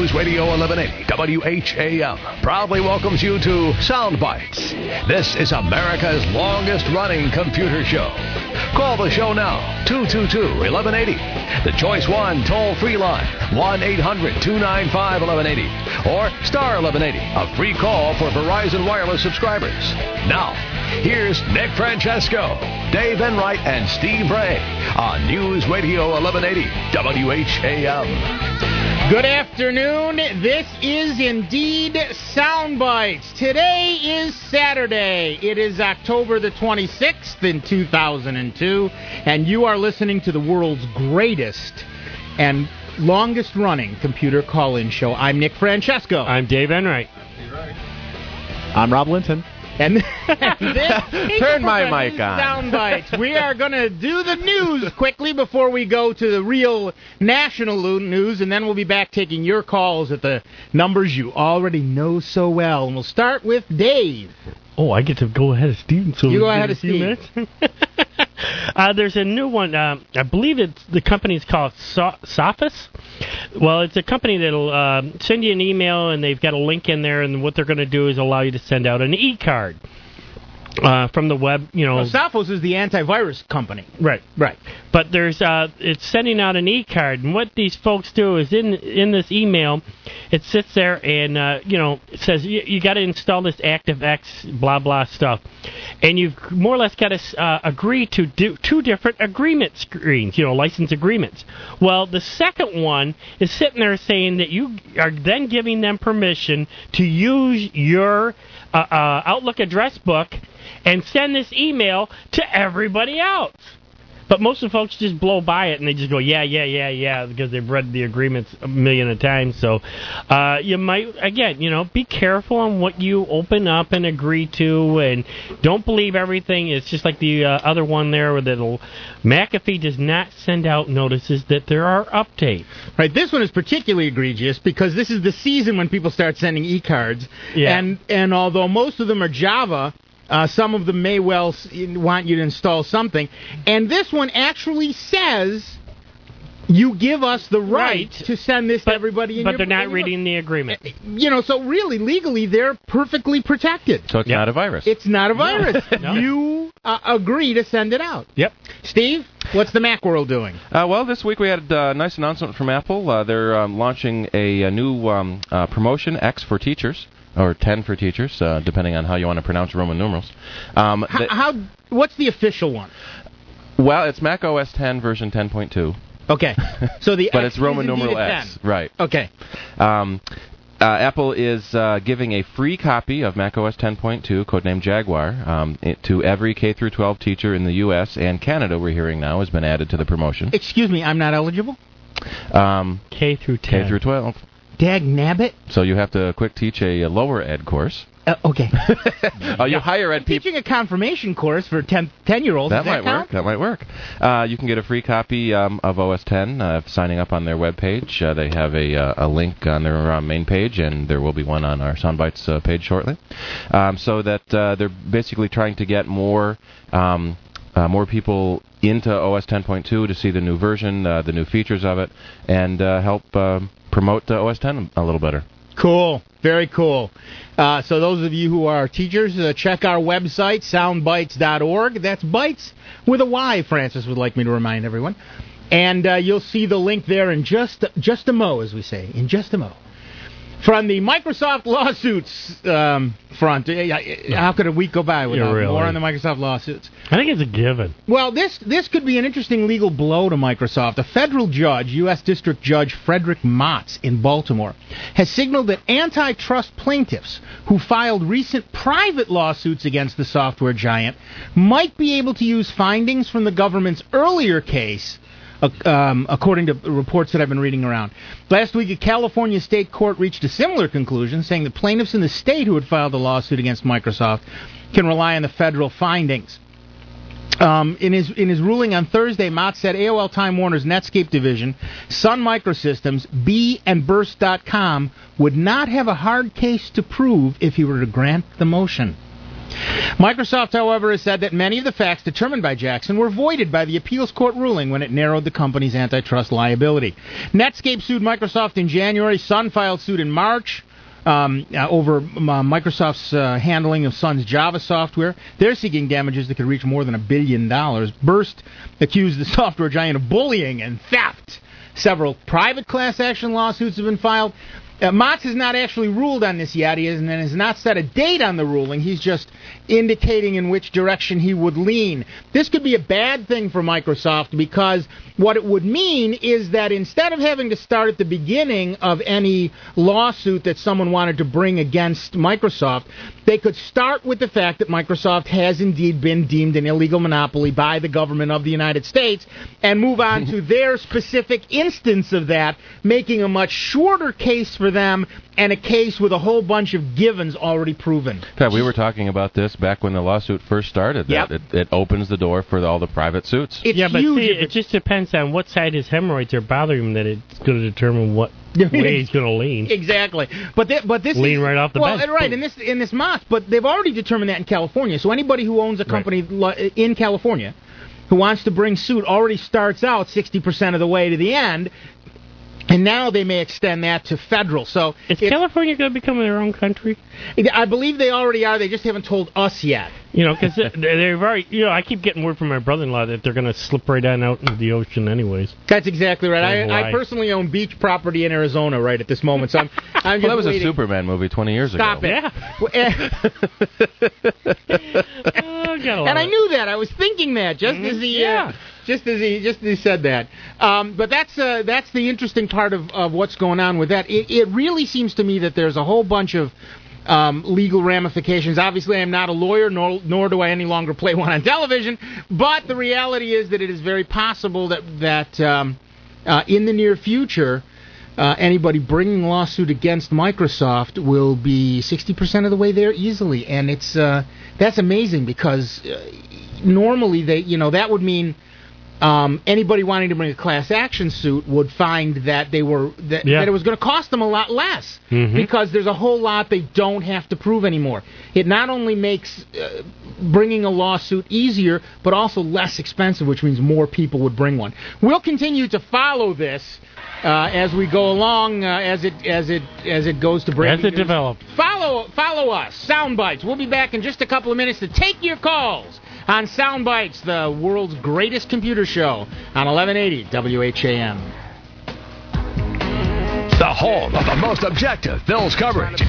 News Radio 1180 WHAM proudly welcomes you to Sound Bites. This is America's longest-running computer show. Call the show now, 222-1180. The Choice 1 toll-free line, 1-800-295-1180. Or star 1180, a free call for Verizon Wireless subscribers. Now, here's Nick Francesco, Dave Enright, and Steve Ray on News Radio 1180 WHAM. Good afternoon. This is indeed Sound Bites. Today is Saturday. It is October the 26th in 2002, and you are listening to the world's greatest and longest-running computer call-in show. I'm Nick Francesco. I'm Dave Enright. I'm Rob Linton. And this Turn my mic on. Sound Bites. We are going to do the news quickly before we go to the real national news, and then we'll be back taking your calls at the numbers you already know so well. And we'll start with Dave. Oh, I get to go ahead of Steve. So you go ahead of Steve. There's a new one. I believe the company's called Sophos. Well, it's a company that'll send you an email, and they've got a link in there, and what they're going to do is allow you to send out an e-card from the web. Sophos is the antivirus company. Right. But there's it's sending out an e-card, and what these folks do is in this email, it sits there and it says you got to install this ActiveX blah blah stuff, and you've more or less got to agree to do two different agreement screens, license agreements. Well, the second one is sitting there saying that you are then giving them permission to use your Outlook address book and send this email to everybody else. But most of the folks just blow by it, and they just go, yeah, because they've read the agreements a million times. So you might, again, be careful on what you open up and agree to, and don't believe everything. It's just like the other one there where McAfee does not send out notices that there are updates. Right, this one is particularly egregious because this is the season when people start sending e-cards, and although most of them are Java, some of them may well want you to install something. And this one actually says you give us the right to send this to everybody. But they're not reading the agreement. So really, legally, they're perfectly protected. So it's not a virus. It's not a virus. No. You agree to send it out. Yep. Steve, what's the Mac world doing? Well, this week we had a nice announcement from Apple. They're launching a new promotion, X for Teachers. Or 10 for teachers, depending on how you want to pronounce Roman numerals. What's the official one? Well, it's Mac OS 10 version 10.2. Okay. So but it's Roman numeral X. 10. Right. Okay. Apple is giving a free copy of Mac OS 10.2, codenamed Jaguar, to every K-12 teacher in the U.S. and Canada, we're hearing now, has been added to the promotion. Excuse me, I'm not eligible? K-10. K-12. Dag nabbit. So you have to quick teach a lower ed course. Okay. You higher ed people. Teaching a confirmation course for 10-year-olds. That might work. That might work. You can get a free copy of OS 10 signing up on their webpage. They have a link on their main page, and there will be one on our Soundbites page shortly. So that they're basically trying to get more people into OS 10.2 to see the new version, the new features of it, and help promote OS 10 a little better. Cool. Very cool. So those of you who are teachers, check our website, soundbites.org. That's bites with a Y, Francis would like me to remind everyone. And you'll see the link there in just a mo, as we say, in just a mo. From the Microsoft lawsuits front, how could a week go by without more on the Microsoft lawsuits? I think it's a given. Well, this could be an interesting legal blow to Microsoft. A federal judge, U.S. District Judge Frederick Motz in Baltimore, has signaled that antitrust plaintiffs who filed recent private lawsuits against the software giant might be able to use findings from the government's earlier case, according to reports that I've been reading around. Last week, a California state court reached a similar conclusion, saying the plaintiffs in the state who had filed the lawsuit against Microsoft can rely on the federal findings. In his ruling on Thursday, Mott said AOL Time Warner's Netscape division, Sun Microsystems, B, and Burst.com would not have a hard case to prove if he were to grant the motion. Microsoft, however, has said that many of the facts determined by Jackson were voided by the appeals court ruling when it narrowed the company's antitrust liability. Netscape sued Microsoft in January. Sun filed suit in March over Microsoft's handling of Sun's Java software. They're seeking damages that could reach more than $1 billion. Burst accused the software giant of bullying and theft. Several private class action lawsuits have been filed. Motz has not actually ruled on this yet. He has not set a date on the ruling. He's just indicating in which direction he would lean. This could be a bad thing for Microsoft because what it would mean is that instead of having to start at the beginning of any lawsuit that someone wanted to bring against Microsoft, they could start with the fact that Microsoft has indeed been deemed an illegal monopoly by the government of the United States and move on to their specific instance of that, making a much shorter case for them and a case with a whole bunch of givens already proven. Pat, we were talking about this back when the lawsuit first started. Yep. It opens the door for all the private suits. It's but huge. see, it just depends on what side his hemorrhoids are bothering him that it's going to determine what way he's going to lean. Exactly. But this lean right off the bench. Well, right, in this Motz, but they've already determined that in California. So anybody who owns a company in California who wants to bring suit already starts out 60% of the way to the end. And now they may extend that to federal. So is California going to become their own country? I believe they already are. They just haven't told us yet. Because they've already. I keep getting word from my brother-in-law that they're going to slip right on out into the ocean, anyways. That's exactly right. I personally own beach property in Arizona right at this moment. So I'm just that was waiting. a Superman movie 20 years ago. Stop it. Yeah. And I knew that. I was thinking that just as he. Just as he said that. But that's the interesting part of what's going on with that. It really seems to me that there's a whole bunch of legal ramifications. Obviously, I'm not a lawyer, nor do I any longer play one on television. But the reality is that it is very possible that in the near future, anybody bringing a lawsuit against Microsoft will be 60% of the way there easily. And that's amazing because normally that would mean anybody wanting to bring a class action suit would find that that it was going to cost them a lot less because there's a whole lot they don't have to prove anymore. It not only makes bringing a lawsuit easier, but also less expensive, which means more people would bring one. We'll continue to follow this as we go along, as it goes to breaking news. As it develops. Follow us, Soundbites. We'll be back in just a couple of minutes to take your calls on Soundbites, the world's greatest computer show on 1180 WHAM. The home of the most objective Bills coverage.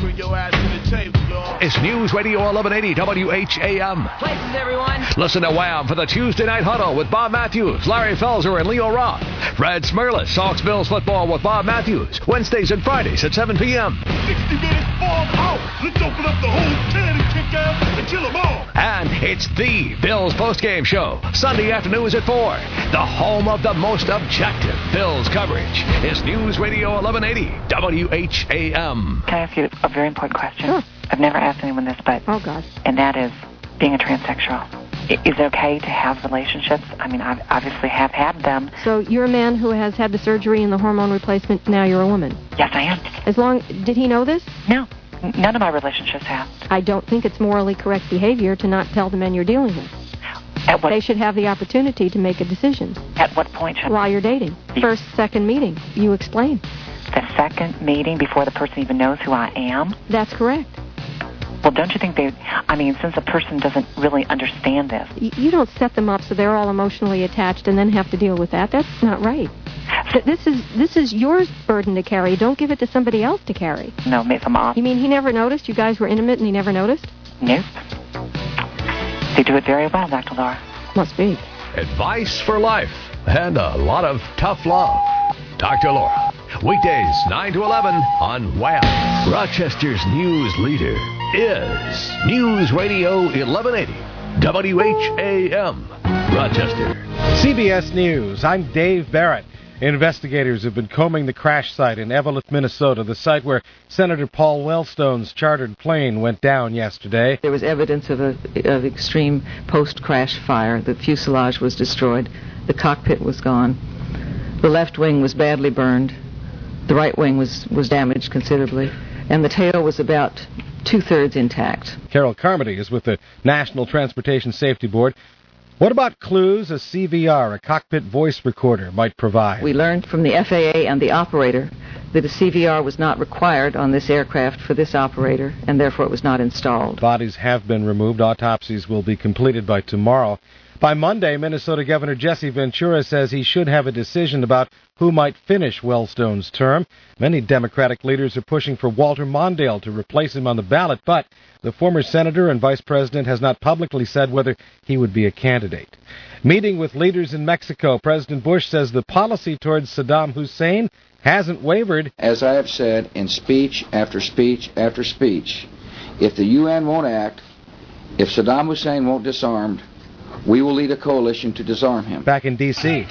It's News Radio 1180 WHAM. Places, everyone. Listen to Wham for the Tuesday Night Huddle with Bob Matthews, Larry Felser, and Leo Roth. Fred Smirlis talks Bills football with Bob Matthews, Wednesdays and Fridays at 7 p.m. 60 minutes ball out. Let's open up the whole can and kick ass and kill them all. And it's the Bills postgame show, Sunday afternoons at 4. The home of the most objective Bills coverage is News Radio 1180 WHAM. Can I ask you a very important question? Sure. I've never asked anyone this, but... Oh, gosh. And that is being a transsexual. Is it okay to have relationships? I mean, I obviously have had them. So you're a man who has had the surgery and the hormone replacement. Now you're a woman. Yes, I am. Did he know this? No. None of my relationships have. I don't think it's morally correct behavior to not tell the men you're dealing with. They should have the opportunity to make a decision. At what point should While you're dating. First, second meeting. You explain. The second meeting before the person even knows who I am? That's correct. Well, don't you think since a person doesn't really understand this. You don't set them up so they're all emotionally attached and then have to deal with that. That's not right. So this is your burden to carry. Don't give it to somebody else to carry. No, Miss Mom. You mean he never noticed? You guys were intimate and he never noticed? Nope. They do it very well, Dr. Laura. Must be. Advice for life and a lot of tough love. Dr. Laura. Weekdays 9 to 11 on Wham. Rochester's news leader is News Radio 1180 WHAM. Rochester. CBS News. I'm Dave Barrett. Investigators have been combing the crash site in Eveleth, Minnesota, the site where Senator Paul Wellstone's chartered plane went down yesterday. There was evidence of extreme post-crash fire. The fuselage was destroyed. The cockpit was gone. The left wing was badly burned. The right wing was damaged considerably. And the tail was about 2/3 intact. Carol Carmody is with the National Transportation Safety Board. What about clues a CVR, a cockpit voice recorder, might provide? We learned from the FAA and the operator that a CVR was not required on this aircraft for this operator, and therefore it was not installed. Bodies have been removed. Autopsies will be completed by tomorrow. By Monday, Minnesota Governor Jesse Ventura says he should have a decision about who might finish Wellstone's term. Many Democratic leaders are pushing for Walter Mondale to replace him on the ballot, but the former senator and vice president has not publicly said whether he would be a candidate. Meeting with leaders in Mexico, President Bush says the policy towards Saddam Hussein hasn't wavered. As I have said in speech after speech after speech, if the UN won't act, if Saddam Hussein won't disarm, we will lead a coalition to disarm him. Back in D.C.,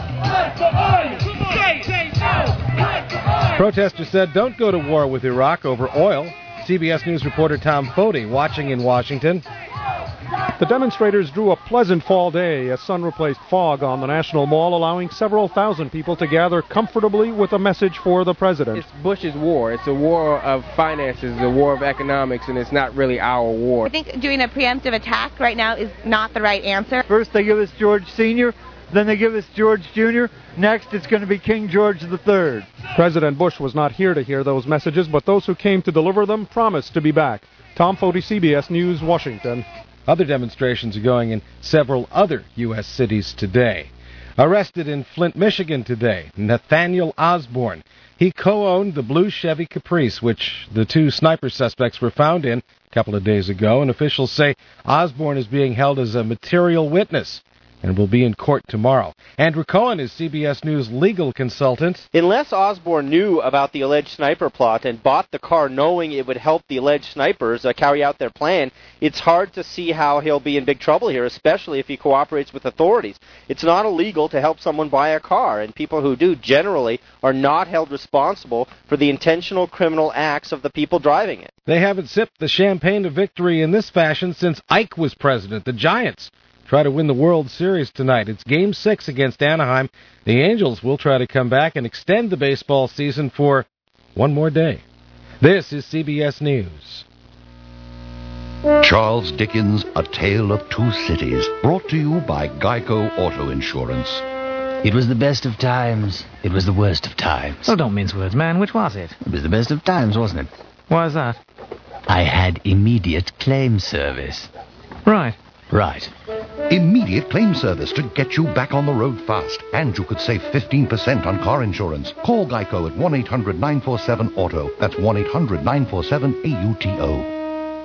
protesters said don't go to war with Iraq over oil. CBS News reporter Tom Foti watching in Washington. The demonstrators drew a pleasant fall day as sun replaced fog on the National Mall, allowing several thousand people to gather comfortably with a message for the president. It's Bush's war. It's a war of finances, a war of economics, and it's not really our war. I think doing a preemptive attack right now is not the right answer. First they give us George Sr., then they give us George Jr., next it's going to be King George III. President Bush was not here to hear those messages, but those who came to deliver them promised to be back. Tom Foti, CBS News, Washington. Other demonstrations are going in several other U.S. cities today. Arrested in Flint, Michigan today, Nathaniel Osborne. He co-owned the blue Chevy Caprice, which the two sniper suspects were found in a couple of days ago, and officials say Osborne is being held as a material witness and will be in court tomorrow. Andrew Cohen is CBS News legal consultant. Unless Osborne knew about the alleged sniper plot and bought the car knowing it would help the alleged snipers carry out their plan, it's hard to see how he'll be in big trouble here, especially if he cooperates with authorities. It's not illegal to help someone buy a car, and people who do generally are not held responsible for the intentional criminal acts of the people driving it. They haven't sipped the champagne of victory in this fashion since Ike was president. The Giants try to win the World Series tonight. It's Game 6 against Anaheim. The Angels will try to come back and extend the baseball season for one more day. This is CBS News. Charles Dickens' A Tale of Two Cities, brought to you by Geico Auto Insurance. It was the best of times. It was the worst of times. Oh, don't mince words, man. Which was it? It was the best of times, wasn't it? Why is that? I had immediate claim service. Right. Right. Immediate claim service to get you back on the road fast. And you could save 15% on car insurance. Call Geico at 1-800-947-AUTO. That's 1-800-947-AUTO.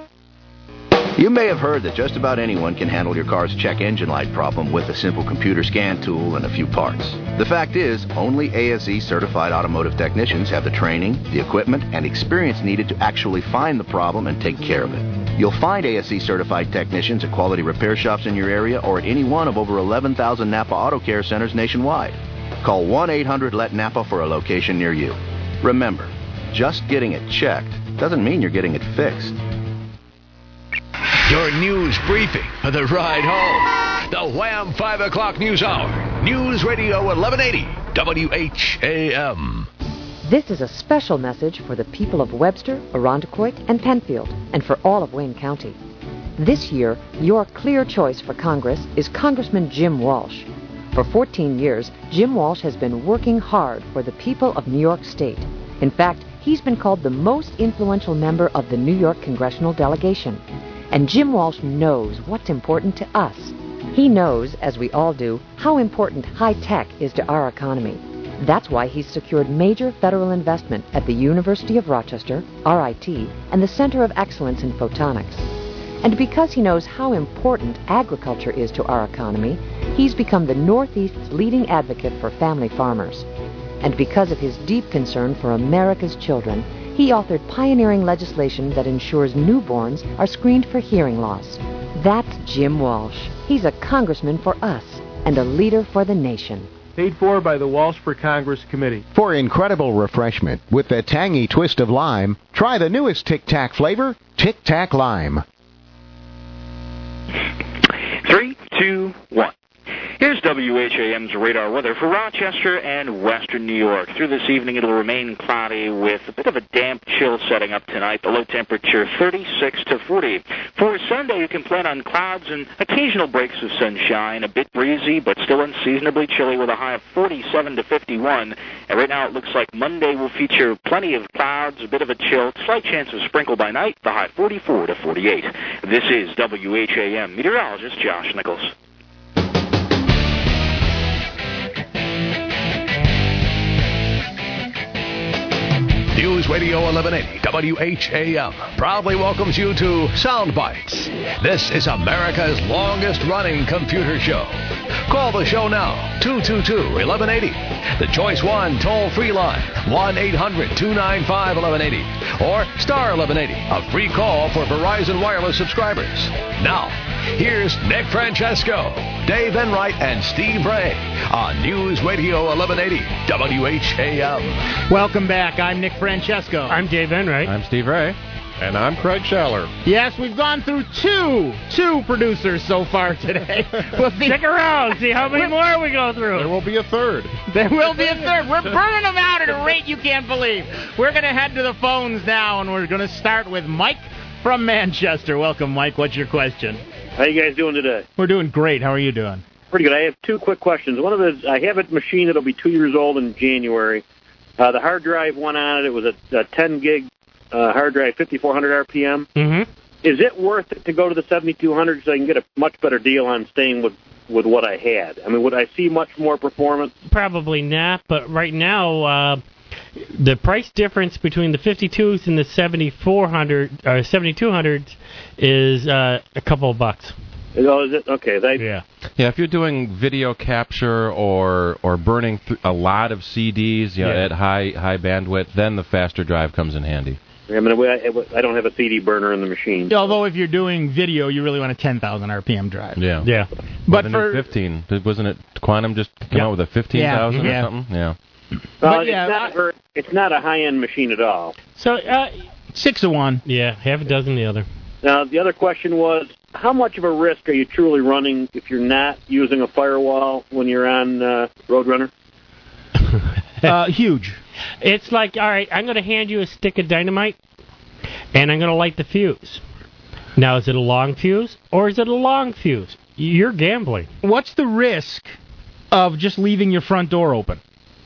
You may have heard that just about anyone can handle your car's check engine light problem with a simple computer scan tool and a few parts. The fact is, only ASE certified automotive technicians have the training, the equipment, and experience needed to actually find the problem and take care of it. You'll find ASE certified technicians at quality repair shops in your area or at any one of over 11,000 Napa Auto Care centers nationwide. Call 1-800-LET-NAPA for a location near you. Remember, just getting it checked doesn't mean you're getting it fixed. Your news briefing for the ride home. The Wham 5 o'clock news hour. News Radio 1180 WHAM. This is a special message for the people of Webster, Irondequoit, and Penfield, and for all of Wayne County. This year, your clear choice for Congress is Congressman Jim Walsh. For 14 years, Jim Walsh has been working hard for the people of New York State. In fact, he's been called the most influential member of the New York congressional delegation. And Jim Walsh knows what's important to us. He knows, as we all do, how important high tech is to our economy. That's why he's secured major federal investment at the University of Rochester, RIT, and the Center of Excellence in Photonics. And because he knows how important agriculture is to our economy, he's become the Northeast's leading advocate for family farmers. And because of his deep concern for America's children, he authored pioneering legislation that ensures newborns are screened for hearing loss. That's Jim Walsh. He's a congressman for us and a leader for the nation. Paid for by the Walsh for Congress Committee. For incredible refreshment with the tangy twist of lime, try the newest Tic Tac flavor, Tic Tac Lime. 3, 2, 1. Here's WHAM's radar weather for Rochester and western New York. Through this evening, it'll remain cloudy with a bit of a damp chill setting up tonight. The low temperature 36 to 40. For Sunday, you can plan on clouds and occasional breaks of sunshine. A bit breezy, but still unseasonably chilly with a high of 47 to 51. And right now, it looks like Monday will feature plenty of clouds, a bit of a chill, slight chance of sprinkle by night. The high 44 to 48. This is WHAM meteorologist Josh Nichols. News Radio 1180 WHAM proudly welcomes you to Sound Bites. This is America's longest-running computer show. Call the show now, 222-1180. The Choice 1 toll-free line, 1-800-295-1180. Or star 1180, a free call for Verizon Wireless subscribers. Now, here's Nick Francesco, Dave Enright, and Steve Ray on News Radio 1180 WHAM. Welcome back. I'm Nick Francesco. I'm Dave Enright. I'm Steve Ray. And I'm Craig Schaller. Yes, we've gone through two producers so far today. We'll see. Stick around. See how many more we go through. There will be a third. There will be a third. We're burning them out at a rate you can't believe. We're going to head to the phones now, and we're going to start with Mike from Manchester. Welcome, Mike. What's your question? How you guys doing today? We're doing great. How are you doing? Pretty good. I have two quick questions. One of them is, I have a machine that'll be 2 years old in January. The hard drive went on it. It was a 10-gig hard drive, 5,400 RPM. Mm-hmm. Is it worth it to go to the 7,200 so I can get a much better deal on staying with what I had? I mean, would I see much more performance? Probably not, but right now, the price difference between the 52s and the 7,200s is a couple of bucks. Oh, is it? Okay. Yeah, if you're doing video capture or burning a lot of CDs at high bandwidth, then the faster drive comes in handy. I mean, I don't have a CD burner in the machine. Although if you're doing video, you really want a 10,000 RPM drive. Yeah. But for 15, wasn't it Quantum just came out with a 15,000 or something? Yeah. It's not a high-end machine at all. So 6 of one. Yeah, half a dozen the other. Now, the other question was, how much of a risk are you truly running if you're not using a firewall when you're on Roadrunner? Huge. It's like, all right, I'm going to hand you a stick of dynamite, and I'm going to light the fuse. Now, is it a long fuse, or is it a long fuse? You're gambling. What's the risk of just leaving your front door open?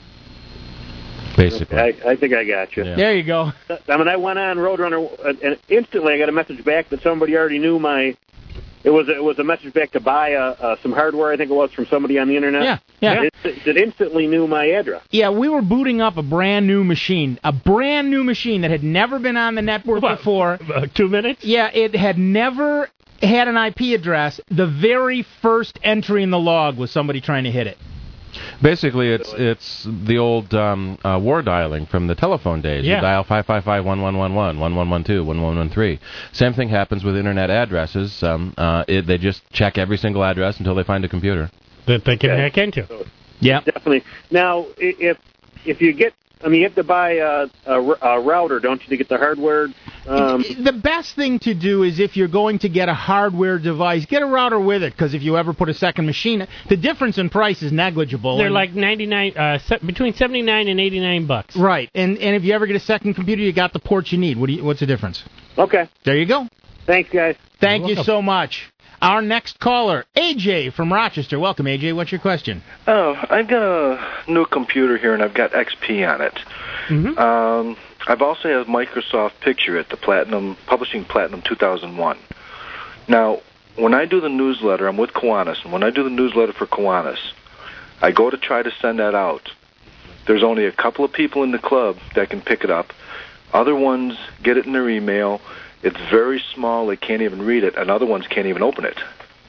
Basically. I think I got you. Yeah. There you go. I mean, I went on Roadrunner, and instantly I got a message back that somebody already knew my... It was a message back to buy some hardware, I think it was, from somebody on the internet. Yeah. It instantly knew my address. Yeah, we were booting up a brand new machine that had never been on the network before. 2 minutes? Yeah, it had never had an IP address. The very first entry in the log was somebody trying to hit it. Basically, it's the old war dialing from the telephone days. Yeah. You dial 555-1111, 1112, 1113. Same thing happens with internet addresses. They just check every single address until they find a computer that they can hack into. Yeah, definitely. Now, if you get, you have to buy a router, don't you, to get the hardware? The best thing to do is if you're going to get a hardware device, get a router with it, because if you ever put a second machine, the difference in price is negligible. They're like between $79 and $89. Right, and if you ever get a second computer, you got the ports you need. What's the difference? Okay. There you go. Thanks, guys. Thank you so much. Our next caller, AJ from Rochester. Welcome, AJ. What's your question? Oh, I've got a new computer here, and I've got XP on it. Mm-hmm. I've also have Microsoft Picture It, the Publishing Platinum 2001. Now, when I do the newsletter, I'm with Kiwanis, and when I do the newsletter for Kiwanis, I go to try to send that out. There's only a couple of people in the club that can pick it up. Other ones get it in their email. It's very small. They can't even read it, and other ones can't even open it.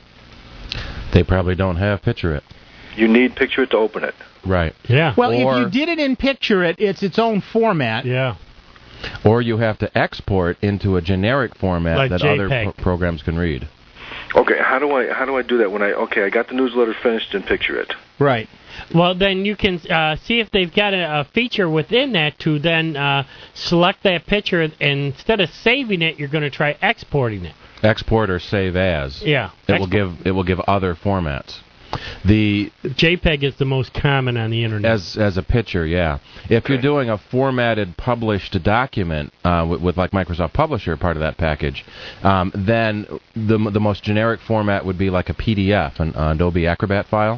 They probably don't have Picture It. You need Picture It to open it. Right. Yeah. Well, if you did it in Picture It, it's its own format. Yeah. Or you have to export into a generic format like that JPEG. other programs can read. Okay, how do I do that when I got the newsletter finished and Picture It? Right. Well, then you can see if they've got a feature within that to then select that picture, and instead of saving it, you're going to try exporting it. Export or save as. Yeah. It will give other formats. The JPEG is the most common on the internet. As a picture, yeah. If you're doing a formatted published document with like Microsoft Publisher part of that package, then the most generic format would be like a PDF, an Adobe Acrobat file.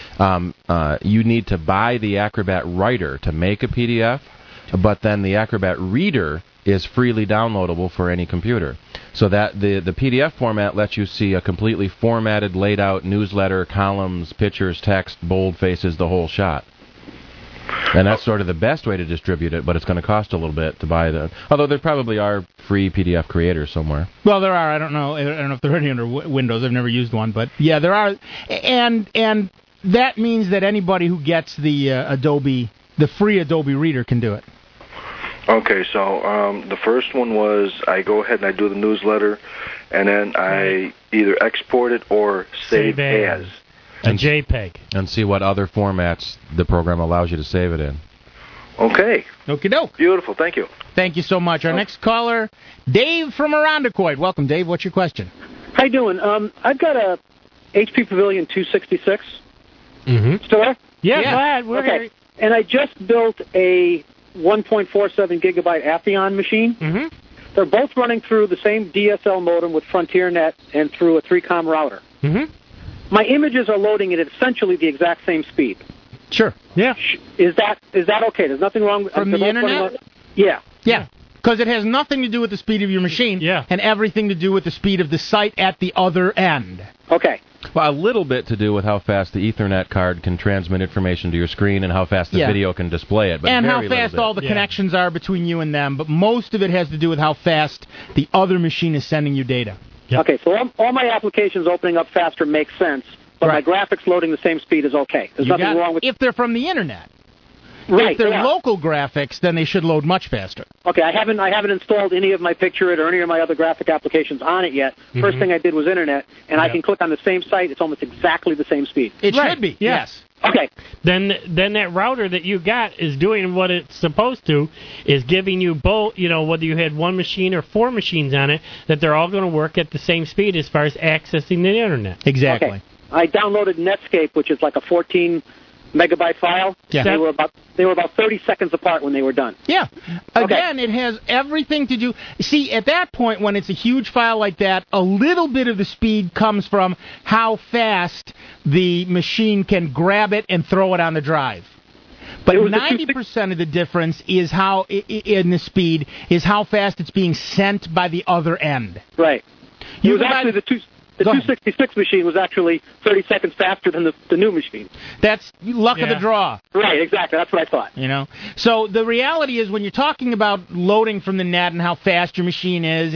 You need to buy the Acrobat Writer to make a PDF, but then the Acrobat Reader is freely downloadable for any computer. So that the PDF format lets you see a completely formatted, laid out newsletter, columns, pictures, text, bold faces, the whole shot. And that's sort of the best way to distribute it, but it's going to cost a little bit to buy the... Although there probably are free PDF creators somewhere. Well, there are. I don't know if there are any under Windows. I've never used one, but yeah, there are. And that means that anybody who gets the free Adobe Reader can do it. Okay, so the first one was I go ahead and I do the newsletter, and then I either export it or save as. A JPEG. And see what other formats the program allows you to save it in. Okay. Okie doke. Beautiful. Thank you. Thank you so much. Our next caller, Dave from Irondequoit. Welcome, Dave. What's your question? How you doing? I've got a HP Pavilion 266. Mm-hmm. Still there? Yeah, glad. We're okay. here. And I just built a 1.47 gigabyte Atheon machine. Mm-hmm. They're both running through the same DSL modem with FrontierNet and through a 3Com router. Mm-hmm. My images are loading at essentially the exact same speed. Sure. Yeah. Is that okay? There's nothing wrong with from the internet? Yeah. Yeah. Because it has nothing to do with the speed of your machine, and everything to do with the speed of the site at the other end. Okay. Well, a little bit to do with how fast the Ethernet card can transmit information to your screen and how fast the video can display it. But and very how fast little all the connections are between you and them. But most of it has to do with how fast the other machine is sending you data. Yep. Okay, so all my applications opening up faster makes sense, but my graphics loading the same speed is okay. There's nothing wrong with... If they're from the internet. Right, if they're local graphics, then they should load much faster. Okay, I haven't installed any of my Picture It or any of my other graphic applications on it yet. Mm-hmm. First thing I did was internet, and I can click on the same site. It's almost exactly the same speed. It should be, yes. Okay. Then that router that you got is doing what it's supposed to, is giving you both, whether you had one machine or four machines on it, that they're all going to work at the same speed as far as accessing the internet. Exactly. Okay. I downloaded Netscape, which is like a 14 megabyte file. Yeah. They were about 30 seconds apart when they were done. Yeah. Again, it has everything to do... See, at that point, when it's a huge file like that, a little bit of the speed comes from how fast the machine can grab it and throw it on the drive. But 90% of the difference is how, in the speed, is how fast it's being sent by the other end. Right. It was actually the 266 machine was actually 30 seconds faster than the new machine. That's luck of the draw. Right, exactly. That's what I thought. So the reality is when you're talking about loading from the net and how fast your machine is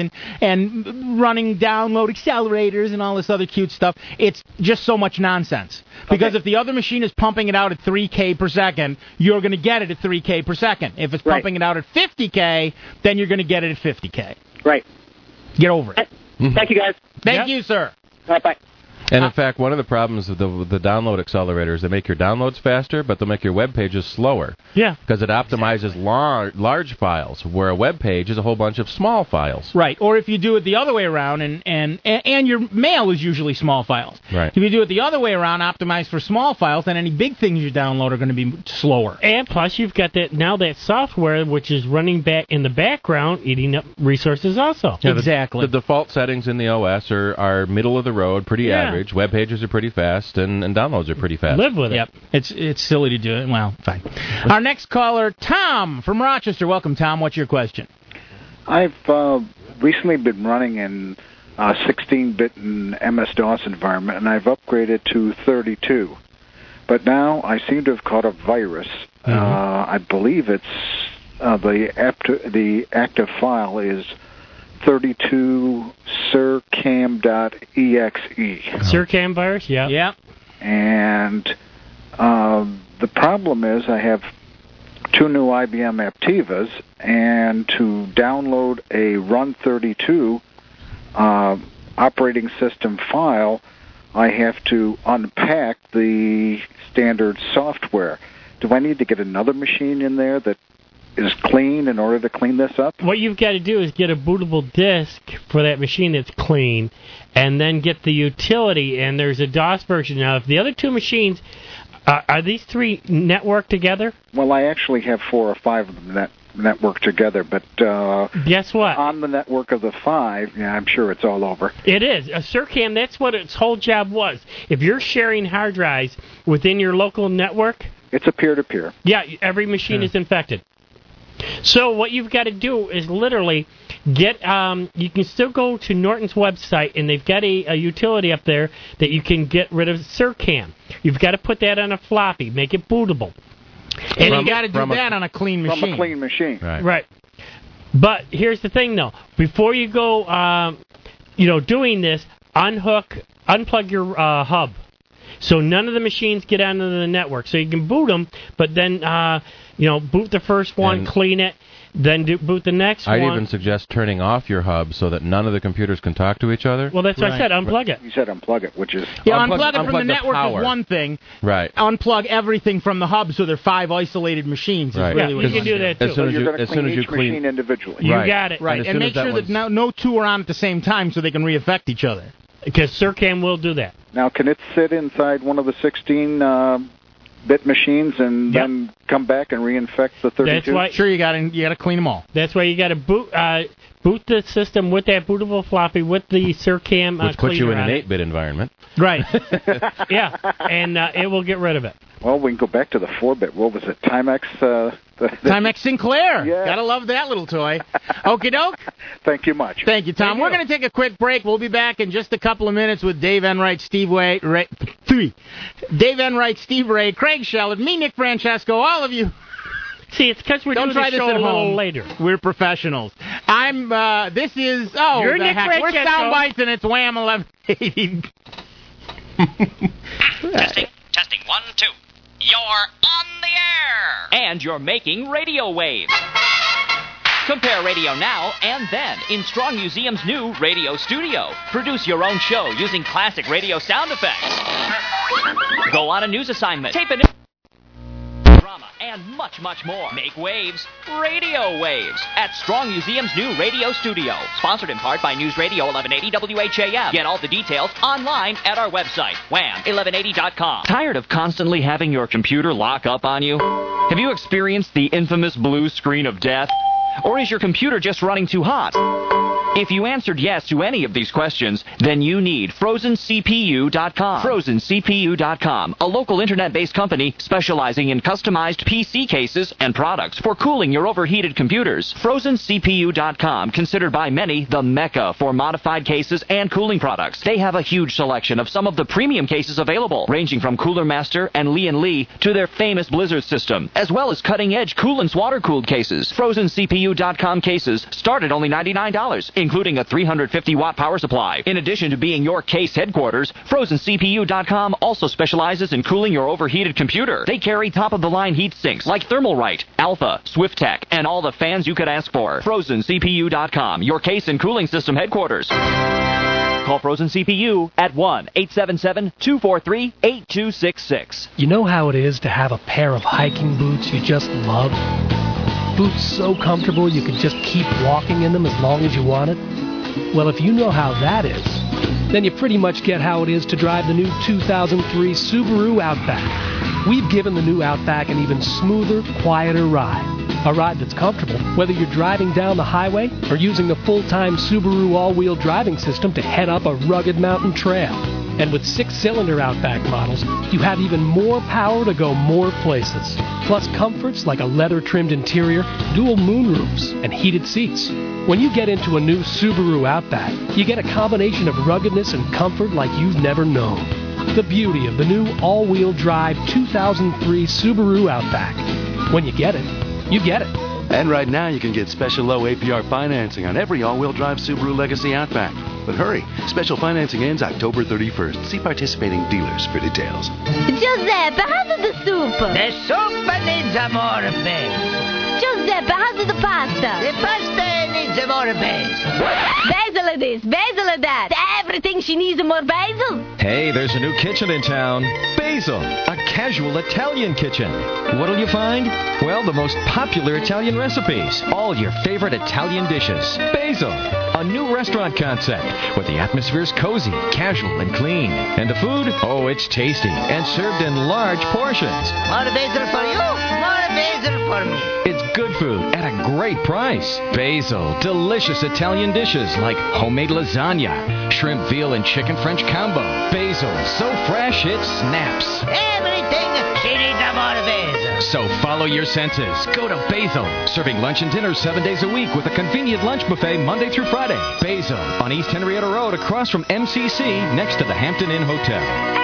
and running download accelerators and all this other cute stuff, it's just so much nonsense. Because if the other machine is pumping it out at 3K per second, you're going to get it at 3K per second. If it's pumping it out at 50K, then you're going to get it at 50K. Right. Get over it. Thank you, guys. Thank you, sir. All right, bye. And in fact, one of the problems with the download accelerators, they make your downloads faster, but they'll make your web pages slower. Yeah. Because it optimizes large files, where a web page is a whole bunch of small files. Right. Or if you do it the other way around, and your mail is usually small files. Right. If you do it the other way around, optimize for small files, then any big things you download are going to be slower. And plus, you've got that software which is running back in the background, eating up resources also. Yeah, exactly. The default settings in the OS are middle of the road, pretty average. Web pages are pretty fast, and downloads are pretty fast. Live with it. Yep. It's silly to do it. Well, fine. Our next caller, Tom from Rochester. Welcome, Tom. What's your question? I've recently been running in 16-bit and MS-DOS environment, and I've upgraded to 32. But now I seem to have caught a virus. Mm-hmm. I believe it's the active file is 32 surcam.exe. Surcam virus, yeah. Yeah. And the problem is I have two new IBM Aptivas, and to download a Run32 operating system file, I have to unpack the standard software. Do I need to get another machine in there that is clean in order to clean this up? What you've got to do is get a bootable disk for that machine that's clean, and then get the utility, and there's a DOS version. Now, if the other two machines, are these three networked together? Well, I actually have 4 or 5 of them networked together, but guess what? On the network of the 5, yeah, I'm sure it's all over. It is. A SIRCAM, that's what its whole job was. If you're sharing hard drives within your local network... It's a peer-to-peer. Yeah, every machine is infected. So what you've got to do is literally get... you can still go to Norton's website, and they've got a utility up there that you can get rid of SIRCAM. You've got to put that on a floppy, make it bootable. And you got to do that on a clean machine. From a clean machine. Right. But here's the thing, though. Before you go, doing this, unplug your hub. So none of the machines get onto the network. So you can boot them, but then, boot the first one, clean it, then boot the next one. I'd even suggest turning off your hub so that none of the computers can talk to each other. Well, that's what I said. Unplug it. You said unplug it, which is... Yeah, unplug it from the network is one thing. Right. Unplug everything from the hub so they're 5 isolated machines. Right. Yeah, you can do that, too. As soon as you clean each machine individually. You got it. Right, and make sure that no 2 are on at the same time so they can re-affect each other. Because SIRCAM will do that. Now, can it sit inside one of the 16-bit machines and then come back and reinfect the 32? That's why, sure, you got to clean them all. That's why you got to boot the system with that bootable floppy with the SIRCAM which puts you in an 8-bit environment. Right. Yeah, and it will get rid of it. Well, we can go back to the 4-bit. What was it? Timex? Timex Sinclair. Yeah. Gotta love that little toy. Okie doke. Thank you much. Thank you, Tom. We're going to take a quick break. We'll be back in just a couple of minutes with Dave Enright, Steve Ray, Craig Shellett, me, Nick Francesco, all of you. See, it's because we're doing the show a little later. We're professionals. This is, You're the Nick heck. We're Francesco. Soundbites, and it's Wham 1180. Testing 1, 2. You're on the air! And you're making radio waves. Compare Radio Now and Then in Strong Museum's new Radio Studio. Produce your own show using classic radio sound effects. Go on a news assignment. Tape a new drama and much, much more. Make waves, radio waves, at Strong Museum's new Radio Studio. Sponsored in part by News Radio 1180 WHAM. Get all the details online at our website, wham1180.com. Tired of constantly having your computer lock up on you? Have you experienced the infamous blue screen of death? Or is your computer just running too hot? If you answered yes to any of these questions, then you need FrozenCPU.com. FrozenCPU.com, a local internet-based company specializing in customized PC cases and products for cooling your overheated computers. FrozenCPU.com, considered by many the mecca for modified cases and cooling products. They have a huge selection of some of the premium cases available, ranging from Cooler Master and Lee to their famous Blizzard system, as well as cutting-edge Coolant's water-cooled cases. FrozenCPU.com cases start at only $99. Including a 350-watt power supply. In addition to being your case headquarters, FrozenCPU.com also specializes in cooling your overheated computer. They carry top-of-the-line heat sinks like Thermalright, Alpha, SwiftTech, and all the fans you could ask for. FrozenCPU.com, your case and cooling system headquarters. Call Frozen CPU at 1-877-243-8266. You know how it is to have a pair of hiking boots you just love? Boots so comfortable you could just keep walking in them as long as you wanted? Well, if you know how that is, then you pretty much get how it is to drive the new 2003 Subaru Outback. We've given the new Outback an even smoother, quieter ride. A ride that's comfortable, whether you're driving down the highway or using the full-time Subaru all-wheel driving system to head up a rugged mountain trail. And with 6-cylinder Outback models, you have even more power to go more places. Plus comforts like a leather-trimmed interior, dual moonroofs, and heated seats. When you get into a new Subaru Outback, you get a combination of ruggedness and comfort like you've never known. The beauty of the new all-wheel drive 2003 Subaru Outback. When you get it, you get it. And right now you can get special low APR financing on every all-wheel drive Subaru Legacy Outback. But hurry, special financing ends October 31st. See participating dealers for details. Giuseppe, how's the soup? The soup needs a more base. Giuseppe, Peppa, how do the pasta? The pasta needs more basil. Basil this, basil that. Everything she needs more basil. Hey, there's a new kitchen in town. Basil, a casual Italian kitchen. What'll you find? Well, the most popular Italian recipes. All your favorite Italian dishes. Basil, a new restaurant concept where the atmosphere's cozy, casual, and clean. And the food? Oh, it's tasty and served in large portions. More basil for you, more basil for me. It's good food at a great price. Basil, delicious Italian dishes like homemade lasagna, shrimp, veal, and chicken French combo. Basil, so fresh it snaps. Everything she needs more basil. So follow your senses. Go to Basil, serving lunch and dinner 7 days a week with a convenient lunch buffet Monday through Friday. Basil, on East Henrietta Road across from MCC next to the Hampton Inn Hotel.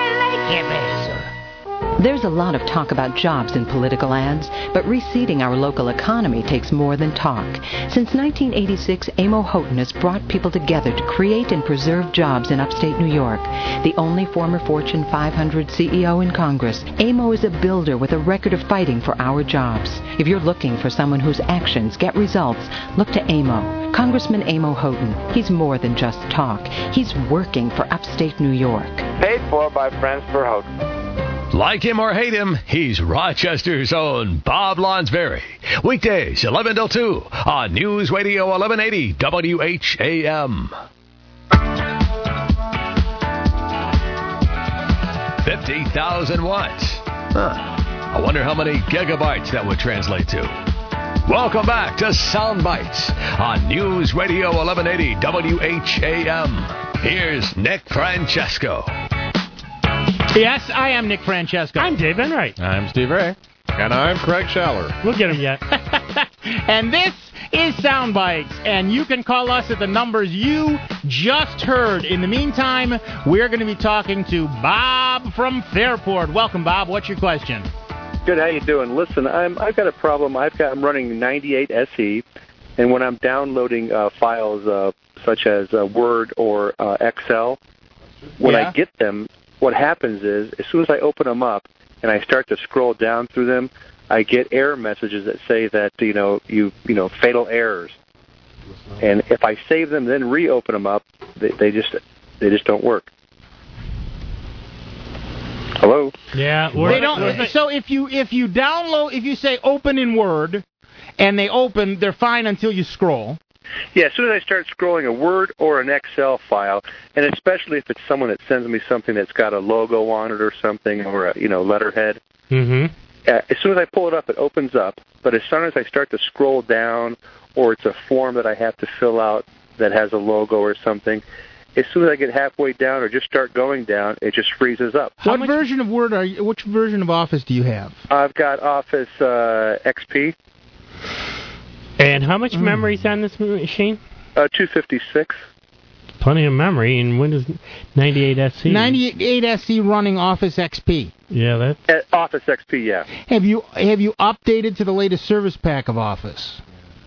There's a lot of talk about jobs in political ads, but reseeding our local economy takes more than talk. Since 1986, Amo Houghton has brought people together to create and preserve jobs in upstate New York. The only former Fortune 500 CEO in Congress, Amo is a builder with a record of fighting for our jobs. If you're looking for someone whose actions get results, look to Amo. Congressman Amo Houghton. He's more than just talk. He's working for upstate New York. Paid for by Friends for Houghton. Like him or hate him, he's Rochester's own Bob Lonsberry. Weekdays, 11 till 2 on News Radio 1180 WHAM. 50,000 watts. I wonder how many gigabytes that would translate to. Welcome back to Sound Bites on News Radio 1180 WHAM. Here's Nick Francesco. Yes, I am Nick Francesco. I'm Dave Enright. I'm Steve Ray. And I'm Craig Schaller. We'll get him yet. And this is Sound Bites, and you can call us at the numbers you just heard. In the meantime, we're going to be talking to Bob from Fairport. Welcome, Bob. What's your question? Good. How you doing? Listen, I've got a problem. I'm running 98 SE, and when I'm downloading files such as Word or Excel, when I get them, what happens is, as soon as I open them up and I start to scroll down through them, I get error messages that say that fatal errors. And if I save them, then reopen them up, they just don't work. Hello. Yeah, they don't. So if you download, if you say open in Word, and they open, they're fine until you scroll. Yeah, as soon as I start scrolling a Word or an Excel file, and especially if it's someone that sends me something that's got a logo on it or something, or a letterhead. Mm-hmm. As soon as I pull it up, it opens up. But as soon as I start to scroll down, or it's a form that I have to fill out that has a logo or something, as soon as I get halfway down or just start going down, it just freezes up. What version of Word are you? Which version of Office do you have? I've got Office XP. And how much memory is on this machine? 256. Plenty of memory in Windows 98 SE. 98 SE running Office XP. Yeah, that's Office XP. Yeah. Have you updated to the latest service pack of Office?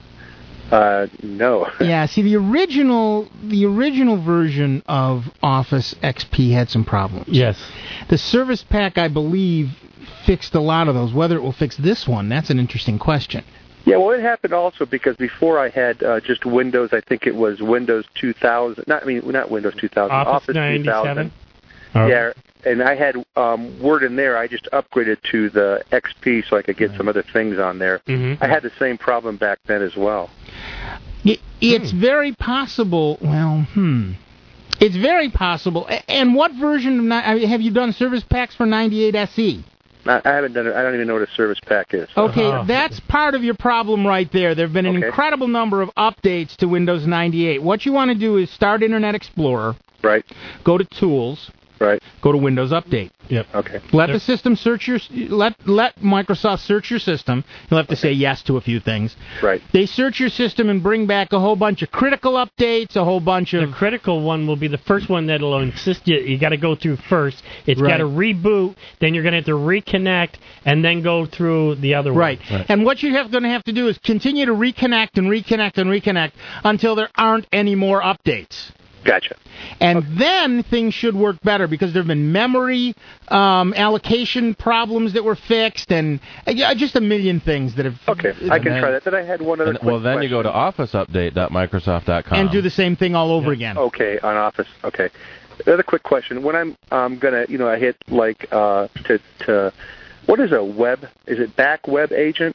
No. Yeah. See, the original version of Office XP had some problems. Yes. The service pack, I believe, fixed a lot of those. Whether it will fix this one, that's an interesting question. Yeah, well, it happened also because before I had just Windows. I think it was Windows 2000. Not Windows 2000. Office 2000. Oh. Yeah, and I had Word in there. I just upgraded to the XP so I could get some other things on there. Mm-hmm. I had the same problem back then as well. It's very possible. Well, it's very possible. And what version of have you done service packs for 98 SE? I haven't done it. I don't even know what a service pack is. Okay, that's part of your problem right there. There have been an incredible number of updates to Windows 98. What you want to do is start Internet Explorer. Right. Go to Tools. Right. Go to Windows Update. Yep. Okay. Let the system search let Microsoft search your system. You'll have to say yes to a few things. Right. They search your system and bring back a whole bunch of critical updates, a whole bunch of... The critical one will be the first one that'll insist you got to go through first. It's got to reboot, then you're going to have to reconnect, and then go through the other one. Right. And what you're going to have to do is continue to reconnect and reconnect and reconnect until there aren't any more updates. Gotcha. And then things should work better because there have been memory allocation problems that were fixed and just a million things that have... Okay, I can try that. Then I had one other Well, then you go to officeupdate.microsoft.com. And do the same thing all over again. Okay, on Office. Okay. Another quick question. When I'm going to, I hit like to what is a web? Is it back web agent?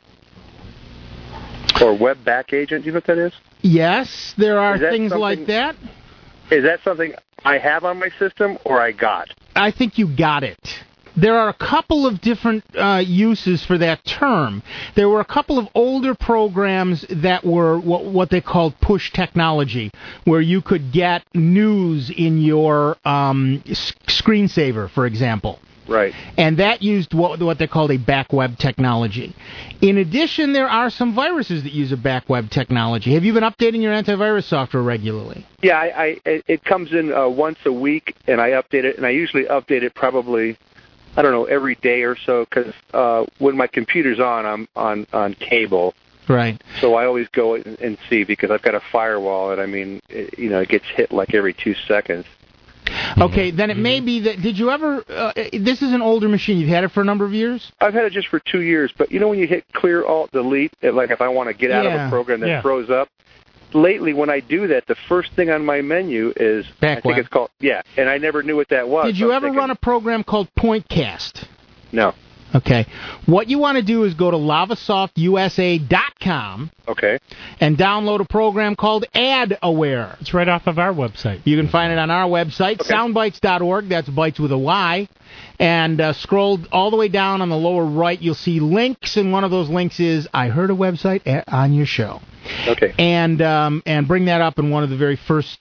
Or web back agent? Do you know what that is? Yes, there are things like that. Is that something I have on my system or I got? I think you got it. There are a couple of different uses for that term. There were a couple of older programs that were what they called push technology, where you could get news in your screensaver, for example. Right. And that used what they called a back web technology. In addition, there are some viruses that use a back web technology. Have you been updating your antivirus software regularly? Yeah, it comes in once a week, and I update it, and I usually update it probably, I don't know, every day or so, because when my computer's on, I'm on cable. Right. So I always go and see, because I've got a firewall, and I mean, it gets hit like every 2 seconds. Okay, then it may be that, did you ever, this is an older machine, you've had it for a number of years? I've had it just for 2 years, but when you hit Clear Alt Delete, like if I want to get out of a program that throws up, lately when I do that, the first thing on my menu is, I think it's called, and I never knew what that was. Did you ever run a program called PointCast? No. Okay. What you want to do is go to lavasoftusa.com. Okay. And download a program called AdAware. It's right off of our website. You can find it on our website, soundbites.org. That's bites with a Y. And scroll all the way down on the lower right, you'll see links, and one of those links is, I heard a website on your show. Okay. And bring that up, and one of the very first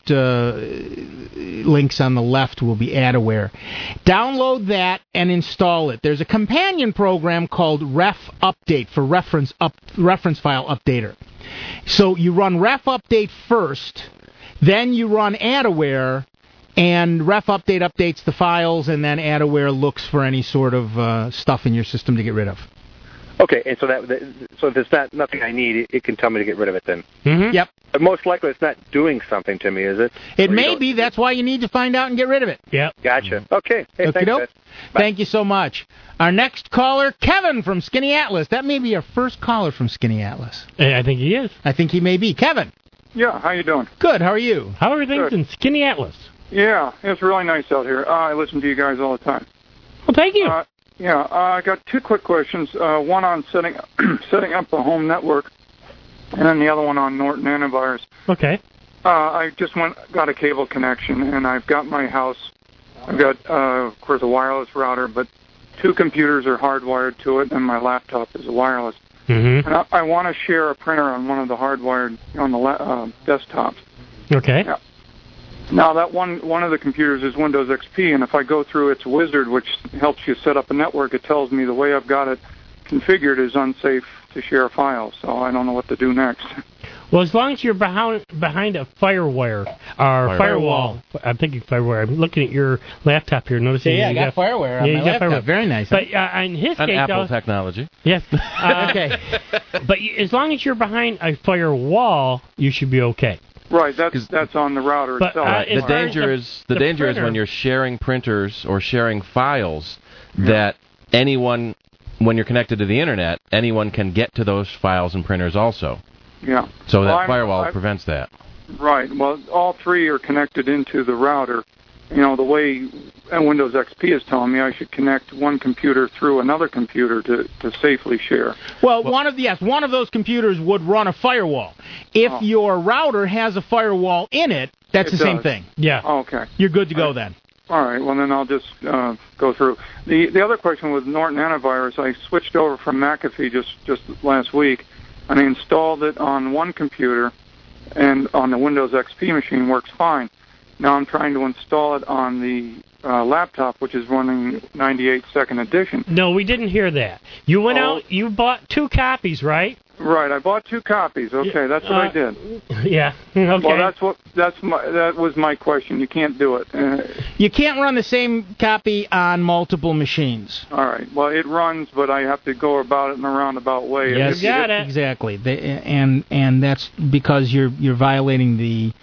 links on the left will be AdAware. Download that and install it. There's a companion program called Ref Update for reference file updater. So you run Ref Update first, then you run AdAware, and Ref Update updates the files, and then AdAware looks for any sort of stuff in your system to get rid of. Okay, and so if it's nothing I need, it can tell me to get rid of it then. Mm-hmm. Yep. But most likely, it's not doing something to me, is it? It may be. That's why you need to find out and get rid of it. Yep. Gotcha. Okay. Hey, thanks, guys. Thank you so much. Our next caller, Kevin from Skinny Atlas. That may be our first caller from Skinny Atlas. I think he is. I think he may be. Kevin. Yeah, how you doing? Good. How are you? How are things in Skinny Atlas? Yeah, it's really nice out here. I listen to you guys all the time. Well, thank you. I got two quick questions. One on setting up a home network, and then the other one on Norton Antivirus. Okay. I just got a cable connection, and I've got my house. I've got, of course, a wireless router, but 2 computers are hardwired to it, and my laptop is wireless. Mm-hmm. And I want to share a printer on one of the hardwired on the desktops. Okay. Yeah. Now, that one of the computers is Windows XP, and if I go through its wizard, which helps you set up a network, it tells me the way I've got it configured is unsafe to share files, so I don't know what to do next. Well, as long as you're behind a firewall. I'm thinking firewire. I'm looking at your laptop here, noticing I got firewire on my laptop. Firewire. Very nice. But in his case, Apple technology. Yes. Okay. But as long as you're behind a firewall, you should be okay. Right, that's on the router itself. The danger is when you're sharing printers or sharing files that anyone, when you're connected to the internet, anyone can get to those files and printers also. Yeah. So that firewall prevents that. Right. Well, all 3 are connected into the router. The way Windows XP is telling me, I should connect one computer through another computer to safely share. Well, one of those computers would run a firewall. If your router has a firewall in it, that's the same thing. Yeah. Okay. You're good to go then. All right. Well, then I'll just go through. The other question with Norton Antivirus, I switched over from McAfee just last week, and I installed it on one computer, and on the Windows XP machine works fine. Now I'm trying to install it on the laptop, which is running 98 second edition. No, we didn't hear that. You went out, you bought 2 copies, right? Right, I bought 2 copies. Okay, that's what I did. Yeah. Okay. Well, that was my question. You can't do it. You can't run the same copy on multiple machines. All right. Well, it runs, but I have to go about it in a roundabout way. Yes, you got it. Exactly. And that's because you're violating the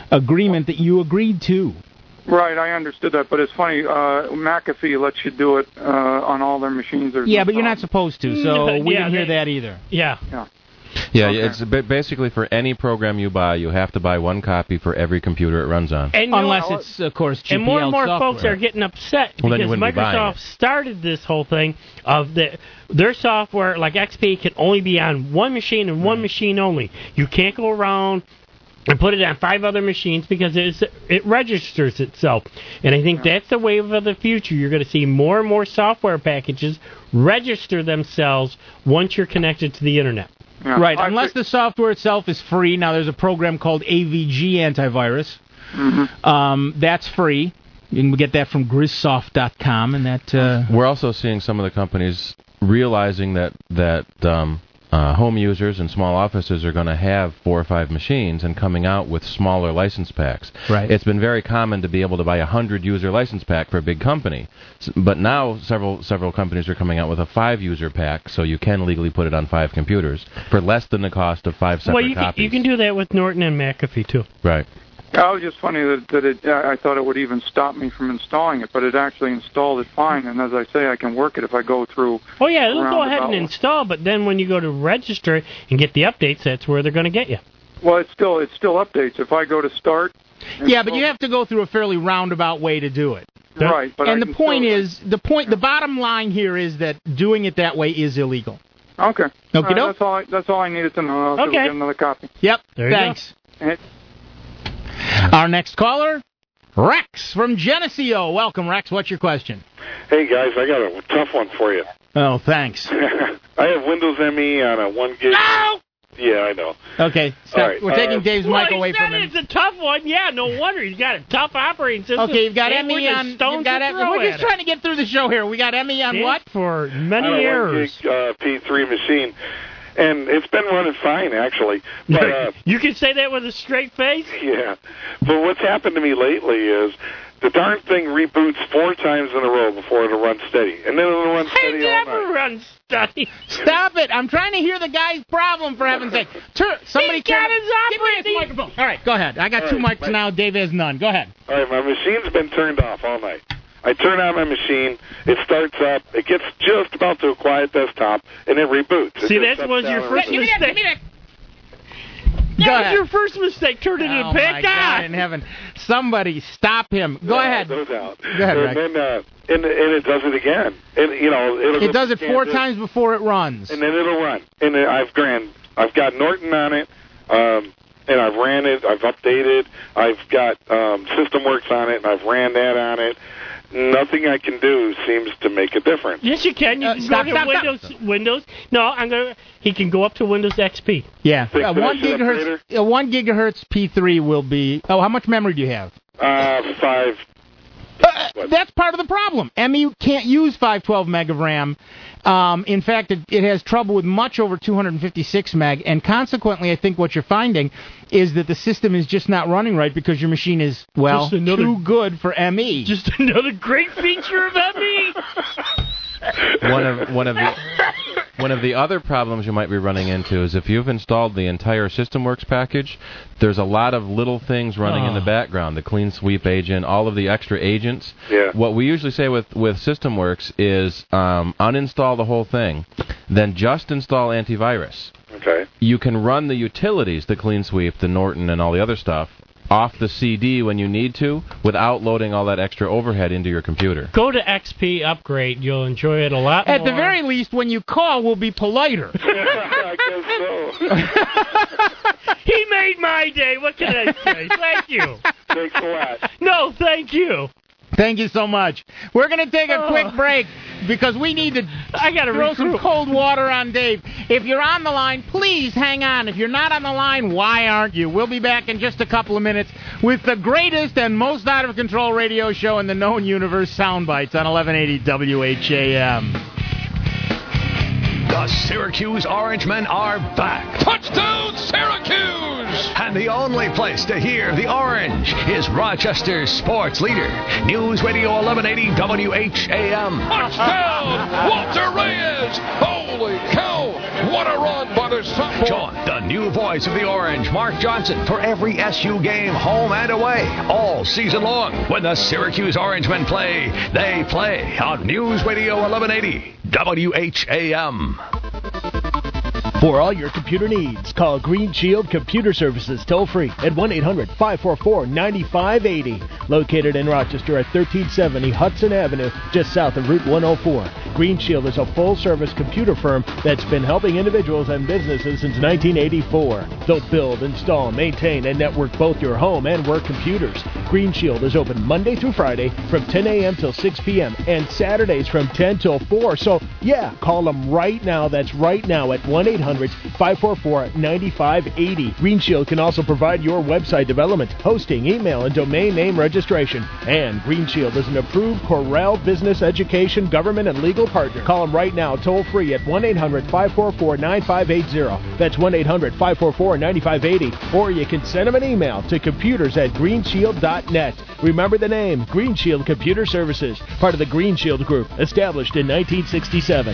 agreement that you agreed to. Right, I understood that, but it's funny. McAfee lets you do it on all their machines. Yeah, but you're not supposed to, so we didn't hear that either. Yeah. Yeah, it's basically for any program you buy, you have to buy one copy for every computer it runs on. And unless it's, of course, GPL and more and more software. folks are getting upset Well, then because you wouldn't be buying Microsoft started this whole thing of their software, like XP, can only be on one machine and one machine only. You can't go around and put it on 5 other machines because it registers itself. And I think that's the wave of the future. You're going to see more and more software packages register themselves once you're connected to the Internet. Yeah. Right, unless the software itself is free. Now, there's a program called AVG Antivirus. Mm-hmm. That's free. You can get that from grissoft.com. And that we're also seeing some of the companies realizing that home users and small offices are going to have 4 or 5 machines and coming out with smaller license packs. Right. It's been very common to be able to buy a 100-user license pack for a big company, but now several companies are coming out with a 5-user pack, so you can legally put it on 5 computers for less than the cost of 5 separate copies. You can do that with Norton and McAfee too. Right. It was just funny that I thought it would even stop me from installing it, but it actually installed it fine. And as I say, I can work it if I go through. Oh yeah, it'll go ahead and install, but then when you go to register and get the updates, that's where they're going to get you. Well, it still updates. If I go to start. Yeah, but you have to go through a fairly roundabout way to do it. Right. But and the bottom line here is that doing it that way is illegal. Okay. Okey-doke. That's all I needed to know. I'll get another copy. Yep. There you Thanks. Go. Our next caller, Rex from Geneseo. Welcome, Rex. What's your question? Hey, guys, I got a tough one for you. Oh, thanks. I have Windows ME on a 1 gig. No! Yeah, I know. Okay, stop. Right. We're taking Dave's mic away from him. It's a tough one. Yeah, no wonder. He's got a tough operating system. Okay, you've got and ME on. We're just trying to get through the show here. We got ME on what? For many on a errors. 1 gig P3 machine. And it's been running fine, actually. But, you can say that with a straight face? Yeah. But what's happened to me lately is the darn thing reboots 4 times in a row before it'll run steady. And then it'll run steady all night. Run steady. Stop it. I'm trying to hear the guy's problem, for heaven's sake. Somebody He's got his give me his microphone. All right, go ahead. I got 2 mics now. Dave has none. Go ahead. All right, my machine's been turned off all night. I turn on my machine, it starts up, it gets just about to a quiet desktop, and it reboots. See, that was your first mistake. Give me that. That was your first mistake. Turn it in back God in heaven. Somebody stop him. Go ahead. No doubt. Go ahead, Rex. And then, and it does it again. And, it does it 4 times before it runs. And then it'll run. And then I've got Norton on it, and I've ran it, I've updated, I've got SystemWorks on it, and I've ran that on it. Nothing I can do seems to make a difference. Yes, you can. You can go to Windows. No, he can go up to Windows XP. Yeah. 1 gigahertz P3 will be. Oh, how much memory do you have? 5. That's part of the problem. ME can't use 512 meg of RAM. In fact, it has trouble with much over 256 meg, and consequently, I think what you're finding is that the system is just not running right because your machine is, too good for ME. Just another great feature of ME. One of the other problems you might be running into is if you've installed the entire SystemWorks package, there's a lot of little things running in the background, the clean sweep agent, all of the extra agents. Yeah. What we usually say with SystemWorks is uninstall the whole thing, then just install antivirus. Okay. You can run the utilities, the clean sweep, the Norton, and all the other stuff, off the CD when you need to without loading all that extra overhead into your computer. Go to XP Upgrade. You'll enjoy it a lot more. At the very least, when you call, we'll be politer. I guess so. He made my day. What can I say? Thank you. Thanks a lot. No, thank you. Thank you so much. We're going to take a quick break because we need to throw some cold water on Dave. If you're on the line, please hang on. If you're not on the line, why aren't you? We'll be back in just a couple of minutes with the greatest and most out-of-control radio show in the known universe, Soundbites, on 1180 WHAM. The Syracuse Orangemen are back. Touchdown, Syracuse! And the only place to hear the Orange is Rochester's sports leader, News Radio 1180 WHAM. Touchdown, Walter Reyes! Holy cow! What a run by the Sophomore Join the new voice of the Orange, Mark Johnson, for every SU game, home and away, all season long. When the Syracuse Orangemen play, they play on News Radio 1180, WHAM. For all your computer needs, call Green Shield Computer Services toll-free at 1-800-544-9580. Located in Rochester at 1370 Hudson Avenue, just south of Route 104. Green Shield is a full-service computer firm that's been helping individuals and businesses since 1984. They'll build, install, maintain, and network both your home and work computers. Green Shield is open Monday through Friday from 10 a.m. till 6 p.m. and Saturdays from 10 till 4. So, yeah, call them right now. That's right now at 1-800-544-9580. Green Shield can also provide your website development, hosting, email, and domain name registration. And Green Shield is an approved Corel business, education, government, and legal partner. Call them right now, toll-free at 1-800-544-9580. That's 1-800-544-9580. Or you can send them an email to computers@greenshield.net. Remember the name, Green Shield Computer Services, part of the Green Shield Group, established in 1967.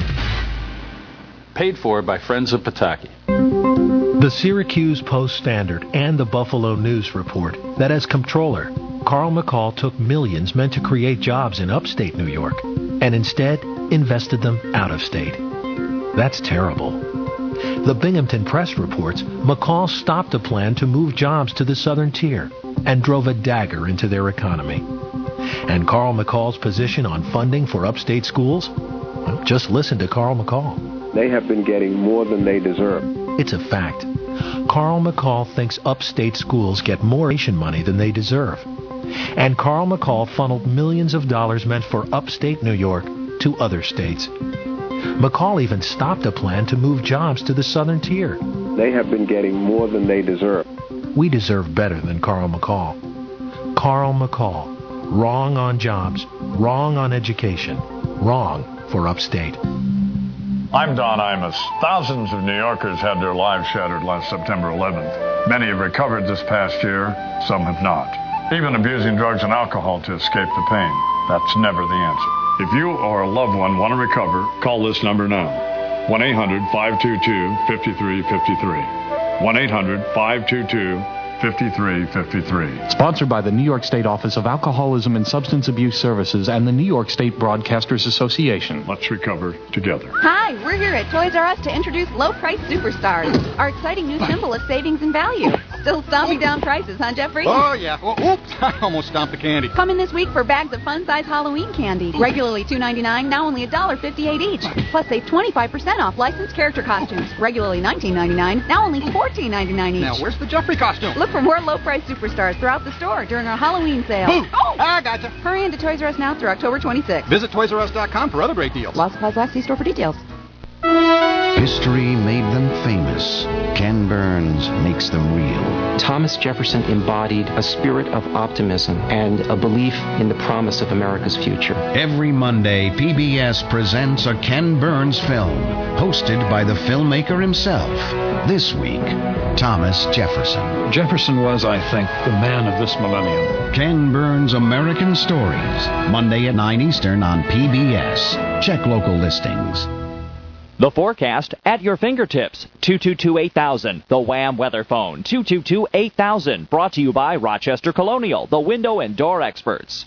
Paid for by Friends of Pataki. The Syracuse Post-Standard and the Buffalo News report that as comptroller, Carl McCall took millions meant to create jobs in upstate New York and instead invested them out of state. That's terrible. The Binghamton Press reports McCall stopped a plan to move jobs to the southern tier and drove a dagger into their economy. And Carl McCall's position on funding for upstate schools? Well, just listen to Carl McCall. They have been getting more than they deserve. It's a fact. Carl McCall thinks upstate schools get more nation money than they deserve. And Carl McCall funneled millions of dollars meant for upstate New York to other states. McCall even stopped a plan to move jobs to the southern tier. They have been getting more than they deserve. We deserve better than Carl McCall. Carl McCall. Wrong on jobs, wrong on education, wrong for upstate. I'm Don Imus. Thousands of New Yorkers had their lives shattered last September 11th. Many have recovered this past year, some have not. Even abusing drugs and alcohol to escape the pain. That's never the answer. If you or a loved one want to recover, call this number now. 1-800-522-5353. 1-800-522-5353. Sponsored by the New York State Office of Alcoholism and Substance Abuse Services and the New York State Broadcasters Association. Let's recover together. Hi, we're here at Toys R Us to introduce Low Price Superstars, our exciting new symbol of savings and value. Still stomping down prices, huh, Jeffrey? Oh, yeah. Oh, oops, I almost stomped the candy. Come in this week for bags of fun-size Halloween candy. Regularly $2.99, now only $1.58 each. Plus, save 25% off licensed character costumes. Regularly $19.99, now only $14.99 each. Now, where's the Jeffrey costume? Look for more low-price superstars throughout the store during our Halloween sale. Boo! Oh! I gotcha. Hurry into Toys R Us now through October 26th. Visit ToysRUs.com for other great deals. While supplies last, see store for details. History made them famous. Ken Burns makes them real. Thomas Jefferson embodied a spirit of optimism and a belief in the promise of America's future. Every Monday, PBS presents a Ken Burns film, hosted by the filmmaker himself. This week, Thomas Jefferson. Jefferson was, I think, the man of this millennium. Ken Burns' American Stories, Monday at 9 Eastern on PBS. Check local listings. The forecast at your fingertips. 222-8000. The Wham weather phone. 222-8000. Brought to you by Rochester Colonial, the window and door experts.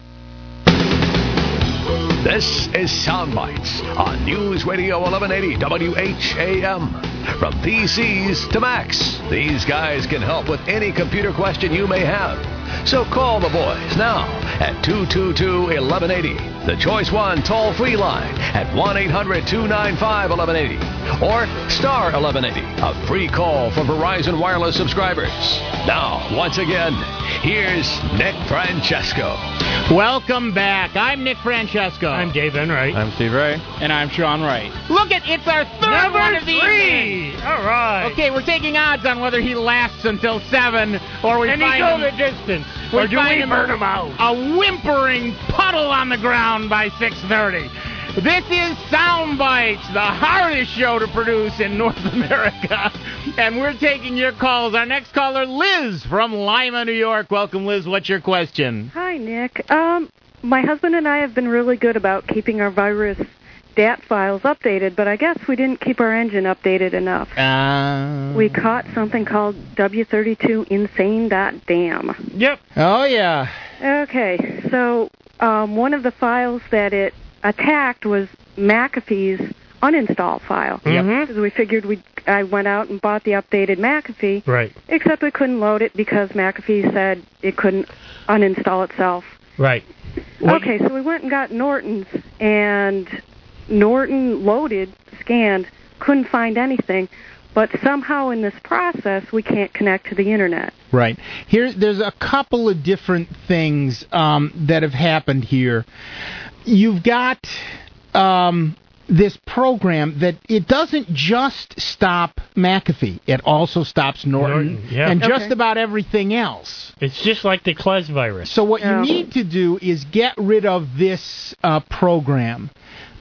This is Soundbites on News Radio 1180 WHAM. From PCs to Macs, these guys can help with any computer question you may have. So call the boys now at 222-1180. The Choice 1 toll-free line at 1-800-295-1180. Or star 1180, a free call for Verizon Wireless subscribers. Now, once again, here's Nick Francesco. Welcome back. I'm Nick Francesco. I'm Dave Enright. I'm Steve Ray. And I'm Sean Wright. Look at it's our third one of the evening. All right. Okay, we're taking odds on whether he lasts until 7 or we and find he go him the distance. We Or do find we him burn him out? A whimpering puddle on the ground by 6:30. This is Soundbites, the hardest show to produce in North America. And we're taking your calls. Our next caller, Liz from Lima, New York. Welcome, Liz. What's your question? Hi, Nick. My husband and I have been really good about keeping our virus DAT files updated, but I guess we didn't keep our engine updated enough. We caught something called W32insane.dam. Yep. Oh, yeah. Okay, so one of the files that it attacked was McAfee's uninstall file. Mm-hmm. So we figured I went out and bought the updated McAfee. Right. Except we couldn't load it because McAfee said it couldn't uninstall itself. Right. Okay, so we went and got Norton's, and Norton loaded, scanned, couldn't find anything, but somehow in this process we can't connect to the internet. Right. There's a couple of different things that have happened here. You've got this program that it doesn't just stop McAfee. It also stops Norton and just about everything else. It's just like the Klez virus. So what you need to do is get rid of this program.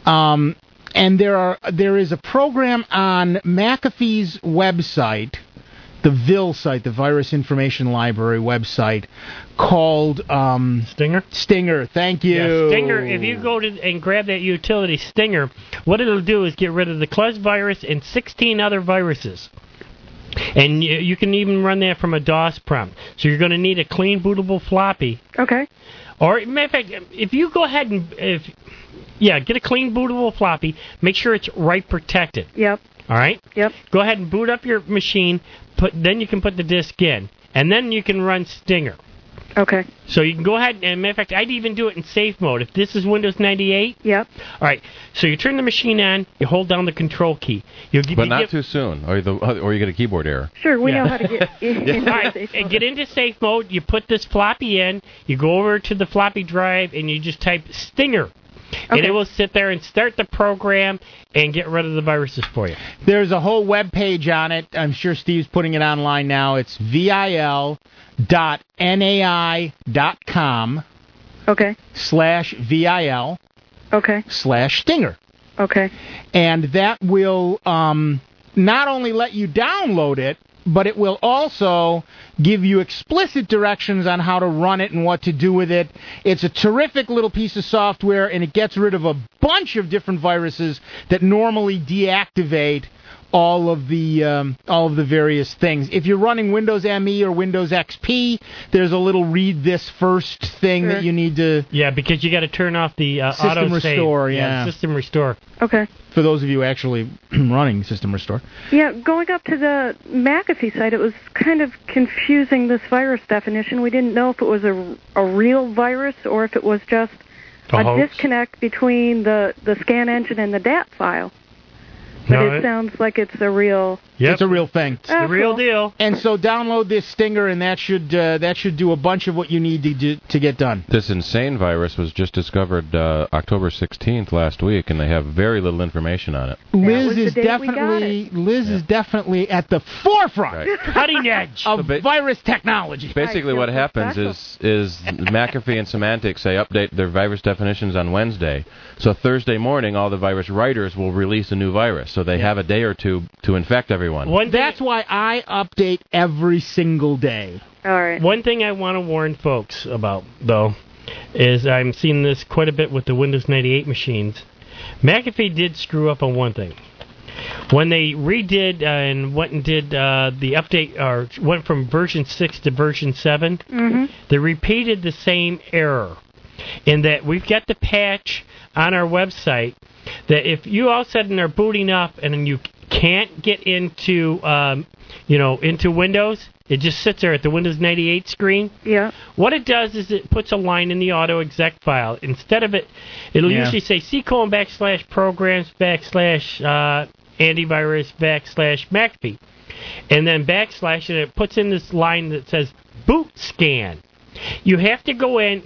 And there is a program on McAfee's website, the VIL site, the Virus Information Library website, called Stinger. Stinger, thank you. Yeah, Stinger. If you go to and grab that utility Stinger, what it'll do is get rid of the Klez virus and 16 other viruses. And you can even run that from a DOS prompt. So you're going to need a clean bootable floppy. Okay. Or, matter of fact, if you go ahead and get a clean bootable floppy, make sure it's write protected. Yep. All right? Yep. Go ahead and boot up your machine. Then you can put the disk in. And then you can run Stinger. Okay. So you can go ahead and, matter of fact, I'd even do it in safe mode. If this is Windows 98. Yep. All right. So you turn the machine on, you hold down the control key. But not too soon, or you get a keyboard error. Sure, we know how to get into All right, safe and mode. get into safe mode. You put this floppy in. You go over to the floppy drive, and you just type Stinger. And it will sit there and start the program and get rid of the viruses for you. There's a whole web page on it. I'm sure Steve's putting it online now. It's vil.nai.com /VIL /Stinger. Okay. And that will not only let you download it, but it will also give you explicit directions on how to run it and what to do with it. It's a terrific little piece of software, and it gets rid of a bunch of different viruses that normally deactivate all of the various things. If you're running Windows ME or Windows XP, there's a little read this first thing that you need to... Yeah, because you got to turn off the System Restore, System Restore. Okay. For those of you actually running System Restore. Yeah, going up to the McAfee site, it was kind of confusing, this virus definition. We didn't know if it was a real virus or if it was just a disconnect between the scan engine and the DAT file. But it sounds like it's a real... Yep. It's a real thing. It's the real deal. And so download this Stinger, and that should do a bunch of what you need to get done. This insane virus was just discovered October 16th last week, and they have very little information on it. Liz is definitely at the forefront, cutting edge of virus technology. Basically, what happens is McAfee and Symantec say update their virus definitions on Wednesday. So Thursday morning, all the virus writers will release a new virus. So they have a day or two to infect everyone. That's why I update every single day. All right. One thing I want to warn folks about, though, is I'm seeing this quite a bit with the Windows 98 machines. McAfee did screw up on one thing. When they redid and went and did the update, or went from version 6 to version 7, they repeated the same error. In that we've got the patch on our website that if you all of a sudden are booting up and you can't get into into Windows, it just sits there at the Windows 98 screen. Yeah. What it does is it puts a line in the auto exec file. Instead of it'll usually say /programs /antivirus /McAfee, and then / and it puts in this line that says boot scan. You have to go in.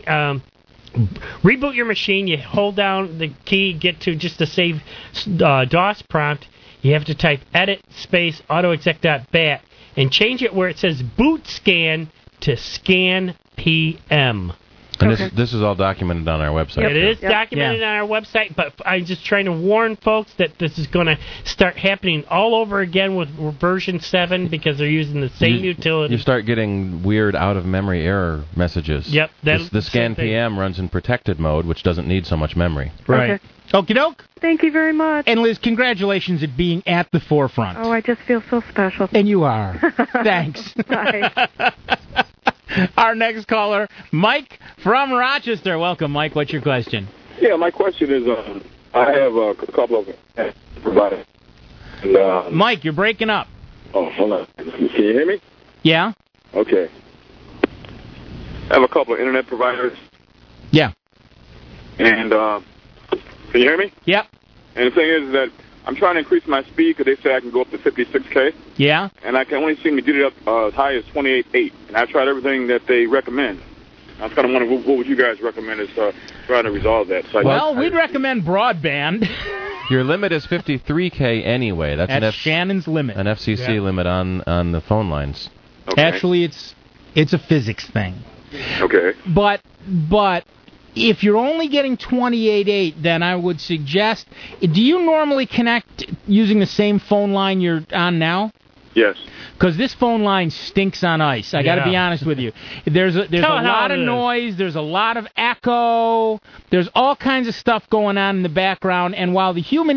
Reboot your machine, you hold down the key, get to just the save DOS prompt, you have to type edit space autoexec.bat and change it where it says boot scan to scan PM. And this is all documented on our website. It is documented on our website, but I'm just trying to warn folks that this is going to start happening all over again with version 7 because they're using the same utility. You start getting weird out-of-memory error messages. Yep. The Scan PM runs in protected mode, which doesn't need so much memory. Right. Okay. Okie doke. Thank you very much. And Liz, congratulations at being at the forefront. Oh, I just feel so special. And you are. Thanks. Bye. Our next caller, Mike from Rochester. Welcome, Mike. What's your question? Yeah, my question is, I have a couple of providers. And, Mike, you're breaking up. Oh, hold on. Can you hear me? Yeah. Okay. I have a couple of internet providers. Yeah. And, can you hear me? Yep. And the thing is that I'm trying to increase my speed because they say I can go up to 56K. Yeah. And I can only seem to get it up as high as 28.8. And I tried everything that they recommend. I was kind of wondering what would you guys recommend as trying to resolve that. So we'd recommend broadband. Your limit is 53K anyway. That's Shannon's limit. An FCC limit on the phone lines. Okay. Actually, it's a physics thing. Okay. But if you're only getting 28.8, then I would suggest, do you normally connect using the same phone line you're on now? Yes. Because this phone line stinks on ice. I got to be honest with you. There's a lot of noise. There's a lot of echo. There's all kinds of stuff going on in the background. And while the human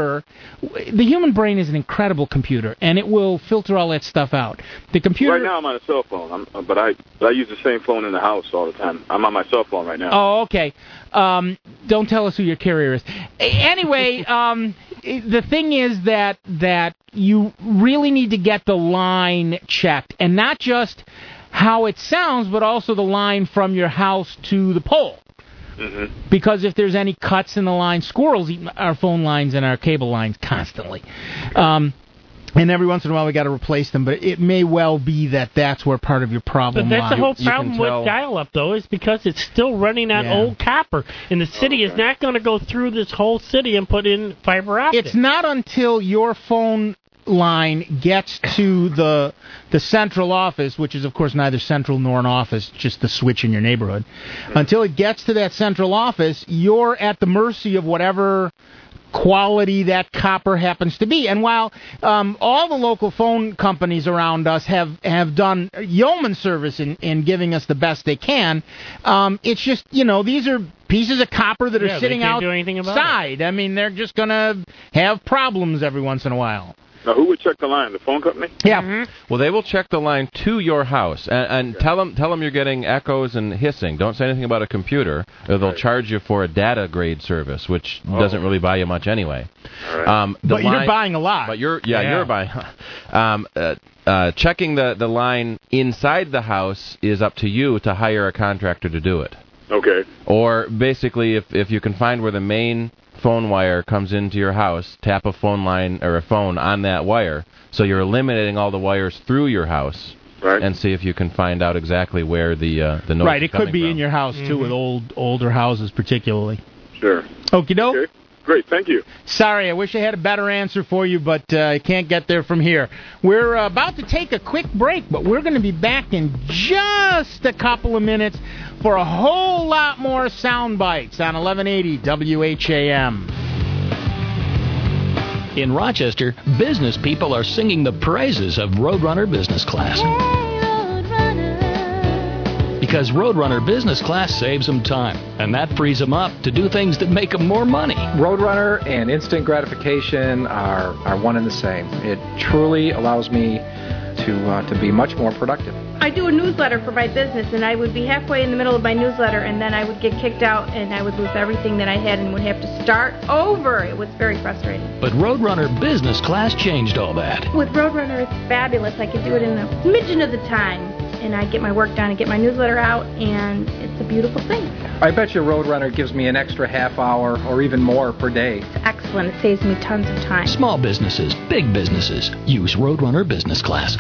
brain is an incredible computer, and it will filter all that stuff out. The computer. Right now I'm on a cell phone, but I use the same phone in the house all the time. I'm on my cell phone right now. Oh, okay. Don't tell us who your carrier is. Anyway, the thing is that you really need to get the line checked, and not just how it sounds, but also the line from your house to the pole. Mm-hmm. Because if there's any cuts in the line, squirrels eat our phone lines and our cable lines constantly. And every once in a while we got to replace them, but it may well be that that's where part of your problem lies. But that's the whole problem with dial-up, though, is because it's still running on old copper, and the city is not going to go through this whole city and put in fiber optic. It's not until your phone line gets to the central office, which is, of course, neither central nor an office, just the switch in your neighborhood. Until it gets to that central office, you're at the mercy of whatever quality that copper happens to be. And while all the local phone companies around us have done yeoman service in giving us the best they can, it's just, these are pieces of copper that are sitting outside. I mean, they're just going to have problems every once in a while. Now, who would check the line? The phone company? Yeah. Mm-hmm. Well, they will check the line to your house and tell them you're getting echoes and hissing. Don't say anything about a computer, or they'll charge you for a data grade service, which doesn't really buy you much anyway. Right. But you're buying a lot. But you're buying. Checking the line inside the house is up to you to hire a contractor to do it. Okay. Or basically, if you can find where the main phone wire comes into your house, tap a phone line or a phone on that wire, so you're eliminating all the wires through your house, right? And see if you can find out exactly where the noise right. It is coming could be from. in your house too, with older houses particularly. Sure. Okie doke. Okay. Great, thank you. Sorry, I wish I had a better answer for you, but I can't get there from here. We're about to take a quick break, but we're going to be back in just a couple of minutes for a whole lot more sound bites on 1180 WHAM. In Rochester, business people are singing the praises of Roadrunner Business Class. Because Roadrunner Business Class saves them time, and that frees them up to do things that make them more money. Roadrunner and instant gratification are one and the same. It truly allows me to be much more productive. I do a newsletter for my business, and I would be halfway in the middle of my newsletter, and then I would get kicked out, and I would lose everything that I had and would have to start over. It was very frustrating. But Roadrunner Business Class changed all that. With Roadrunner, it's fabulous. I can do it in a smidgen of the time, and I get my work done and get my newsletter out, and it's a beautiful thing. I bet you Roadrunner gives me an extra half hour or even more per day. It's excellent. It saves me tons of time. Small businesses, big businesses, use Roadrunner Business Class.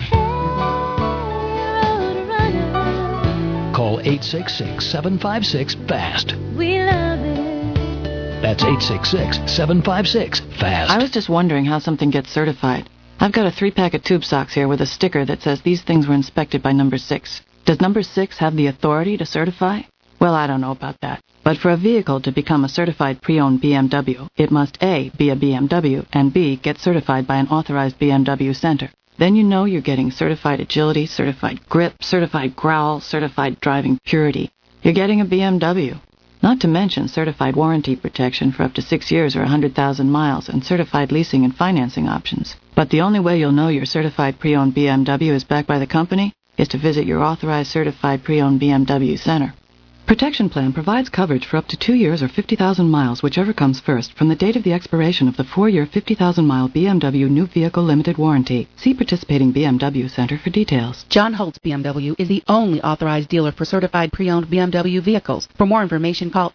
Call 866-756-FAST. We love it. That's 866-756-FAST. I was just wondering how something gets certified. I've got a 3-pack of tube socks here with a sticker that says these things were inspected by number 6. Does number 6 have the authority to certify? Well, I don't know about that. But for a vehicle to become a certified pre-owned BMW, it must A, be a BMW, and B, get certified by an authorized BMW center. Then you know you're getting certified agility, certified grip, certified growl, certified driving purity. You're getting a BMW. Not to mention certified warranty protection for up to 6 years or 100,000 miles and certified leasing and financing options. But the only way you'll know your certified pre-owned BMW is backed by the company is to visit your authorized certified pre-owned BMW center. Protection Plan provides coverage for up to 2 years or 50,000 miles, whichever comes first, from the date of the expiration of the 4-year 50,000-mile BMW New Vehicle Limited Warranty. See participating BMW Center for details. John Holtz BMW is the only authorized dealer for certified pre-owned BMW vehicles. For more information, call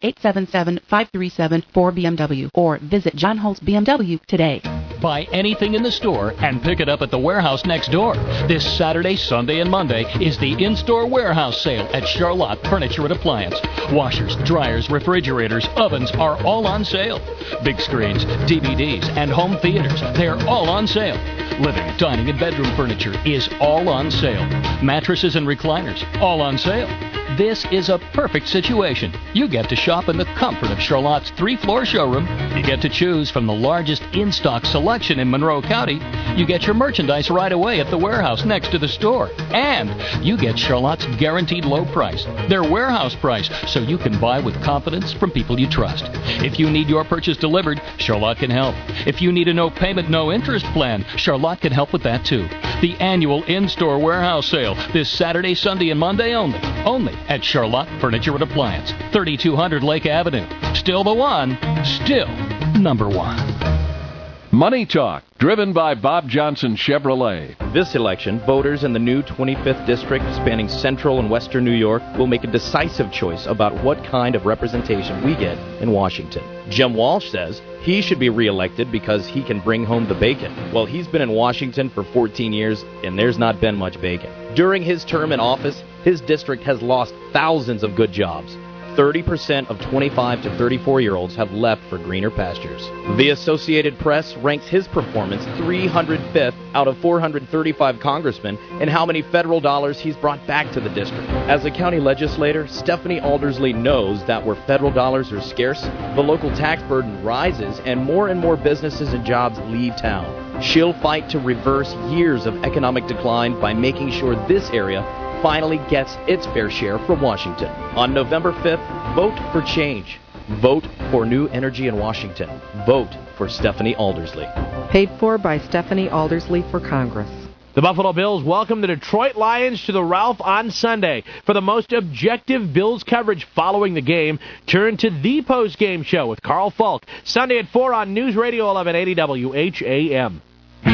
877-537-4BMW or visit John Holtz BMW today. Buy anything in the store and pick it up at the warehouse next door. This Saturday, Sunday, and Monday is the in-store warehouse sale at Charlotte Furniture and Appliance. Washers, dryers, refrigerators, ovens are all on sale. Big screens, DVDs, and home theaters, they're all on sale. Living, dining, and bedroom furniture is all on sale. Mattresses and recliners, all on sale. This is a perfect situation. You get to shop in the comfort of Charlotte's 3-floor showroom. You get to choose from the largest in-stock selection in Monroe County. You get your merchandise right away at the warehouse next to the store. And you get Charlotte's guaranteed low price, their warehouse price, so you can buy with confidence from people you trust. If you need your purchase delivered, Charlotte can help. If you need a no-payment, no-interest plan, Charlotte can help with that too. The annual in-store warehouse sale this Saturday, Sunday, and Monday only at Charlotte Furniture and Appliance, 3200 Lake Avenue. Still the one, still number one. Money Talk, driven by Bob Johnson Chevrolet. This election, voters in the new 25th District spanning central and western New York will make a decisive choice about what kind of representation we get in Washington. Jim Walsh says he should be reelected because he can bring home the bacon. Well, he's been in Washington for 14 years, and there's not been much bacon. During his term in office, his district has lost thousands of good jobs. 30% of 25 to 34-year-olds have left for greener pastures. The Associated Press ranks his performance 305th out of 435 congressmen in how many federal dollars he's brought back to the district. As a county legislator, Stephanie Aldersley knows that where federal dollars are scarce, the local tax burden rises and more businesses and jobs leave town. She'll fight to reverse years of economic decline by making sure this area finally gets its fair share from Washington. On November 5th, vote for change. Vote for new energy in Washington. Vote for Stephanie Aldersley. Paid for by Stephanie Aldersley for Congress. The Buffalo Bills welcome the Detroit Lions to the Ralph on Sunday. For the most objective Bills coverage following the game, turn to the post-game show with Carl Falk. Sunday at 4 on News Radio 1180 WHAM.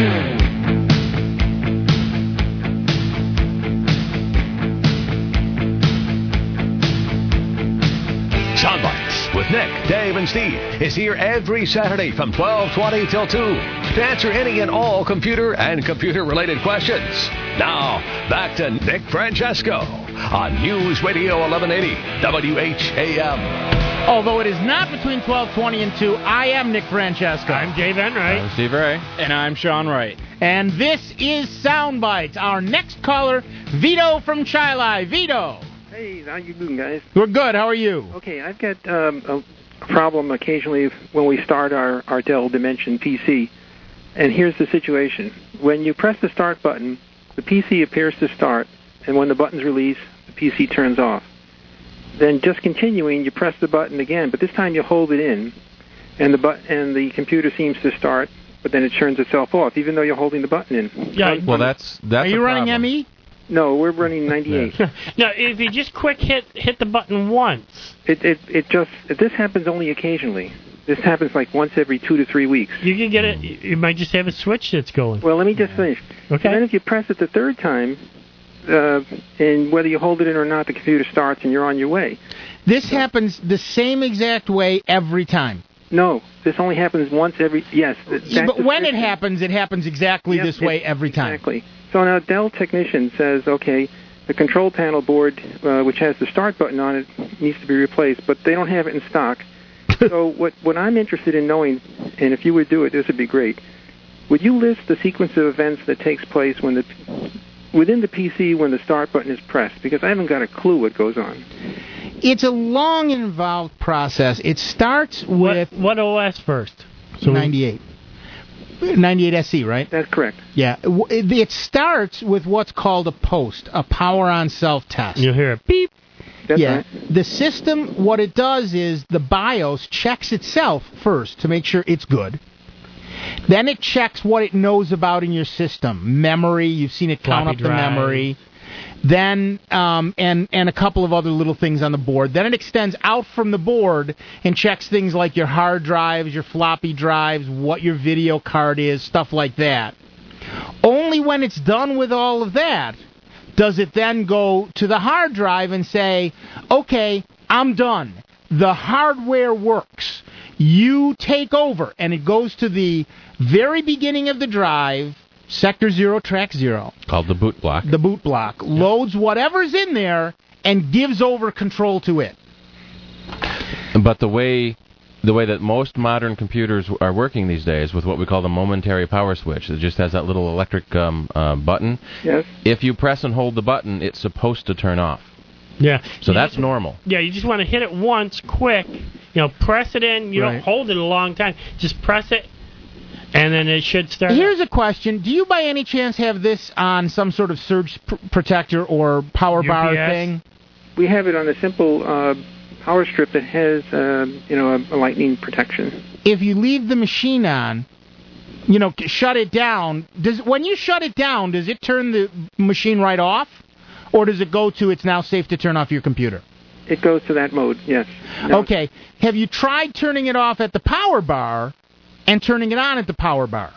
Soundbites with Nick, Dave, and Steve is here every Saturday from 12:20 till 2 to answer any and all computer and computer-related questions. Now, back to Nick Francesco on News Radio 1180 WHAM. Although it is not between 12:20 and 2, I am Nick Francesco. I'm Dave Enright. I'm Steve Ray. And I'm Sean Wright. And this is Soundbites. Our next caller, Vito from Chili. Vito. Hey, how you doing, guys? We're good. How are you? Okay, I've got a problem occasionally when we start our Dell Dimension PC. And here's the situation. When you press the start button, the PC appears to start, and when the button's released, the PC turns off. Then just continuing, you press the button again, but this time you hold it in, and the computer seems to start, but then it turns itself off, even though you're holding the button in. Yeah. Well, that's Are you running ME? No, we're running 98. Now, if you just quick hit the button once. This happens only occasionally. This happens like once every 2 to 3 weeks. You can get it. You might just have a switch that's going. Well, let me just finish. Okay. And then if you press it the third time, and whether you hold it in or not, the computer starts and you're on your way. This happens the same exact way every time. No, this only happens once every. Yes. But when it happens exactly this way every time. Exactly. So now Dell technician says, okay, the control panel board, which has the start button on it, needs to be replaced, but they don't have it in stock. So what I'm interested in knowing, and if you would do it, this would be great. Would you list the sequence of events that takes place within the PC when the start button is pressed? Because I haven't got a clue what goes on. It's a long and involved process. It starts with... What OS first? 98. 98 SE, right? That's correct. Yeah. It starts with what's called a POST, a power-on self-test. You'll hear a beep. That's right. The system, what it does is the BIOS checks itself first to make sure it's good. Then it checks what it knows about in your system. Memory, you've seen it count up the memory. Then, and a couple of other little things on the board. Then it extends out from the board and checks things like your hard drives, your floppy drives, what your video card is, stuff like that. Only when it's done with all of that does it then go to the hard drive and say, okay, I'm done. The hardware works. You take over. And it goes to the very beginning of the drive, Sector 0, Track 0. Called the boot block. The boot block. Loads whatever's in there and gives over control to it. But the way that most modern computers are working these days with what we call the momentary power switch, it just has that little electric button. Yes. If you press and hold the button, it's supposed to turn off. Yeah. So that's normal. Yeah, you just want to hit it once, quick. Press it in. You don't hold it a long time. Just press it, and then it should start. Here's a question. Do you by any chance have this on some sort of surge protector or power bar thing? We have it on a simple power strip that has, a lightning protection. If you leave the machine on, shut it down, when you shut it down, does it turn the machine right off? Or does it go to it's now safe to turn off your computer? It goes to that mode, yes. No. Okay. Have you tried turning it off at the power bar and turning it on at the power bar?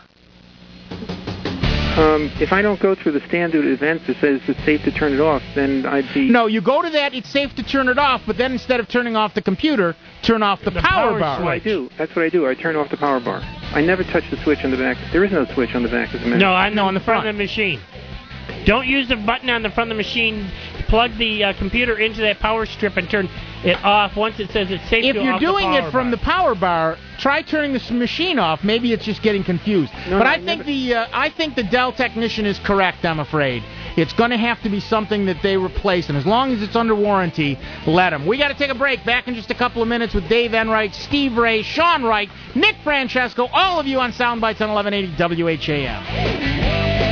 If I don't go through the standard events that says it's safe to turn it off, then I'd be... No, you go to that, it's safe to turn it off, but then instead of turning off the computer, turn off the power bar. That's what I do. That's what I do. I turn off the power bar. I never touch the switch on the back. There is no switch on the back of the No, on the front of the machine. Don't use the button on the front of the machine. Plug the computer into that power strip and turn it off once it says it's safe to off the power bar. If you're doing it from the power bar, try turning the machine off. Maybe it's just getting confused. But I think the Dell technician is correct, I'm afraid. It's going to have to be something that they replace, and as long as it's under warranty, let them. We got to take a break. Back in just a couple of minutes with Dave Enright, Steve Ray, Sean Wright, Nick Francesco, all of you on Soundbites on 1180 WHAM.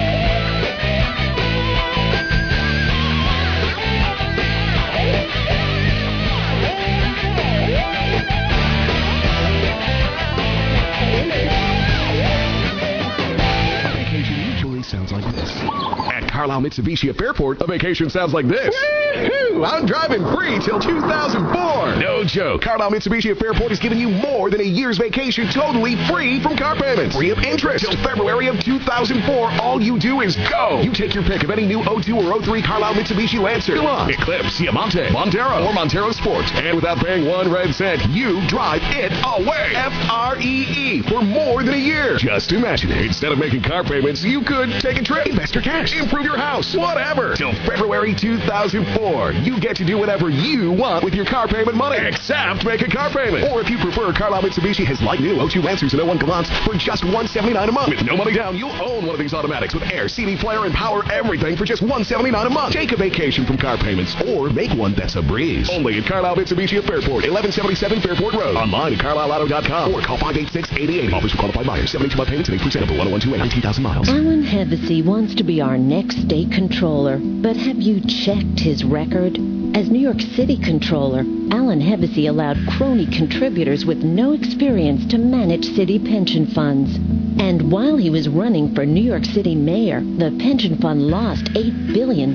Sounds like this. At Carlisle Mitsubishi at Fairport, a vacation sounds like this. Woo-hoo! I'm driving free till 2004. No joke. Carlisle Mitsubishi at Fairport is giving you more than a year's vacation totally free from car payments. Free of interest till February of 2004. All you do is go. You take your pick of any new 02 or 03 Carlisle Mitsubishi Lancer, Galant, Eclipse, Diamante, Montero, or Montero Sport. And without paying 1 red cent, you drive it away. F-R-E-E for more than a year. Just imagine it. Instead of making car payments, you could take a trip, invest your cash, improve your house, whatever. Till February 2004, you get to do whatever you want with your car payment money, except make a car payment. Or if you prefer, Carlisle Mitsubishi has like new 02 Lancers and 01 Galants for just $179 a month. With no money down, you'll own one of these automatics with air, CD player, and power everything for just $179 a month. Take a vacation from car payments, or make one that's a breeze. Only at Carlisle Mitsubishi at Fairport, 1177 Fairport Road. Online at carlisleauto.com or call 586-8080. Offers for qualified buyers. 72-month payments and 8% over 1012 and 19,000 miles. Alan Hevesy wants to be our next state controller, but have you checked his record? As New York City controller, Alan Hevesy allowed crony contributors with no experience to manage city pension funds. And while he was running for New York City mayor, the pension fund lost $8 billion.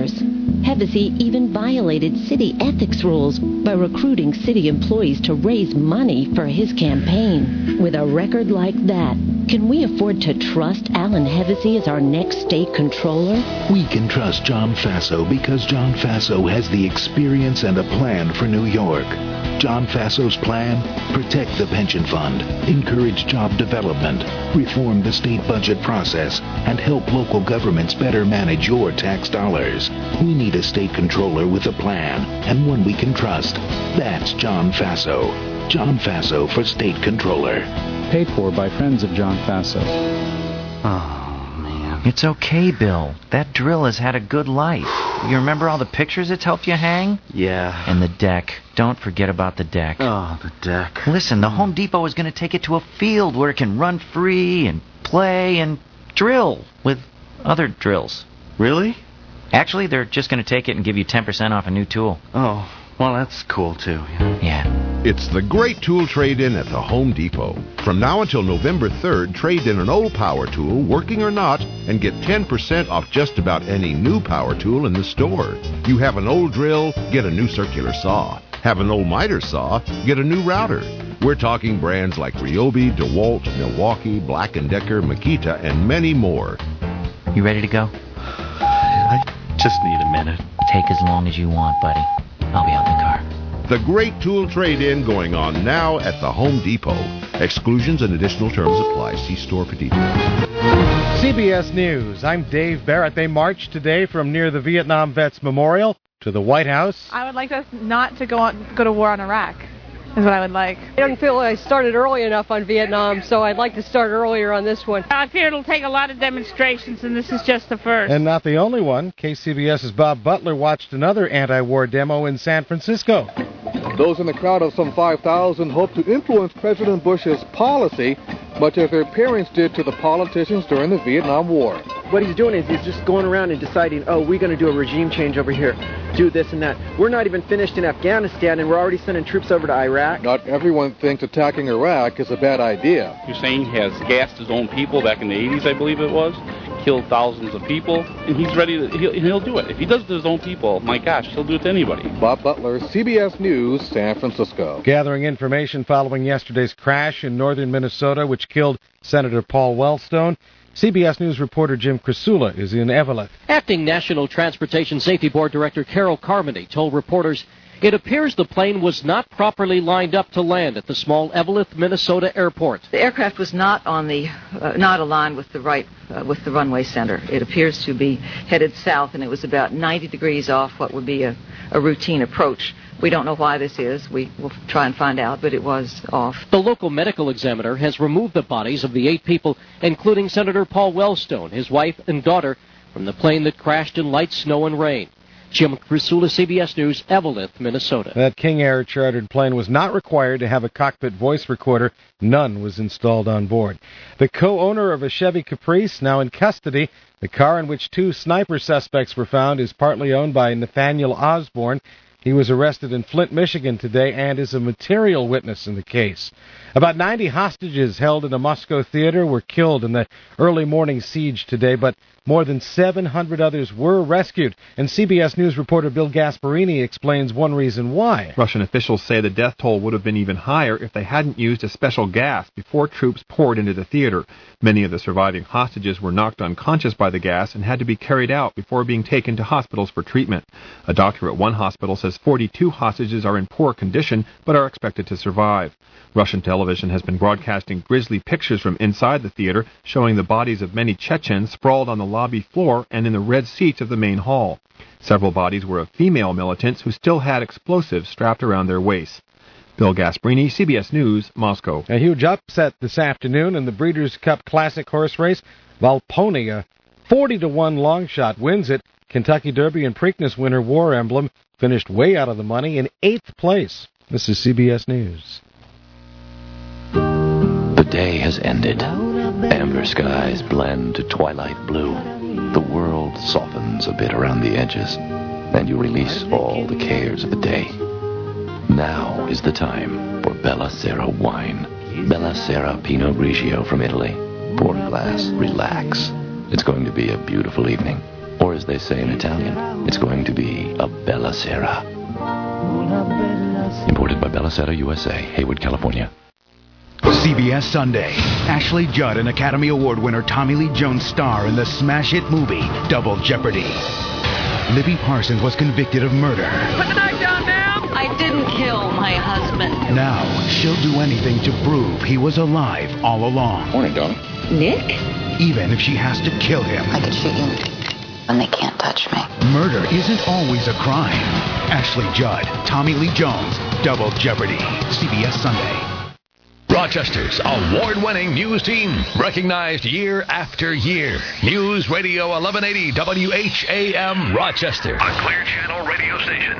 Hevesy even violated city ethics rules by recruiting city employees to raise money for his campaign. With a record like that, can we afford to trust Alan Hevesy as our next state controller? We can trust John Faso because John Faso has the experience and a plan for New York. John Faso's plan? Protect the pension fund, encourage job development, reform the state budget process, and help local governments better manage your tax dollars. We need a state controller with a plan, and one we can trust. That's John Faso. John Faso for state controller. Paid for by friends of John Faso. Oh, man. It's okay, Bill. That drill has had a good life. You remember all the pictures it's helped you hang? Yeah. And the deck. Don't forget about the deck. Oh, the deck. Listen, the Home Depot is going to take it to a field where it can run free and play and drill with other drills. Really? Actually, they're just going to take it and give you 10% off a new tool. Oh, well, that's cool, too. Yeah. It's the great tool trade-in at the Home Depot. From now until November 3rd, trade in an old power tool, working or not, and get 10% off just about any new power tool in the store. You have an old drill, get a new circular saw. Have an old miter saw, get a new router. We're talking brands like Ryobi, DeWalt, Milwaukee, Black & Decker, Makita, and many more. You ready to go? I just need a minute. Take as long as you want, buddy. I'll be out in the car. The great tool trade-in going on now at the Home Depot. Exclusions and additional terms apply. See store for details. CBS News. I'm Dave Barrett. They marched today from near the Vietnam Vets Memorial to the White House. I would like us not to go to war on Iraq, is what I would like. I don't feel I started early enough on Vietnam, so I'd like to start earlier on this one. I fear it'll take a lot of demonstrations, and this is just the first. And not the only one. KCBS's Bob Butler watched another anti-war demo in San Francisco. Those in the crowd of some 5,000 hope to influence President Bush's policy, much as their parents did to the politicians during the Vietnam War. What he's doing is he's just going around and deciding, oh, we're going to do a regime change over here, do this and that. We're not even finished in Afghanistan, and we're already sending troops over to Iraq. Not everyone thinks attacking Iraq is a bad idea. Hussein has gassed his own people back in the 80s, I believe it was, killed thousands of people, and he's ready to, he'll do it. If he does it to his own people, my gosh, he'll do it to anybody. Bob Butler, CBS News, San Francisco. Gathering information following yesterday's crash in northern Minnesota, which killed Senator Paul Wellstone. CBS News reporter Jim Krasula is in Eveleth. Acting National Transportation Safety Board Director Carol Carmody told reporters it appears the plane was not properly lined up to land at the small Eveleth, Minnesota airport. The aircraft was not on the not aligned with the runway center. It appears to be headed south, and it was about 90 degrees off what would be a routine approach. We don't know why this is. We will try and find out, but it was off. The local medical examiner has removed the bodies of the 8 people, including Senator Paul Wellstone, his wife and daughter, from the plane that crashed in light snow and rain. Jim Krasula, CBS News, Eveleth, Minnesota. That King Air chartered plane was not required to have a cockpit voice recorder. None was installed on board. The co-owner of a Chevy Caprice, now in custody. The car in which 2 sniper suspects were found is partly owned by Nathaniel Osborne. He was arrested in Flint, Michigan today and is a material witness in the case. About 90 hostages held in a Moscow theater were killed in the early morning siege today, but more than 700 others were rescued. And CBS News reporter Bill Gasparini explains one reason why. Russian officials say the death toll would have been even higher if they hadn't used a special gas before troops poured into the theater. Many of the surviving hostages were knocked unconscious by the gas and had to be carried out before being taken to hospitals for treatment. A doctor at one hospital says 42 hostages are in poor condition but are expected to survive. Russian television has been broadcasting grisly pictures from inside the theater, showing the bodies of many Chechens sprawled on the lobby floor and in the red seats of the main hall. Several bodies were of female militants who still had explosives strapped around their waists. Bill Gasparini, CBS News, Moscow. A huge upset this afternoon in the Breeders' Cup Classic horse race. Valponi, a 40-1 long shot, wins it. Kentucky Derby and Preakness winner War Emblem finished way out of the money in 8th place. This is CBS News. The day has ended. Amber skies blend to twilight blue. The world softens a bit around the edges, and you release all the cares of the day. Now is the time for Bella Sera wine. Bella Sera Pinot Grigio from Italy. Pour a glass, relax. It's going to be a beautiful evening. Or as they say in Italian, it's going to be a Bella Sera. Imported by Bella Sera USA, Hayward, California. CBS Sunday. Ashley Judd and Academy Award winner Tommy Lee Jones star in the smash hit movie Double Jeopardy. Libby Parsons was convicted of murder. Put the knife down, ma'am! I didn't kill my husband. Now, she'll do anything to prove he was alive all along. Morning, Donna. Nick? Even if she has to kill him. I could shoot you and they can't touch me. Murder isn't always a crime. Ashley Judd, Tommy Lee Jones, Double Jeopardy. CBS Sunday. Rochester's award-winning news team, recognized year after year. News Radio 1180 WHAM Rochester. A Clear Channel radio station.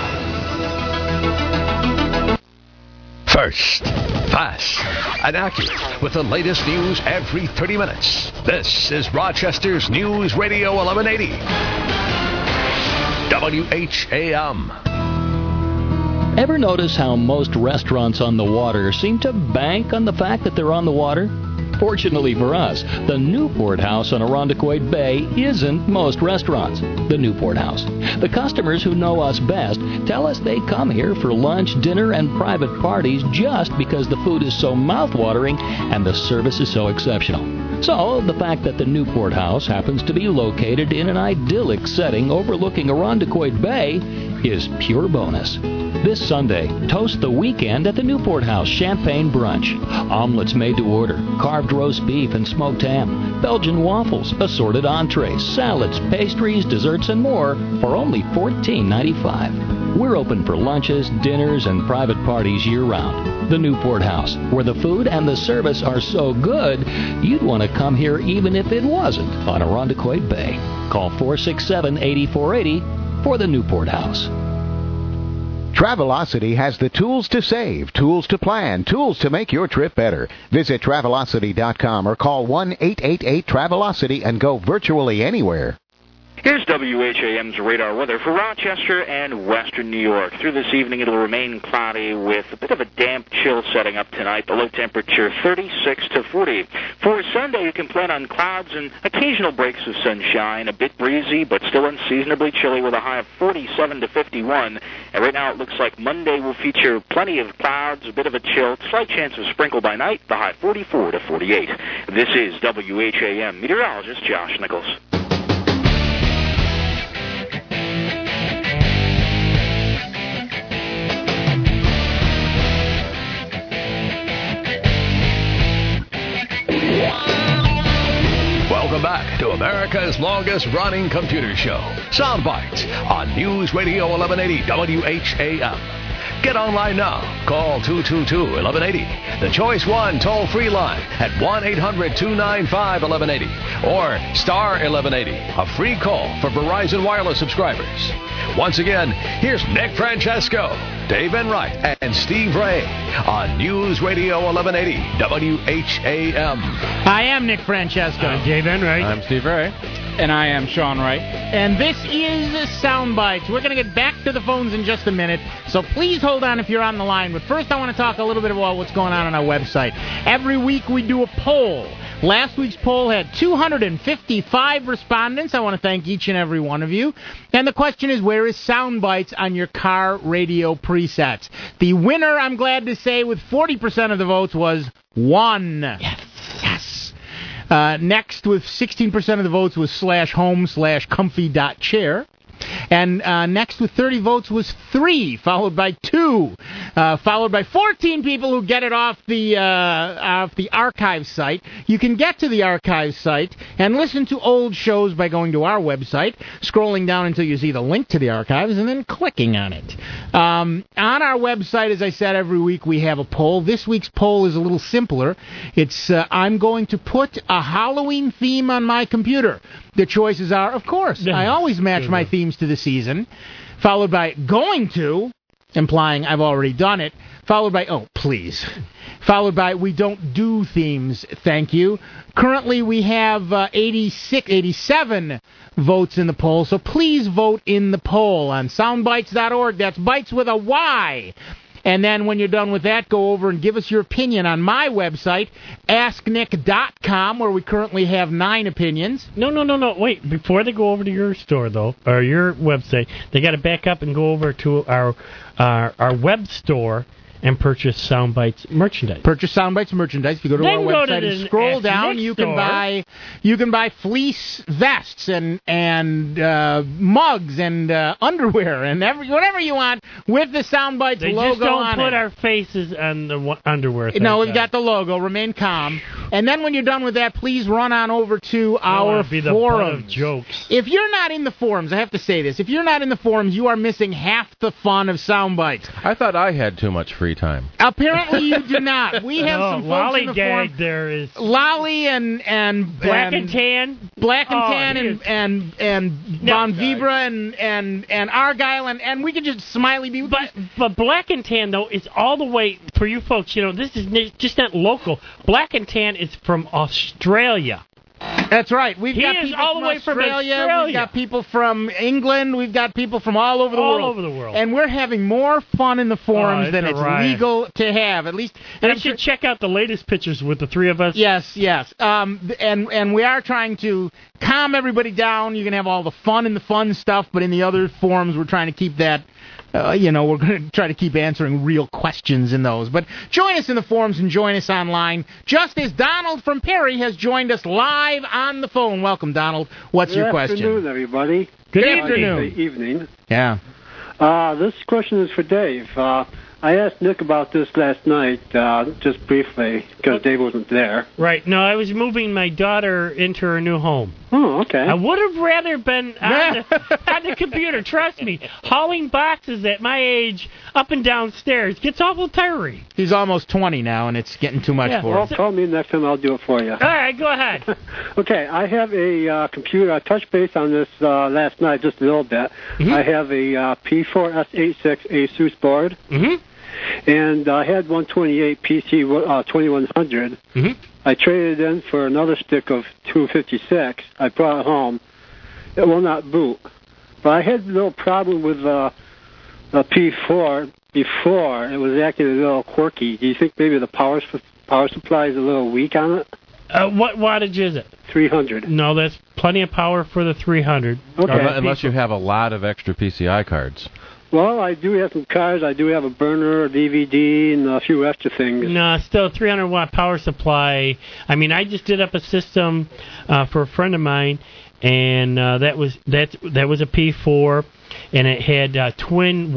First, fast, and accurate with the latest news every 30 minutes. This is Rochester's News Radio 1180. WHAM. Ever notice how most restaurants on the water seem to bank on the fact that they're on the water? Fortunately for us, the Newport House on Irondequoit Bay isn't most restaurants. The Newport House. The customers who know us best tell us they come here for lunch, dinner, and private parties just because the food is so mouth-watering and the service is so exceptional. So, the fact that the Newport House happens to be located in an idyllic setting overlooking Irondequoit Bay is pure bonus. This Sunday, toast the weekend at the Newport House Champagne Brunch. Omelets made to order, carved roast beef and smoked ham, Belgian waffles, assorted entrees, salads, pastries, desserts, and more for only $14.95. We're open for lunches, dinners, and private parties year-round. The Newport House, where the food and the service are so good, you'd want to come here even if it wasn't on Irondequoit Bay. Call 467-8480 for the Newport House. Travelocity has the tools to save, tools to plan, tools to make your trip better. Visit Travelocity.com or call 1-888-TRAVELOCITY and go virtually anywhere. Here's WHAM's radar weather for Rochester and western New York. Through this evening, it'll remain cloudy with a bit of a damp chill setting up tonight. The low temperature 36 to 40. For Sunday, you can plan on clouds and occasional breaks of sunshine. A bit breezy, but still unseasonably chilly with a high of 47 to 51. And right now, it looks like Monday will feature plenty of clouds, a bit of a chill, slight chance of sprinkle by night. The high 44 to 48. This is WHAM meteorologist Josh Nichols. Welcome back to America's longest-running computer show, Soundbites, on News Radio 1180 WHAM. Get online now. Call 222-1180. The Choice 1 toll-free line at 1-800-295-1180 or star 1180, a free call for Verizon Wireless subscribers. Once again, here's Nick Francesco, Dave Enright, and Steve Ray on News Radio 1180 WHAM. I am Nick Francesco. I'm Dave Enright. I'm Steve Ray. And I am Sean Wright. And this is Soundbites. We're going to get back to the phones in just a minute, so please hold on if you're on the line. But first I want to talk a little bit about what's going on our website. Every week we do a poll. Last week's poll had 255 respondents. I want to thank each and every one of you. And the question is, where is Soundbites on your car radio presets? The winner, I'm glad to say, with 40% of the votes was one. Yes. Next, with 16% of the votes, was /home/comfy.chair. And next with 30 votes was 3, followed by 2, followed by 14 people who get it off the archive site. You can get to the archive site and listen to old shows by going to our website, scrolling down until you see the link to the archives, and then clicking on it. On our website, as I said, every week we have a poll. This week's poll is a little simpler. It's I'm going to put a Halloween theme on my computer. The choices are, of course, I always match my themes to the season, followed by going to, implying I've already done it, followed by, oh, please, followed by we don't do themes, thank you. Currently we have 87 votes in the poll, so please vote in the poll on soundbites.org. That's bites with a Y. And then when you're done with that, go over and give us your opinion on my website, asknick.com, where we currently have 9 opinions. No. Wait, before they go over to your store, though, or your website, they got to back up and go over to our web store and purchase Soundbites merchandise. Purchase Soundbites merchandise. If you go to our website and scroll down, you can buy fleece vests and mugs and underwear and whatever you want with the Soundbites logo on it. They just don't put our faces on the underwear. No, we've got the logo. Remain calm. And then when you're done with that, please run on over to our forums. Jokes. If you're not in the forums, I have to say this. If you're not in the forums, you are missing half the fun of Soundbites. I thought I had too much free free time. Apparently you do not. We have some folks in the forum. Lollygag there is. Lolly and Black and Tan. Black and Tan and Von Vibra and Argyle and we could just Smiley be. But Black and Tan though is all the way for you folks. You know, this is just not local. Black and Tan is from Australia. That's right. We've got is people all from the way Australia. from Australia. We've got people from England. We've got people from all over the world. All over the world. And we're having more fun in the forums than it's it's a riot. legal to have. At least. And you should check out the latest pictures with the three of us. Yes. And we are trying to calm everybody down. You can have all the fun and the fun stuff, but in the other forums, we're trying to keep that. We're going to try to keep answering real questions in those. But join us in the forums and join us online, just as Donald from Perry has joined us live on the phone. Welcome, Donald. What's your question? Good afternoon, everybody. Good afternoon. Good evening. Yeah. This question is for Dave. I asked Nick about this last night, just briefly, because Dave wasn't there. Right. No, I was moving my daughter into her new home. Oh, okay. I would have rather been on the computer. Trust me, hauling boxes at my age up and down stairs gets awful tiring. He's almost 20 now, and it's getting too much for him. Well, call me next time. I'll do it for you. All right, go ahead. Okay, I have a computer. I touched base on this last night just a little bit. Mm-hmm. I have a P4S86 Asus board. Mm-hmm. And I had 128 PC 2100. Mm-hmm. I traded in for another stick of 256. I brought it home. It will not boot. But I had a little problem with the P4 before. It was acting a little quirky. Do you think maybe the power supply is a little weak on it? What wattage is it? 300. No, that's plenty of power for the 300. Okay. Unless you have a lot of extra PCI cards. Well, I do have some cards. I do have a burner, a DVD, and a few extra things. No, still 300-watt power supply. I mean, I just did up a system for a friend of mine, and that was a P4, and it had twin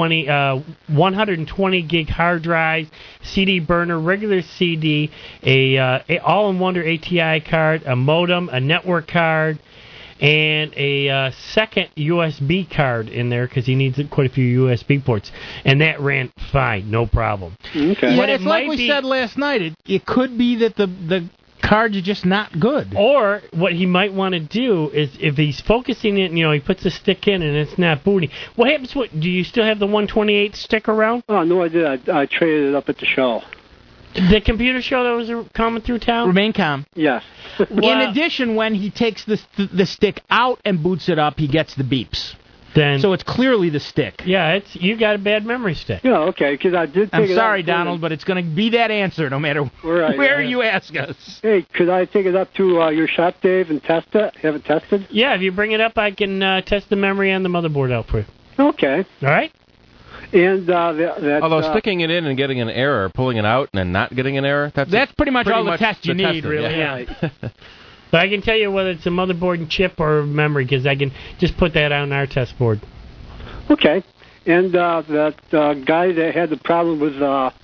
120 gig hard drives, CD burner, regular CD, a all-in-wonder ATI card, a modem, a network card, and a second USB card in there because he needs quite a few USB ports. And that ran fine, no problem. Okay. But it's like we said last night. It could be that the cards are just not good. Or what he might want to do is if he's focusing it, he puts a stick in and it's not booting. What happens? Do you still have the 128 stick around? Oh, no, I did. I traded it up at the show. The computer show that was coming through town? Remain calm. Yes. In addition, when he takes the stick out and boots it up, he gets the beeps. So it's clearly the stick. Yeah, you got a bad memory stick. Yeah, okay, because I did take I'm it sorry, out Donald, but it's going to be that answer no matter right, where you ask us. Hey, could I take it up to your shop, Dave, and test it? Have it tested? Yeah, if you bring it up, I can test the memory and the motherboard out for you. Okay. All right? And although sticking it in and getting an error, pulling it out and not getting an error, that's pretty much all the test you need, really. Yeah. But I can tell you whether it's a motherboard and chip or memory because I can just put that on our test board. Okay. And that guy that had the problem with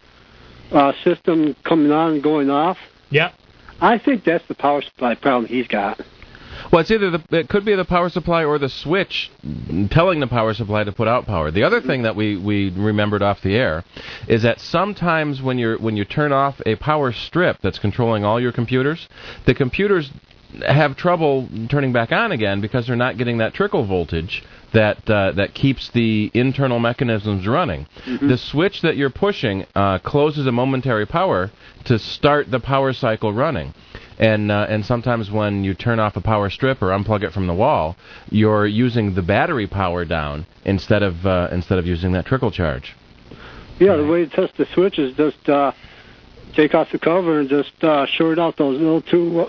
system coming on and going off. Yeah. I think that's the power supply problem he's got. Well, it's either it could be the power supply or the switch telling the power supply to put out power. The other thing that we remembered off the air is that sometimes when you turn off a power strip that's controlling all your computers, the computers have trouble turning back on again because they're not getting that trickle voltage that keeps the internal mechanisms running. Mm-hmm. The switch that you're pushing closes a momentary power to start the power cycle running. And sometimes when you turn off a power strip or unplug it from the wall, you're using the battery power down instead of using that trickle charge. Yeah, the way to test the switch is just take off the cover and just short out those little two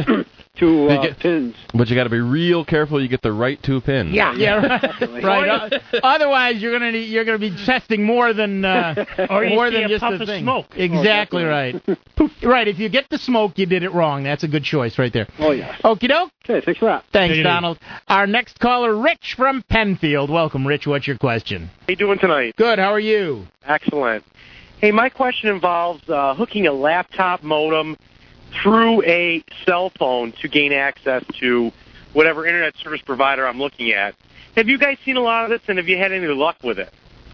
pins. But you got to be real careful you get the right two pins. Yeah, right. Otherwise, you're gonna be testing more than more than just puff the of thing. smoke. Exactly right. Right. If you get the smoke, you did it wrong. That's a good choice right there. Oh yeah. Okie doke. Okay, thanks a lot. Thanks, Donald. Our next caller, Rich from Penfield. Welcome, Rich. What's your question? How you doing tonight? Good. How are you? Excellent. Hey, my question involves hooking a laptop modem through a cell phone to gain access to whatever internet service provider I'm looking at. Have you guys seen a lot of this, and have you had any luck with it?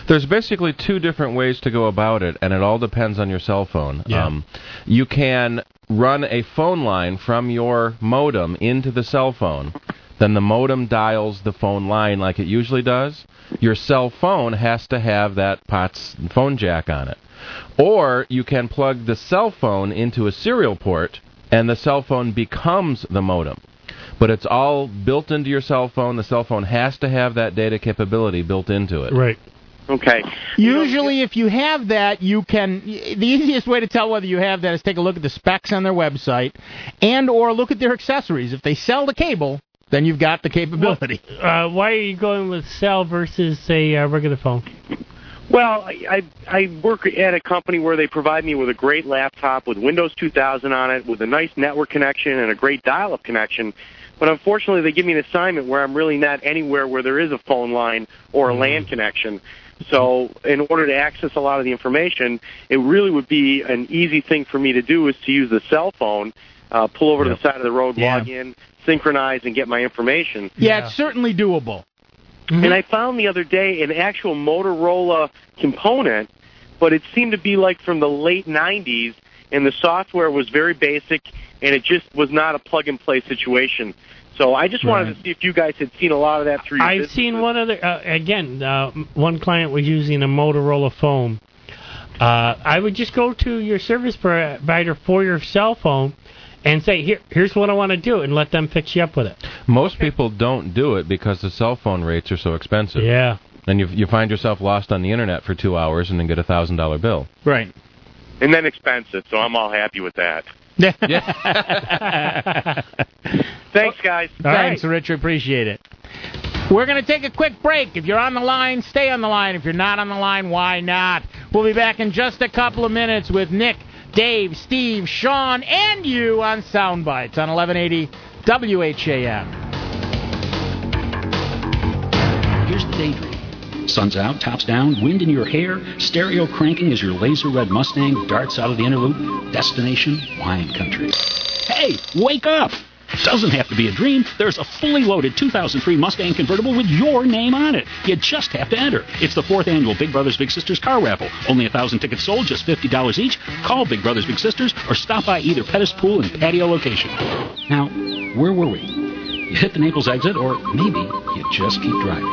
There's basically two different ways to go about it, and it all depends on your cell phone. Yeah. You can run a phone line from your modem into the cell phone. Then the modem dials the phone line like it usually does. Your cell phone has to have that POTS phone jack on it. Or you can plug the cell phone into a serial port, and the cell phone becomes the modem. But it's all built into your cell phone. The cell phone has to have that data capability built into it. Right. Okay. Usually, if you have that, you can. The easiest way to tell whether you have that is take a look at the specs on their website, and/or look at their accessories. If they sell the cable, then you've got the capability. Why are you going with cell versus a regular phone? Well, I work at a company where they provide me with a great laptop with Windows 2000 on it, with a nice network connection and a great dial-up connection. But unfortunately, they give me an assignment where I'm really not anywhere where there is a phone line or a LAN connection. So in order to access a lot of the information, it really would be an easy thing for me to do is to use the cell phone, pull over to the side of the road, log in, synchronize, and get my information. Yeah, it's certainly doable. Mm-hmm. And I found the other day an actual Motorola component, but it seemed to be like from the late 90s, and the software was very basic, and it just was not a plug-and-play situation. So I just wanted to see if you guys had seen a lot of that through your I've businesses. seen one other, one client was using a Motorola phone. I would just go to your service provider for your cell phone and say, here's what I want to do, and let them fix you up with it. Most people don't do it because the cell phone rates are so expensive. Yeah. And you find yourself lost on the Internet for 2 hours and then get a $1,000 bill. Right. And then expensive, so I'm all happy with that. Thanks, guys. Thanks, Richard. Appreciate it. We're going to take a quick break. If you're on the line, stay on the line. If you're not on the line, why not? We'll be back in just a couple of minutes with Nick, Dave, Steve, Sean, and you on Soundbites on 1180 WHAM. Here's the daydream. Sun's out, tops down, wind in your hair, stereo cranking as your laser-red Mustang darts out of the inner loop. Destination, wine country. Hey, wake up! Doesn't have to be a dream. There's a fully loaded 2003 Mustang convertible with your name on it. You just have to enter. It's the 4th annual Big Brothers Big Sisters car raffle. Only 1,000 tickets sold, just $50 each. Call Big Brothers Big Sisters or stop by either Pettis Pool and Patio location. Now, where were we? You hit the Naples exit, or maybe you just keep driving.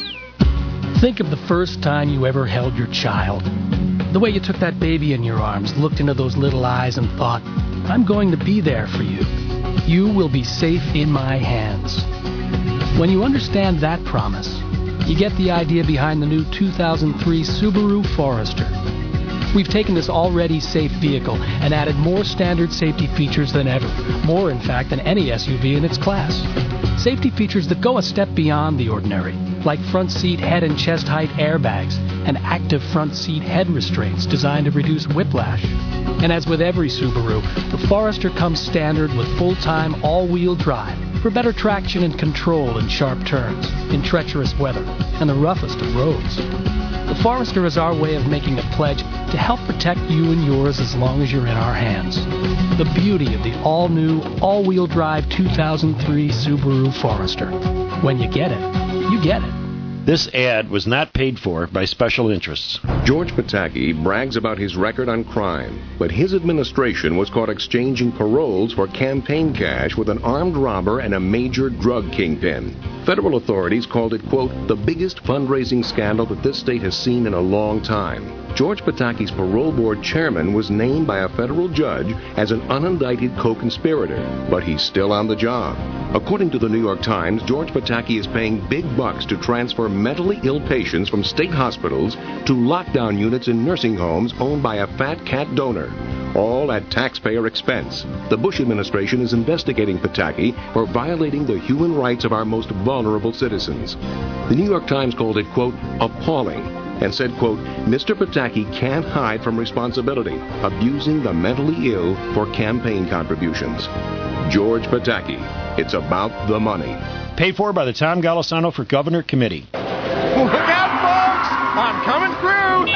Think of the first time you ever held your child. The way you took that baby in your arms, looked into those little eyes and thought, I'm going to be there for you. You will be safe in my hands. When you understand that promise, you get the idea behind the new 2003 Subaru Forester. We've taken this already safe vehicle and added more standard safety features than ever. More, in fact, than any SUV in its class. Safety features that go a step beyond the ordinary, like front seat head and chest height airbags and active front seat head restraints designed to reduce whiplash. And as with every Subaru, the Forester comes standard with full-time all-wheel drive for better traction and control in sharp turns, in treacherous weather, and the roughest of roads. The Forester is our way of making a pledge to help protect you and yours as long as you're in our hands. The beauty of the all-new, all-wheel drive 2003 Subaru Forester. When you get it, you get it. This ad was not paid for by special interests. George Pataki brags about his record on crime, but his administration was caught exchanging paroles for campaign cash with an armed robber and a major drug kingpin. Federal authorities called it, quote, the biggest fundraising scandal that this state has seen in a long time. George Pataki's parole board chairman was named by a federal judge as an unindicted co-conspirator, but he's still on the job. According to the New York Times, George Pataki is paying big bucks to transfer mentally ill patients from state hospitals to lockdown units in nursing homes owned by a fat cat donor, all at taxpayer expense. The Bush administration is investigating Pataki for violating the human rights of our most vulnerable citizens. The New York Times called it, quote, appalling, and said, quote, Mr. Pataki can't hide from responsibility, abusing the mentally ill for campaign contributions. George Pataki, it's about the money. Paid for by the Tom Golisano for Governor Committee. Look out, folks! I'm coming through!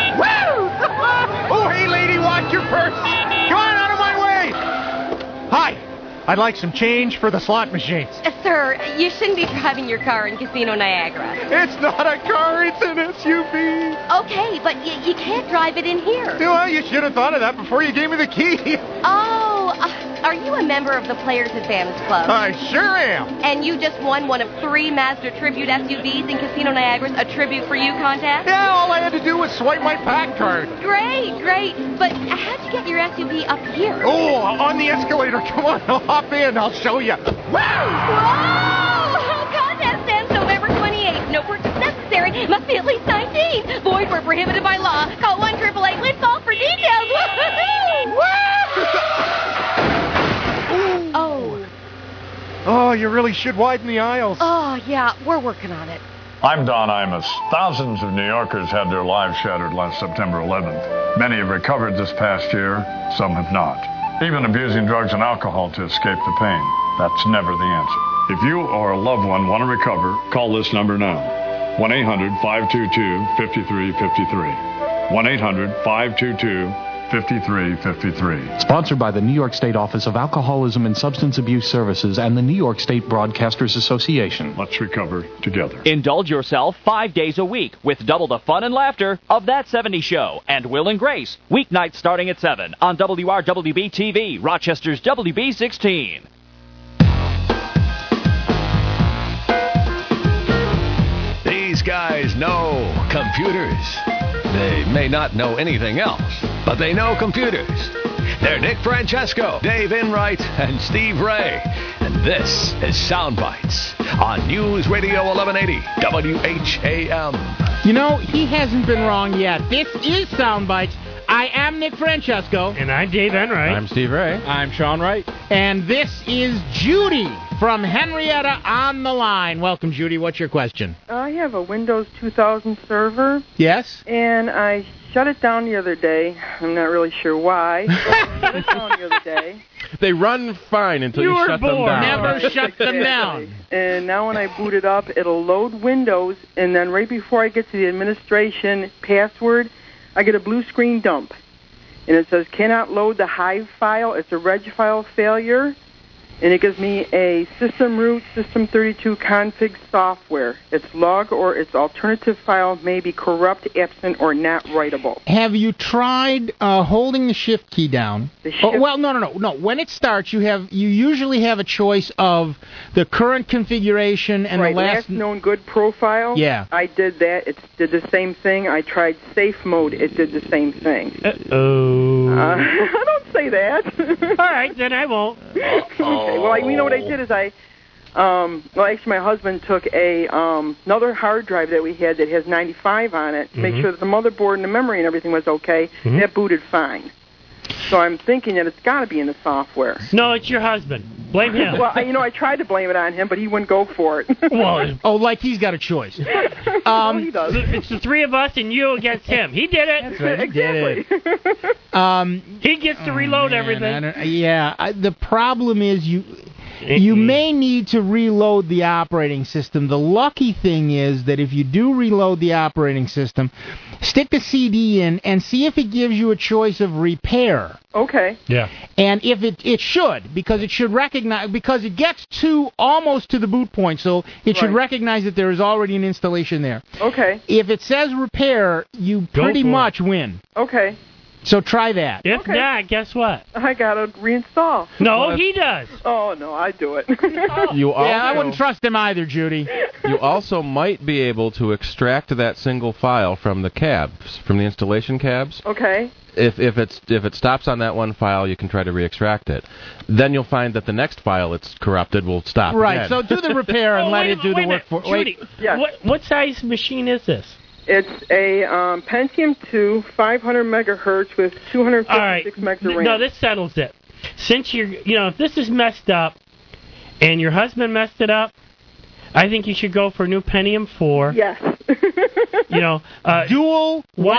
Woo! Oh, hey, lady, watch your purse! Come on, out of my way! Hi! I'd like some change for the slot machines. Sir, you shouldn't be driving your car in Casino Niagara. It's not a car, it's an SUV. Okay, but you can't drive it in here. Well, you should have thought of that before you gave me the key. Oh, are you a member of the Players Advantage Club? I sure am. And you just won one of 3 Mazda Tribute SUVs in Casino Niagara's A Tribute for You contest? Yeah, all I had to do was swipe my pack card. Great. But how'd you get your SUV up here? Oh, on the escalator. Come on, I'll hop in. I'll show you. Whoa! Contest ends November 28th. No purchase necessary. Must be at least 19. Void where prohibited by law. Call 1-888-LIFT-OFF for details. Oh, you really should widen the aisles. Oh, yeah, we're working on it. I'm Don Imus. Thousands of New Yorkers had their lives shattered last September 11th. Many have recovered this past year, some have not. Even abusing drugs and alcohol to escape the pain. That's never the answer. If you or a loved one want to recover, call this number now. 1-800-522-5353. 1-800-522-5353. Sponsored by the New York State Office of Alcoholism and Substance Abuse Services and the New York State Broadcasters Association. Let's recover together. Indulge yourself 5 days a week with double the fun and laughter of That 70s Show and Will and Grace. Weeknights starting at 7 on WRWB-TV, Rochester's WB16. These guys know computers. They may not know anything else, but they know computers. They're Nick Francesco, Dave Enright, and Steve Ray. And this is Soundbites on News Radio 1180 WHAM. You know, he hasn't been wrong yet. This is Soundbites. I am Nick Francesco. And I'm Dave Enright. I'm Steve Ray. I'm Sean Wright. And this is Judy from Henrietta on the line. Welcome, Judy. What's your question? I have a Windows 2000 server. Yes? And I shut it down the other day. I'm not really sure why. But I shut it down the other day. They run fine until you shut them down. Never shut them down. And now when I boot it up, it'll load Windows, and then right before I get to the administration password, I get a blue screen dump. And it says, cannot load the Hive file. It's a reg file failure. And it gives me a system root system32 config software. Its log or its alternative file may be corrupt, absent, or not writable. Have you tried holding the shift key down? No. When it starts, you usually have a choice of the current configuration and the last known good profile. Yeah. I did that. It did the same thing. I tried safe mode. It did the same thing. Don't say that. All right, then I won't. Okay, well, you know what I did is actually my husband took another hard drive that we had that has 95 on it to make sure that the motherboard and the memory and everything was okay. That booted fine. So I'm thinking that it's got to be in the software. No, it's your husband. Blame him. Well, I tried to blame it on him, but he wouldn't go for it. Like he's got a choice. He does. It's the three of us and you against him. He did it. That's right. Exactly. He did it. He gets to reload everything. The problem is you may need to reload the operating system. The lucky thing is that if you do reload the operating system, stick the CD in and see if it gives you a choice of repair. Okay. Yeah. And if it should, because it should recognize, because it gets almost to the boot point, so it should recognize that there is already an installation there. Okay. If it says repair, you pretty much win. Okay. So try that. If not, guess what? I got to reinstall. No, he does. Oh, no, I do it. I wouldn't trust him either, Judy. You also might be able to extract that single file from the cabs, from the installation cabs. Okay. If it stops on that one file, you can try to re-extract it. Then you'll find that the next file it's corrupted will stop. Right. Again. So do the repair and let it do the work for. Judy, what size machine is this? It's a Pentium 2, 500 megahertz with 256 megs of RAM. No, this settles it. Since if this is messed up, and your husband messed it up, I think you should go for a new Pentium 4. Yes. Dual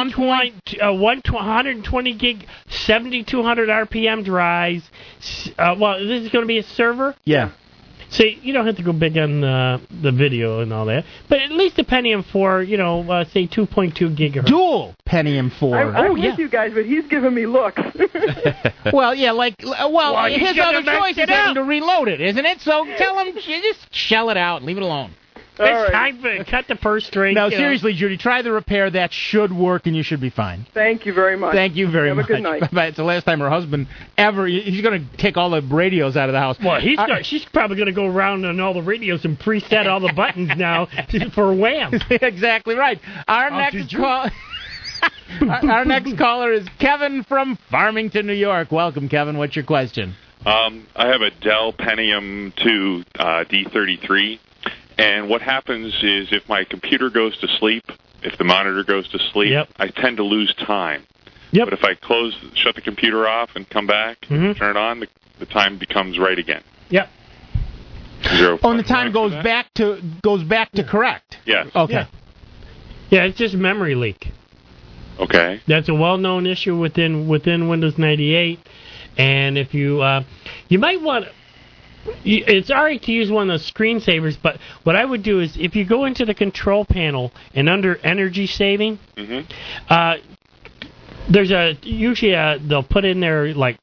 120 gig, 7,200 RPM drives. This is going to be a server? Yeah. See, you don't have to go big on the video and all that, but at least a Pentium 4, say 2.2 gigahertz. Dual Pentium 4. I'm with you guys, but he's giving me looks. Well, yeah, his other choice is having to reload it, isn't it? So tell him, just shell it out, leave it alone. It's time to cut the first string. No, seriously, Judy, try the repair. That should work, and you should be fine. Thank you very much. Thank you very much. Have a good night. Bye-bye. It's the last time her husband ever... He's going to take all the radios out of the house. Well, she's probably going to go around on all the radios and preset all the buttons now for Wham. Exactly right. Our next caller is Kevin from Farmington, New York. Welcome, Kevin. What's your question? I have a Dell Pentium 2 D33. And what happens is if my computer goes to sleep, if the monitor goes to sleep, I tend to lose time. But if I shut the computer off and come back, turn it on, the time becomes right again. Yep. And the time goes back to correct. Yes. Okay. Yeah, it's just memory leak. Okay. That's a well-known issue within Windows 98, and if you might want. It's all right to use one of those screensavers, but what I would do is if you go into the control panel and under energy saving, there's they'll put in there like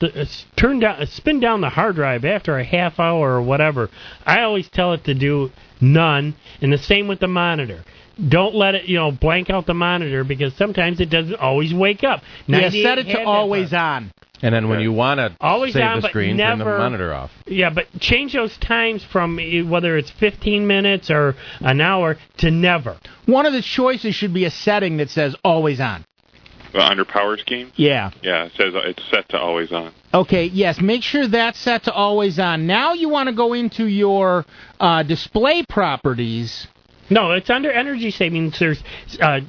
spin down the hard drive after a half hour or whatever. I always tell it to do none, and the same with the monitor. Don't let it blank out the monitor because sometimes it doesn't always wake up. Yeah, set it to always on. And then when you want to save on, the screen, turn the monitor off. Yeah, but change those times from whether it's 15 minutes or an hour to never. One of the choices should be a setting that says always on. Under power schemes? Yeah. Yeah, it says it's set to always on. Okay, yes, make sure that's set to always on. Now you want to go into your display properties. No, it's under energy savings. There's turn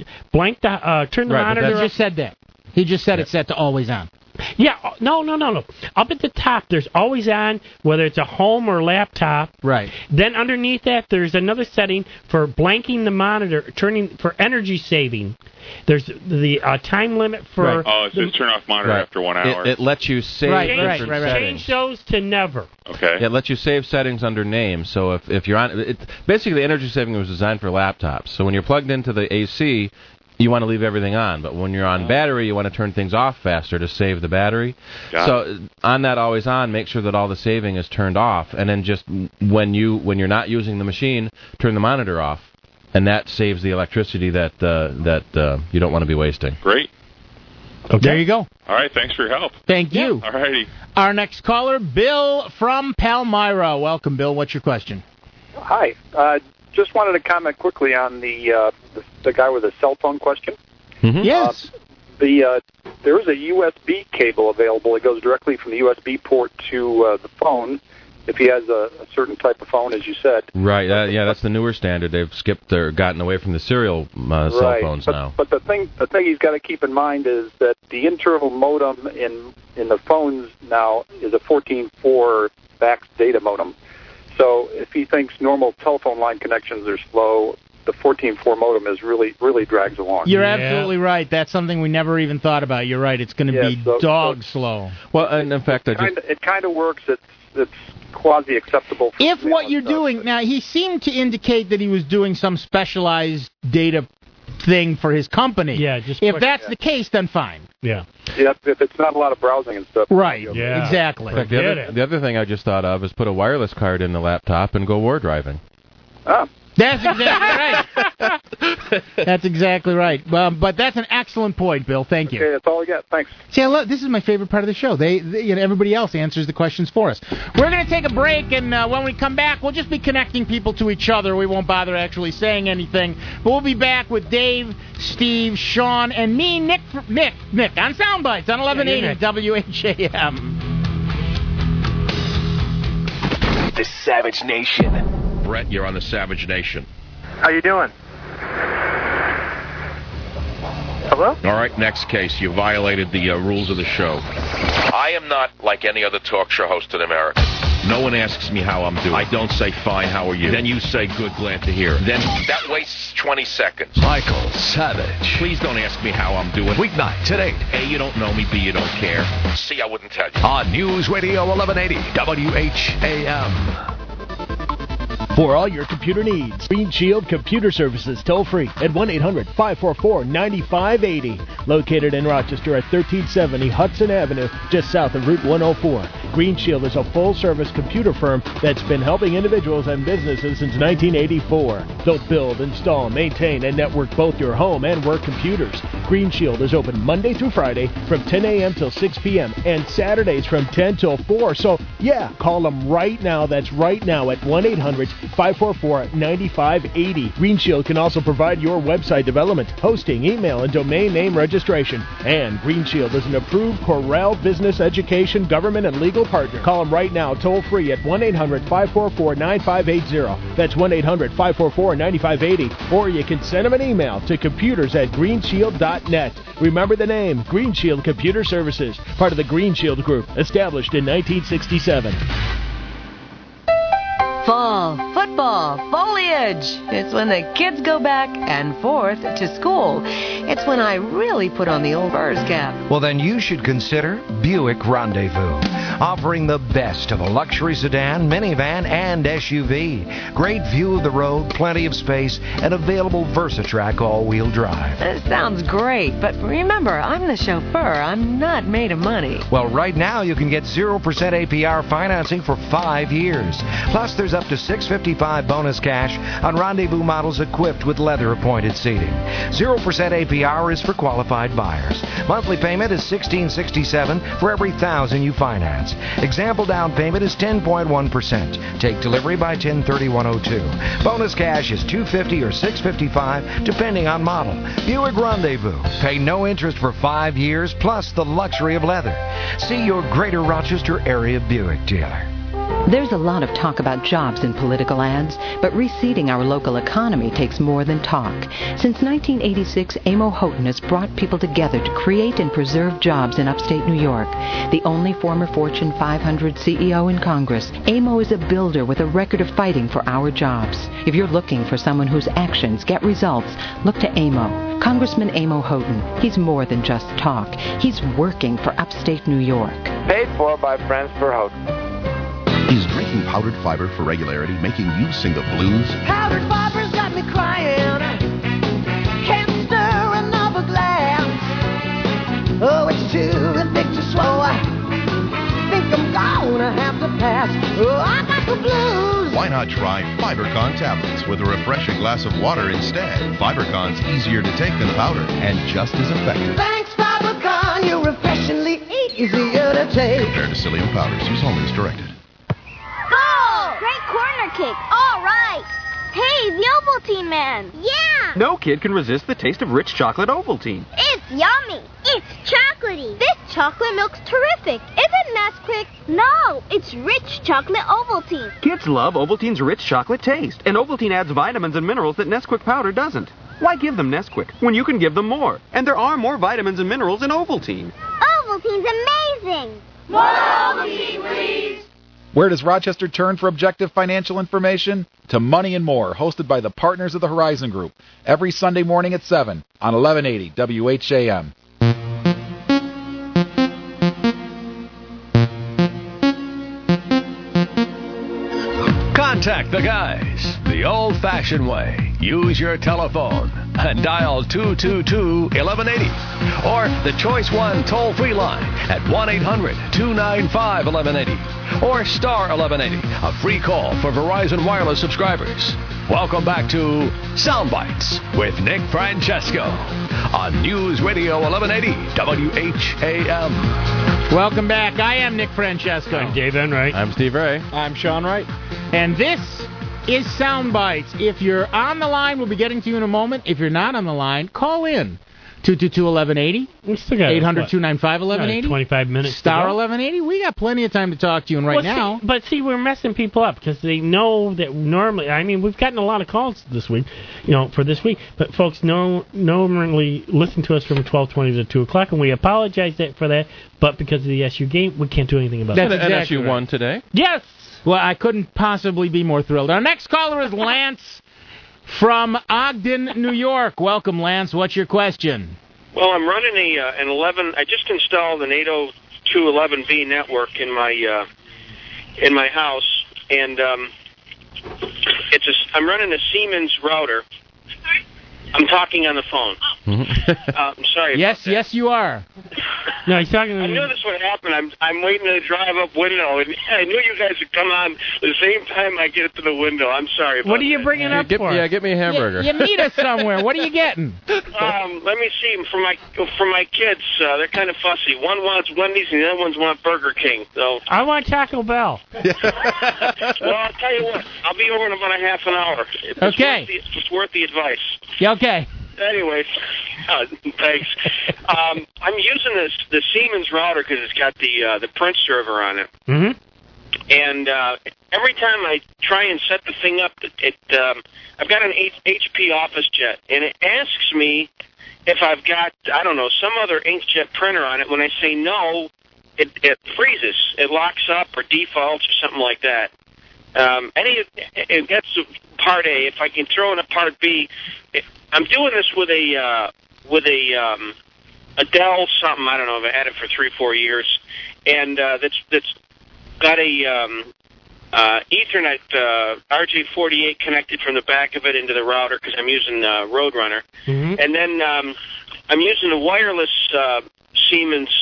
the monitor off. He just said that. He just said it's set to always on. Yeah, no. Up at the top, there's always on, whether it's a home or laptop. Right. Then underneath that, there's another setting for blanking the monitor, turning for energy saving. There's the time limit for... it says turn off monitor after 1 hour. It lets you save right. settings. Change those to never. Okay. It lets you save settings under name. So if you're on... basically, the energy saving was designed for laptops. So when you're plugged into the AC... you want to leave everything on, but when you're on battery, you want to turn things off faster to save the battery. On that always on, make sure that all the saving is turned off, and then just when you're not using the machine, turn the monitor off, and that saves the electricity that you don't want to be wasting. Great. Okay. There you go. All right, thanks for your help. Thank you. All righty. Our next caller, Bill from Palmyra. Welcome, Bill. What's your question? Hi. Just wanted to comment quickly on the guy with the cell phone question. Mm-hmm. Yes. There is a USB cable available. It goes directly from the USB port to the phone if he has a certain type of phone, as you said. Right. That's the newer standard. They've skipped or gotten away from the serial cell phones now. But the thing he's got to keep in mind is that the internal modem in the phones now is a 14.4 fax data modem. So if he thinks normal telephone line connections are slow, the 14.4 modem really drags along. You're absolutely right. That's something we never even thought about. You're right. It's going to be dog slow. Well, and in fact, it kind of works. It's quasi-acceptable. If what you're doing now, he seemed to indicate that he was doing some specialized data thing for his company. Yeah, if that's the case, then fine. Yeah. Yep, if it's not a lot of browsing and stuff. Right, exactly. In fact, the other thing I just thought of is put a wireless card in the laptop and go war driving. That's exactly right. That's exactly right. But that's an excellent point, Bill. Thank you. Okay, that's all I got. Thanks. See, this is my favorite part of the show. Everybody else answers the questions for us. We're going to take a break, and when we come back, we'll just be connecting people to each other. We won't bother actually saying anything. But we'll be back with Dave, Steve, Sean, and me, Nick on Soundbites on 1180 WHAM. The Savage Nation. Brett, you're on the Savage Nation. How you doing? Hello? All right, next case. You violated the rules of the show. I am not like any other talk show host in America. No one asks me how I'm doing. I don't say, fine, how are you? Then you say, good, glad to hear. Then that wastes 20 seconds. Michael Savage. Please don't ask me how I'm doing. Weeknights at 8. A, you don't know me. B, you don't care. C, I wouldn't tell you. On News Radio 1180 WHAM. For all your computer needs, Green Shield Computer Services, toll free at 1-800-544-9580. Located in Rochester at 1370 Hudson Avenue, just south of Route 104. Green Shield is a full-service computer firm that's been helping individuals and businesses since 1984. They'll build, install, maintain, and network both your home and work computers. Green Shield is open Monday through Friday from 10 a.m. till 6 p.m. and Saturdays from 10 till 4. So, yeah, call them right now. That's right now at 1-800-544-9580. Green Shield can also provide your website development, hosting, email, and domain name registration. And Green Shield is an approved Corral business, education, government, and legal partner. Call them right now, toll free at 1-800-544-9580. That's 1-800-544-9580. Or you can send them an email to computers@greenshield.net. Remember the name, Green Shield Computer Services, part of the Green Shield Group, established in 1967. Fall, football, foliage. It's when the kids go back and forth to school. It's when I really put on the old furs cap. Well, then you should consider Buick Rendezvous, offering the best of a luxury sedan, minivan, and SUV. Great view of the road, plenty of space, and available VersaTrack all-wheel drive. That sounds great, but remember, I'm the chauffeur. I'm not made of money. Well, right now you can get 0% APR financing for 5 years. Plus, there's up to $655 bonus cash on Rendezvous models equipped with leather-appointed seating. 0% APR is for qualified buyers. Monthly payment is $1,667 for every $1,000 you finance. Example down payment is 10.1%. Take delivery by 10/31/02. Bonus cash is $250 or $655 depending on model. Buick Rendezvous. Pay no interest for 5 years plus the luxury of leather. See your Greater Rochester area Buick dealer. There's a lot of talk about jobs in political ads, but reseeding our local economy takes more than talk. Since 1986, Amo Houghton has brought people together to create and preserve jobs in upstate New York. The only former Fortune 500 CEO in Congress, Amo is a builder with a record of fighting for our jobs. If you're looking for someone whose actions get results, look to Amo. Congressman Amo Houghton. He's more than just talk. He's working for upstate New York. Paid for by friends for Houghton. Is drinking powdered fiber for regularity making you sing the blues? Powdered fiber's got me crying. Can't stir another glass. Oh, it's too thick to swallow. I think I'm gonna have to pass. Oh, I got the blues. Why not try FiberCon tablets with a refreshing glass of water instead? FiberCon's easier to take than powder and just as effective. Thanks, FiberCon. You're refreshingly easier to take. Compared to psyllium powders, use only as directed. Goal! Great corner kick. All right. Hey, the Ovaltine man. Yeah. No kid can resist the taste of rich chocolate Ovaltine. It's yummy. It's chocolatey. This chocolate milk's terrific. Isn't Nesquik? No, it's rich chocolate Ovaltine. Kids love Ovaltine's rich chocolate taste, and Ovaltine adds vitamins and minerals that Nesquik powder doesn't. Why give them Nesquik when you can give them more? And there are more vitamins and minerals in Ovaltine. Ovaltine's amazing. More Ovaltine, please. Where does Rochester turn for objective financial information? To Money and More, hosted by the partners of the Horizon Group, every Sunday morning at 7 on 1180 WHAM. Contact the guys the old-fashioned way. Use your telephone and dial 222-1180 or the Choice 1 toll-free line at 1-800-295-1180 or star 1180, a free call for Verizon Wireless subscribers. Welcome back to Soundbites with Nick Francesco on News Radio 1180 WHAM. Welcome back. I am Nick Francesco. I'm Dave Enright. I'm Steve Ray. I'm Sean Wright. And this is Soundbites. If you're on the line, we'll be getting to you in a moment. If you're not on the line, call in. 222-1180. We still got 800-295-1180. 25 minutes. Star 1180. We got plenty of time to talk to you right now. See, we're messing people up because they know that normally. I mean, we've gotten a lot of calls this week, for this week. But folks normally listen to us from 12:20 to 2 o'clock, and we apologize for that. But because of the SU game, we can't do anything about it. That's exactly NSU won today. Yes. Well, I couldn't possibly be more thrilled. Our next caller is Lance from Ogden, New York. Welcome, Lance. What's your question? Well, I'm running an 11. I just installed an 802.11b network in my house, and I'm running a Siemens router. I'm talking on the phone. I'm sorry. Yes, you are. No, he's talking. I knew this would happen. I'm waiting to drive up window, and I knew you guys would come on the same time I get to the window. I'm sorry. What are you bringing up for? Yeah, get me a hamburger. You meet us somewhere. What are you getting? Let me see. For my kids, they're kind of fussy. One wants Wendy's, and the other ones want Burger King. So I want Taco Bell. Well, I'll tell you what. I'll be over in about a half an hour. Okay. It's worth the advice. Yeah, okay. Anyways, thanks. I'm using the Siemens router because it's got the print server on it. Mm-hmm. And every time I try and set the thing up, I've got an HP OfficeJet, and it asks me if I've got, I don't know, some other inkjet printer on it. When I say no, it freezes. It locks up or defaults or something like that. That's part A. If I can throw in a part B, I'm doing this with a Dell something. I don't know. I've had it for 3-4 years, and that's got a Ethernet RJ48 connected from the back of it into the router because I'm using Roadrunner, and then I'm using a wireless Siemens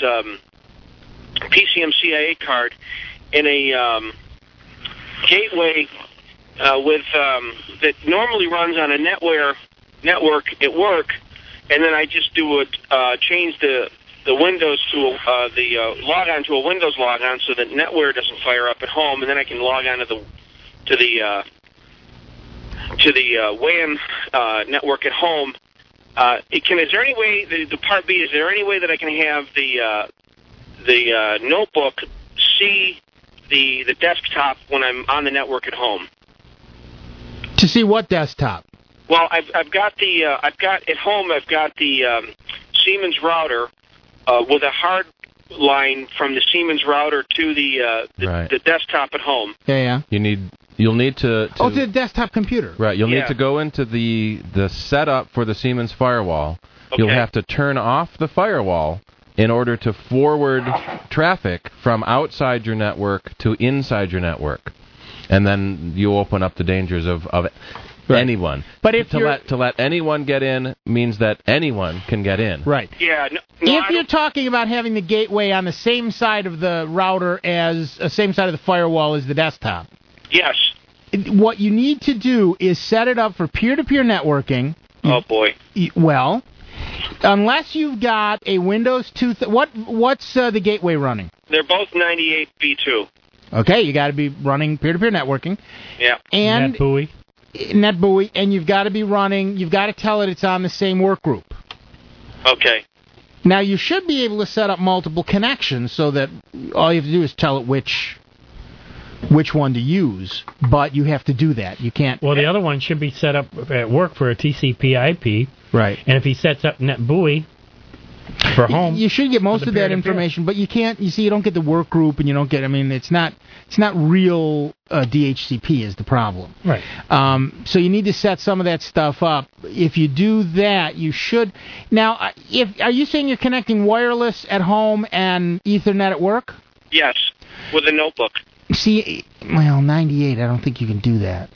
PCM-CIA card in a gateway with that normally runs on a network at work, and then I just do change the Windows to logon to a Windows logon so that NetWare doesn't fire up at home, and then I can log on to the WAN network at home. Is there any way the part B? Is there any way that I can have the notebook see the desktop when I'm on the network at home? To see what desktop? Well, I've got at home. I've got the Siemens router with a hard line from the Siemens router to the desktop at home. Yeah. You'll need to to the desktop computer. Right. You'll need to go into the setup for the Siemens firewall. Okay. You'll have to turn off the firewall in order to forward traffic from outside your network to inside your network. And then you open up the dangers of anyone. But if to let anyone get in means that anyone can get in. Right. Yeah. If you're talking about having the gateway on the same side of the router as same side of the firewall as the desktop. Yes. What you need to do is set it up for peer-to-peer networking. Oh boy. Well, unless you've got a Windows 2. What's the gateway running? They're both 98B2. Okay, you got to be running peer-to-peer networking. Yeah. And NetBUI, and you've got to tell it it's on the same work group. Okay. Now, you should be able to set up multiple connections so that all you have to do is tell it which one to use, but you have to do that. You can't... Well, the other one should be set up at work for a TCP/IP. Right. And if he sets up NetBUI for home... You should get most of that information, but you can't... You see, you don't get the work group, and you don't get... I mean, it's not real DHCP is the problem. Right. So you need to set some of that stuff up. If you do that, you should... Now, are you saying you're connecting wireless at home and Ethernet at work? Yes, with a notebook. See, well, 98, I don't think you can do that.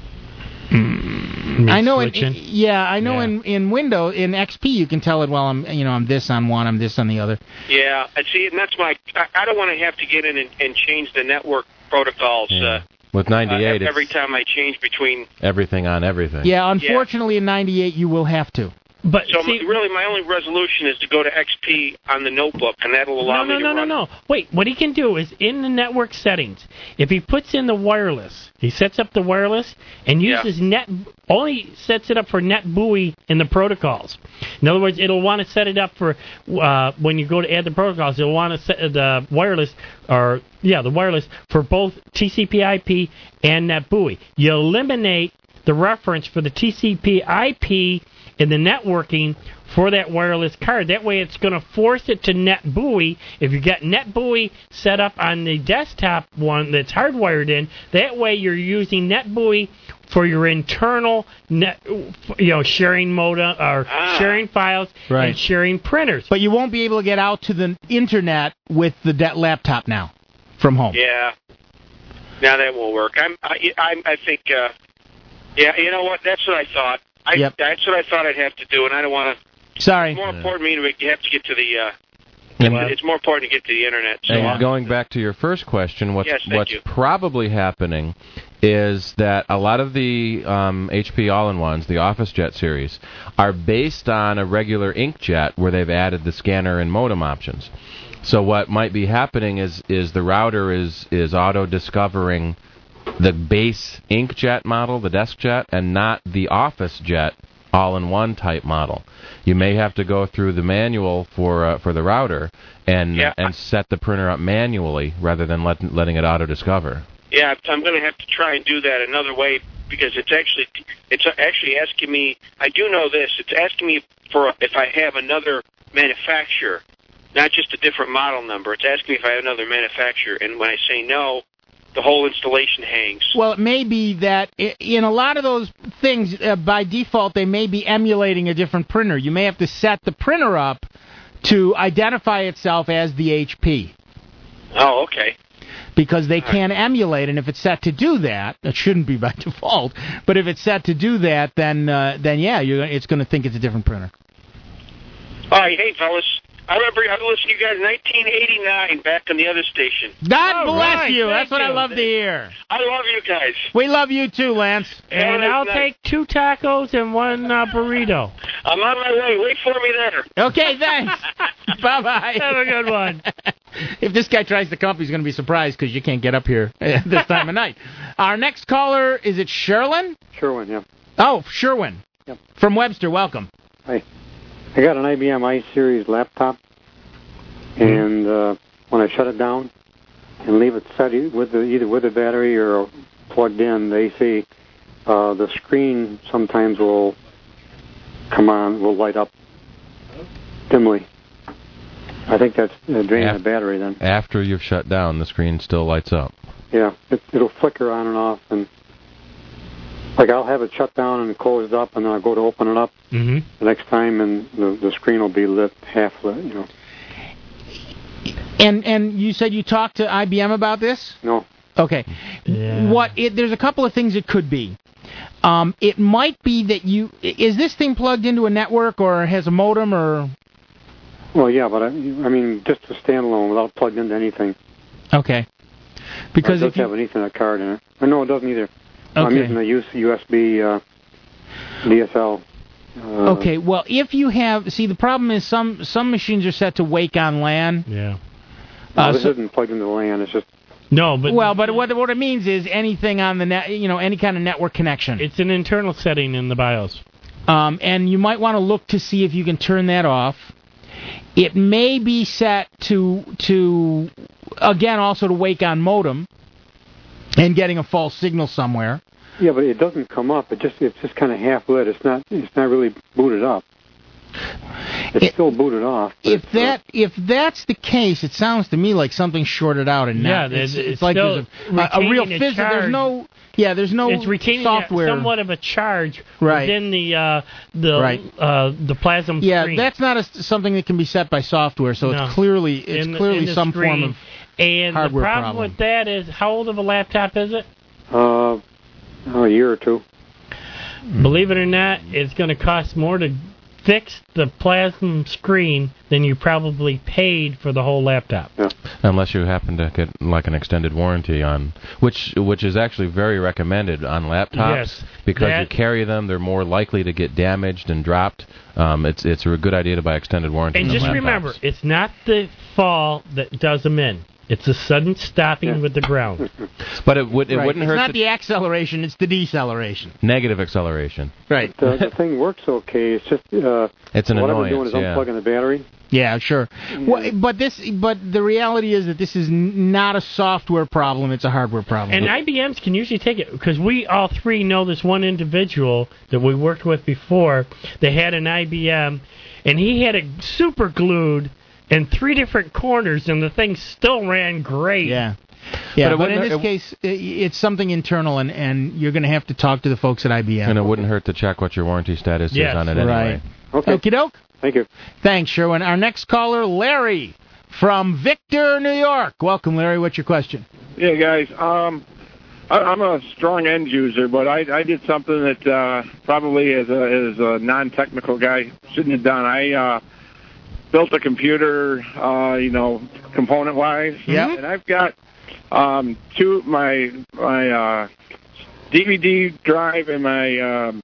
I know. In Windows, in XP, you can tell it. Well, I'm this on one, I'm this on the other. Yeah, I see, and that's I don't want to have to get in and change the network protocols. Yeah. With 98, every time I change between everything on everything. Yeah, unfortunately, in 98, you will have to. But so really, my only resolution is to go to XP on the notebook, and that'll allow me to run. No. Wait, what he can do is in the network settings, if he puts in the wireless, he sets up the wireless and uses only sets it up for NetBUI in the protocols. In other words, it'll want to set it up for when you go to add the protocols, it'll want to set the wireless for both TCP/IP and NetBUI. You eliminate the reference for the TCP/IP in the networking for that wireless card. That way it's going to force it to NetBUI. If you got NetBUI set up on the desktop one that's hardwired in, that way you're using NetBUI for your internal sharing modem or sharing files and sharing printers. But you won't be able to get out to the internet with the laptop now from home. Yeah. Now that won't work. I think Yeah, you know what? That's what I thought. That's what I thought I'd have to do, and I don't want to. Sorry. It's more important to me to have to get to the. It's more important to get to the internet. So and going back to your first question, what's you. probably happening is that a lot of the HP All-in-Ones, the OfficeJet series, are based on a regular inkjet where they've added the scanner and modem options. So what might be happening is the router is auto-discovering the base inkjet model, the DeskJet, and not the OfficeJet all-in-one type model. You may have to go through the manual for the router and set the printer up manually rather than letting it auto-discover. Yeah, I'm going to have to try and do that another way because it's actually asking me. I do know this. It's asking me for if I have another manufacturer, not just a different model number. It's asking me if I have another manufacturer, and when I say no, the whole installation hangs. Well, it may be that in a lot of those things, by default, they may be emulating a different printer. You may have to set the printer up to identify itself as the HP. Oh, okay. Because they can emulate, and if it's set to do that, it shouldn't be by default, but if it's set to do that, then it's going to think it's a different printer. All right, hey, fellas. I remember I listened to you guys in 1989 back on the other station. God bless you. That's what I love to hear. I love you guys. We love you too, Lance. And I'll take 2 tacos and 1 burrito. I'm on my way. Wait for me there. Okay, thanks. Bye-bye. Have a good one. If this guy tries to come up, he's going to be surprised because you can't get up here this time of night. Our next caller, is it Sherwin? Sherwin, yeah. Oh, Sherwin. Yep. From Webster, welcome. Hi. I got an IBM iSeries laptop, and when I shut it down and leave it set either with the battery or plugged in, the AC, the screen sometimes will will light up dimly. I think that's draining the battery then. After you've shut down, the screen still lights up. Yeah, it'll flicker on and off, and like I'll have it shut down and closed up, and then I'll go to open it up the next time, and the screen will be lit, half lit, you know. And you said you talked to IBM about this? No. Okay. Yeah. There's a couple of things it could be. It might be that is this thing plugged into a network or has a modem or? Well, yeah, but I mean just a standalone without plugged into anything. Okay. Because it doesn't have an Ethernet card in it. No, it doesn't either. Okay. I'm using a USB DSL. Okay, well, if you have... See, the problem is some machines are set to wake on LAN. Yeah. This isn't plugged into the LAN, it's just... No, but... Well, but what it means is anything on the net, any kind of network connection. It's an internal setting in the BIOS. And you might want to look to see if you can turn that off. It may be set to again, also to wake on modem and getting a false signal somewhere. Yeah, but it doesn't come up. It's just kind of half lit. It's not really booted up. It's still booted off. If that's the case, it sounds to me like something shorted out and it's like there's a real physical. There's no it's retaining software. Somewhat of a charge within the plasma screen. Yeah, that's not something that can be set by software. So it's clearly some form of and hardware the problem with that is, how old of a laptop is it? A year or two. Believe it or not, it's going to cost more to fix the plasma screen than you probably paid for the whole laptop. Yeah. Unless you happen to get like an extended warranty on, which is actually very recommended on laptops. Yes, because you carry them, they're more likely to get damaged and dropped. It's a good idea to buy extended warranty. And just remember, it's not the fall that does them in. It's a sudden stopping with the ground. But it wouldn't hurt. It's not the acceleration; it's the deceleration. Negative acceleration. Right. The thing works okay. It's just it's an what annoyance. I'm doing is unplugging the battery. Yeah, sure. Well, but the reality is that this is not a software problem; it's a hardware problem. And IBMs can usually take it because we all three know this one individual that we worked with before. They had an IBM, and he had it super glued in 3 different corners, and the thing still ran great. Yeah. Yeah, but in this case, it's something internal, and you're going to have to talk to the folks at IBM. And it wouldn't hurt to check what your warranty status is on it anyway. Okay. Okie doke. Thank you. Thanks, Sherwin. Our next caller, Larry from Victor, New York. Welcome, Larry. What's your question? Yeah, guys. I I'm a strong end user, but I did something that probably as a non-technical guy shouldn't have done. I built a computer, component-wise. Yeah. And I've got my DVD drive and my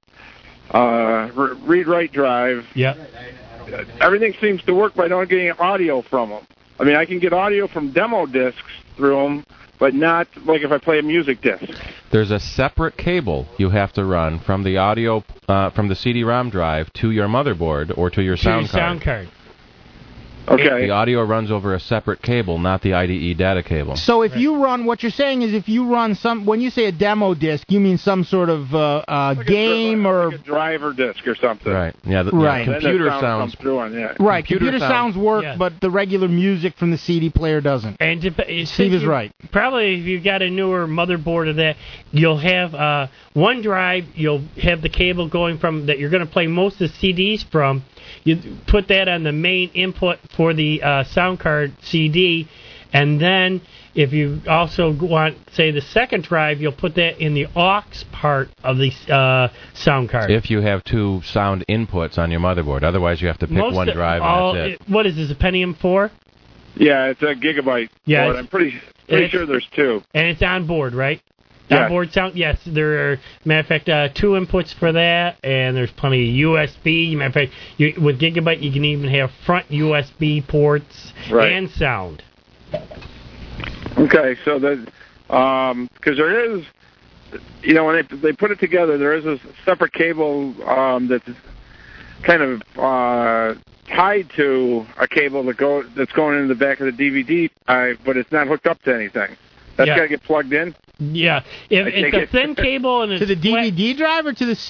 read-write drive. Yeah. Everything seems to work, but I don't get any audio from them. I mean, I can get audio from demo discs through them, but not like if I play a music disc. There's a separate cable you have to run from the audio from the CD-ROM drive to your motherboard or to your sound card. Okay. The audio runs over a separate cable, not the IDE data cable. So if you run, what you're saying is if you run when you say a demo disc, you mean some sort of game or like a driver disc or something. Right. Yeah. Right. Computer sounds. Right. Computer sounds work, but the regular music from the CD player doesn't. And Steve is right. Probably if you've got a newer motherboard of that, you'll have one drive. You'll have the cable going from that you're going to play most of the CDs from. You put that on the main input for the sound card CD, and then if you also want, say, the second drive, you'll put that in the aux part of the sound card. If you have two sound inputs on your motherboard. Otherwise, you have to pick one drive and that's it. What is this, a Pentium 4? Yeah, it's a gigabyte board. I'm pretty sure there's two. And it's on board, right? Yes. Onboard sound, yes. There are, matter of fact, two inputs for that, and there's plenty of USB. Matter of fact, with Gigabyte, you can even have front USB ports and sound. Okay, so because there is, when they put it together, there is a separate cable that's kind of tied to a cable that's going into the back of the DVD, but it's not hooked up to anything. That's got to get plugged in? Yeah. If it's a thin cable and it's to the DVD drive or to the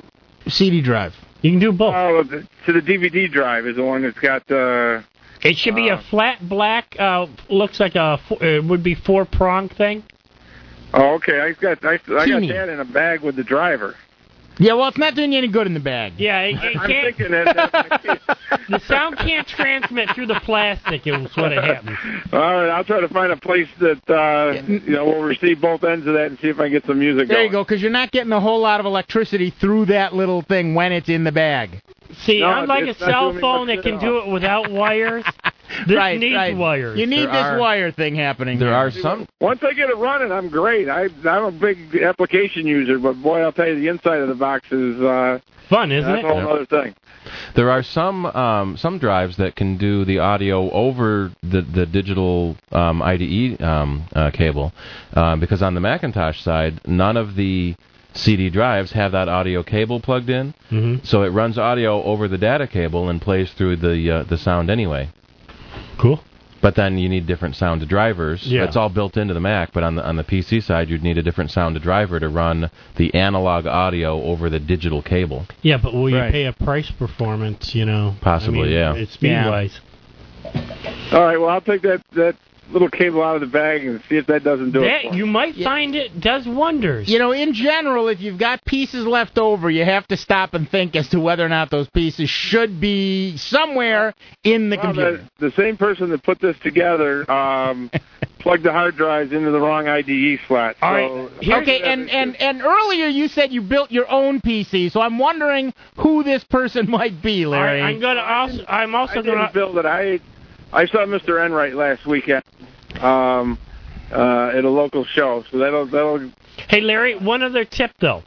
CD drive? You can do both. Oh, to the DVD drive is the one that's got it should be a flat black, looks like it would be 4-prong thing. Oh, okay. I got that in a bag with the driver. Yeah, well, it's not doing you any good in the bag. Yeah, it I'm can't. thinking that. The sound can't transmit through the plastic. Is what happened. All right, I'll try to find a place that will receive both ends of that and see if I can get some music. There you go, because you're not getting a whole lot of electricity through that little thing when it's in the bag. See, unlike a cell phone that can do it without wires, this needs wires. You need this wire thing happening. There are some. Once I get it running, I'm great. I'm a big application user, but boy, I'll tell you, the inside of the box is fun, isn't it? That's a whole other thing. There are some drives that can do the audio over the digital IDE cable, because on the Macintosh side, none of the CD drives have that audio cable plugged in, so it runs audio over the data cable and plays through the sound anyway. Cool. But then you need different sound drivers. Yeah. It's all built into the Mac, but on the PC side, you'd need a different sound driver to run the analog audio over the digital cable. Yeah, but will you pay a price performance, Possibly, It's speed-wise. All right, well, I'll take that little cable out of the bag and see if that doesn't do it for me. You might find it does wonders. In general, if you've got pieces left over, you have to stop and think as to whether or not those pieces should be somewhere in the computer. The same person that put this together plugged the hard drives into the wrong IDE slot. All right. Okay, and earlier you said you built your own PC, so I'm wondering who this person might be, Larry. I didn't build it. I saw Mr. Enright last weekend at a local show, so that'll. Hey, Larry, one other tip though: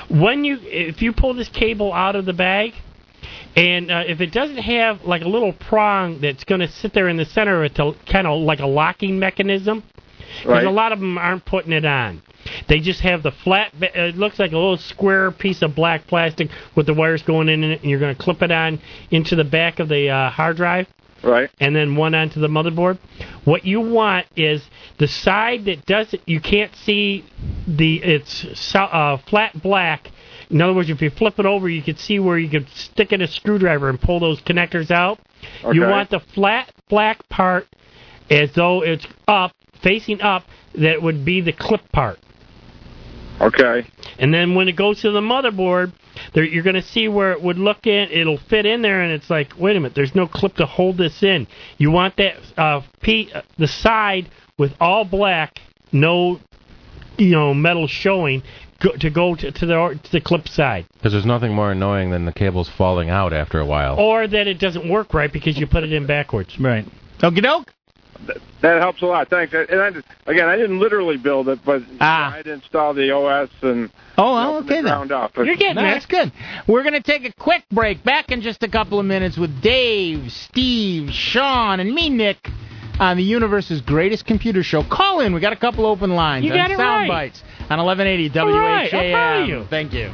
if you pull this cable out of the bag, and if it doesn't have like a little prong that's going to sit there in the center of it to kind of like a locking mechanism, because a lot of them aren't putting it on. They just have the flat. It looks like a little square piece of black plastic with the wires going in it, and you're going to clip it on into the back of the hard drive. Right. And then one onto the motherboard. What you want is the side that doesn't, you can't see it's flat black. In other words, if you flip it over, you can see where you can stick in a screwdriver and pull those connectors out. Okay. You want the flat black part as though it's up, facing up, that would be the clip part. Okay. And then when it goes to the motherboard, you're going to see where it would look in. It'll fit in there, and it's like, wait a minute, there's no clip to hold this in. You want that the side with all black, no metal showing to go to the clip side. Because there's nothing more annoying than the cables falling out after a while. Or that it doesn't work right because you put it in backwards. Right. Okie doke. That helps a lot. Thanks. And I didn't literally build it, but I'd install the OS and okay ground up. You're getting there. That's good. We're going to take a quick break. Back in just a couple of minutes with Dave, Steve, Sean, and me, Nick, on the universe's greatest computer show. Call in. We got a couple open lines. You got it Sound right. Bites on 1180 WHAM. Right. I'll follow you. Thank you.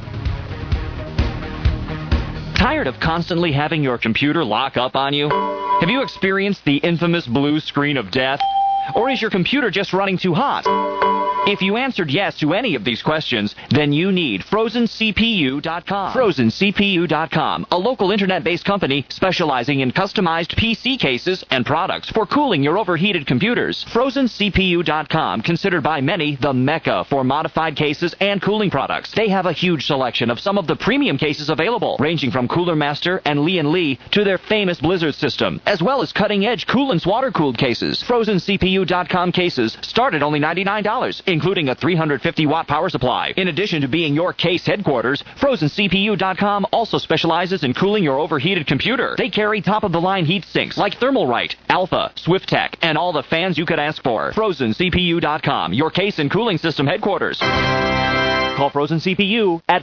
Tired of constantly having your computer lock up on you? Have you experienced the infamous blue screen of death? Or is your computer just running too hot? If you answered yes to any of these questions, then you need FrozenCPU.com. FrozenCPU.com, a local internet-based company specializing in customized PC cases and products for cooling your overheated computers. FrozenCPU.com, considered by many the mecca for modified cases and cooling products. They have a huge selection of some of the premium cases available, ranging from Cooler Master and Lee to their famous Blizzard system, as well as cutting-edge Coolant's water-cooled cases. FrozenCPU.com cases start at only $99, including a 350-watt power supply. In addition to being your case headquarters, FrozenCPU.com also specializes in cooling your overheated computer. They carry top-of-the-line heat sinks like Thermalright, Alpha, SwiftTech, and all the fans you could ask for. FrozenCPU.com, your case and cooling system headquarters. Call Frozen CPU at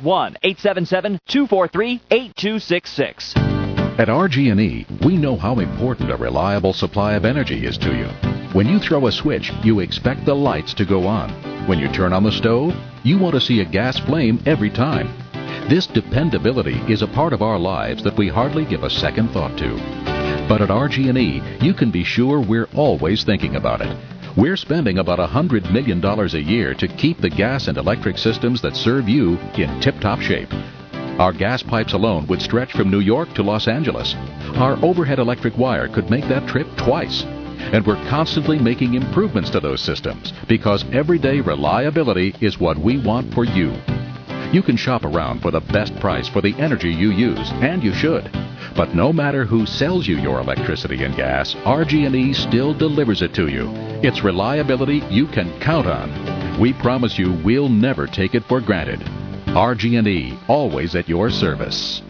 1-877-243-8266. At RG&E, we know how important a reliable supply of energy is to you. When you throw a switch, you expect the lights to go on. When you turn on the stove, you want to see a gas flame every time. This dependability is a part of our lives that we hardly give a second thought to. But at RG&E, you can be sure we're always thinking about it. We're spending about $100 million a year to keep the gas and electric systems that serve you in tip-top shape. Our gas pipes alone would stretch from New York to Los Angeles. Our overhead electric wire could make that trip twice. And we're constantly making improvements to those systems because everyday reliability is what we want for you. You can shop around for the best price for the energy you use, and you should. But no matter who sells you your electricity and gas, RG&E still delivers it to you. It's reliability you can count on. We promise you we'll never take it for granted. RG&E, always at your service.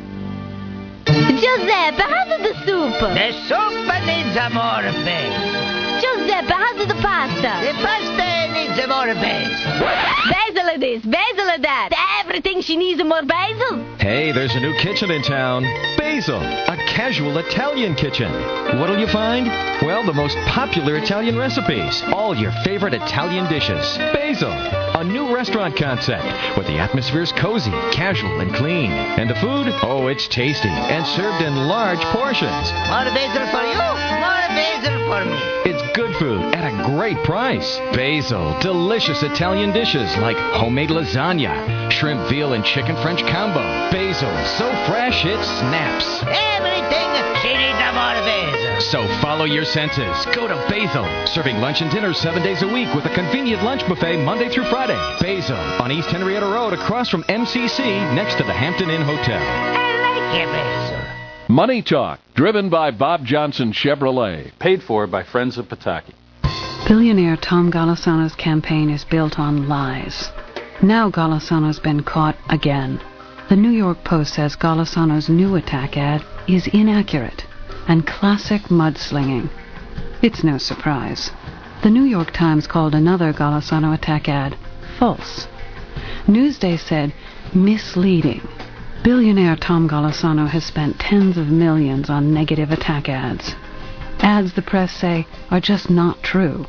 Giuseppe, how's the soup? The soup needs a more base. Giuseppe, how's the pasta? The pasta needs a more base. Basil this, basil that. Everything she needs more basil. Hey, there's a new kitchen in town. Basil, a casual Italian kitchen. What'll you find? Well, the most popular Italian recipes. All your favorite Italian dishes. Basil, a new restaurant concept where the atmosphere's cozy, casual, and clean. And the food? Oh, it's tasty and served in large portions. More basil for you, more basil for me. It's good food at a great price. Basil, delicious Italian dishes like homemade lasagna, shrimp, veal, and chicken French combo. Basil, so fresh it snaps. Everything she needs a more basil. So follow your senses. Go to Basil, serving lunch and dinner 7 days a week with a convenient lunch buffet Monday through Friday. Basil, on East Henrietta Road across from MCC next to the Hampton Inn Hotel. I like your basil. Money Talk, driven by Bob Johnson Chevrolet, paid for by Friends of Pataki. Billionaire Tom Golisano's campaign is built on lies. Now Golisano's been caught again. The New York Post says Golisano's new attack ad is inaccurate and classic mudslinging. It's no surprise. The New York Times called another Golisano attack ad false. Newsday said misleading. Billionaire Tom Golisano has spent tens of millions on negative attack ads. Ads the press say are just not true.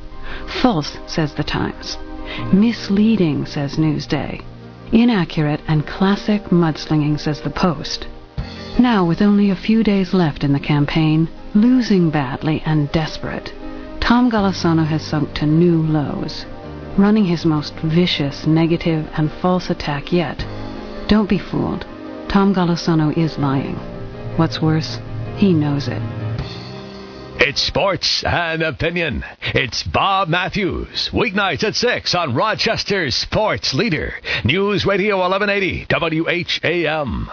False, says the Times. Misleading, says Newsday. Inaccurate and classic mudslinging, says the Post. Now, with only a few days left in the campaign, losing badly and desperate, Tom Golisano has sunk to new lows, running his most vicious, negative, and false attack yet. Don't be fooled. Tom Golisano is lying. What's worse, he knows it. It's sports and opinion. It's Bob Matthews. Weeknights at 6 on Rochester's sports leader. News Radio 1180 WHAM.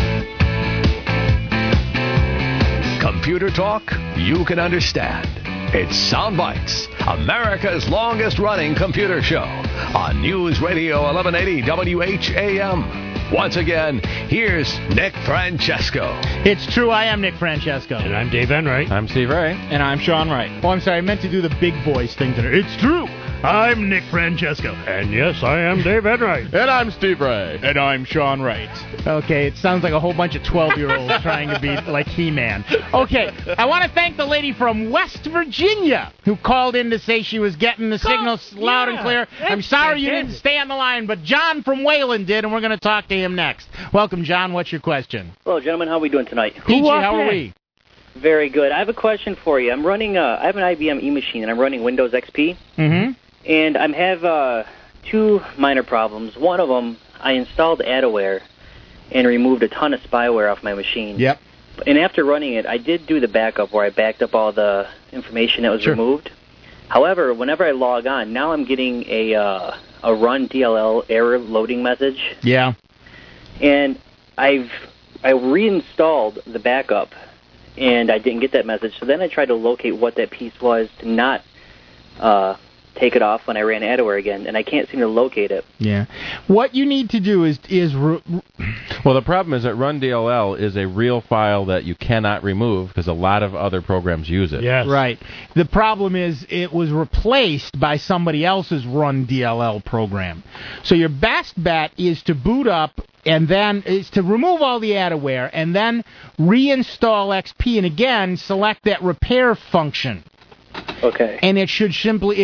Computer talk you can understand. It's Sound Bites, America's longest-running computer show on News Radio 1180 WHAM. Once again, here's Nick Francesco. It's true, I am Nick Francesco. And I'm Dave Enright. I'm Steve Ray. And I'm Sean Wright. Oh, I'm sorry, I meant to do the big voice thing today. It's true, I'm Nick Francesco. And yes, I am Dave Enright. And I'm Steve Ray. And I'm Sean Wright. Okay, it sounds like a whole bunch of 12-year-olds trying to be like He-Man. Okay, I want to thank the lady from West Virginia who called in to say she was getting the signals loud and clear. I'm sorry you didn't stay on the line, but John from Wayland did, and we're going to talk to him next. Welcome, John. What's your question? Hello, gentlemen. How are we doing tonight? Peachy, how are we? Very good. I have a question for you. I'm running. I have an IBM e-machine, and I'm running Windows XP. Mm-hmm. And I have two minor problems. One of them, I installed Adaware and removed a ton of spyware off my machine. Yep. And after running it, I did do the backup where I backed up all the information that was removed. However, whenever I log on, now I'm getting a run DLL error loading message. Yeah. And I reinstalled the backup, and I didn't get that message. So then I tried to locate what that piece was to not take it off when I ran Adaware again, and I can't seem to locate it. Yeah. What you need to do is well, the problem is that Run DLL is a real file that you cannot remove because a lot of other programs use it. Yes. Right. The problem is it was replaced by somebody else's Run DLL program. So your best bet is to boot up and then is to remove all the Adaware and then reinstall XP and again select that repair function. Okay. And it should simply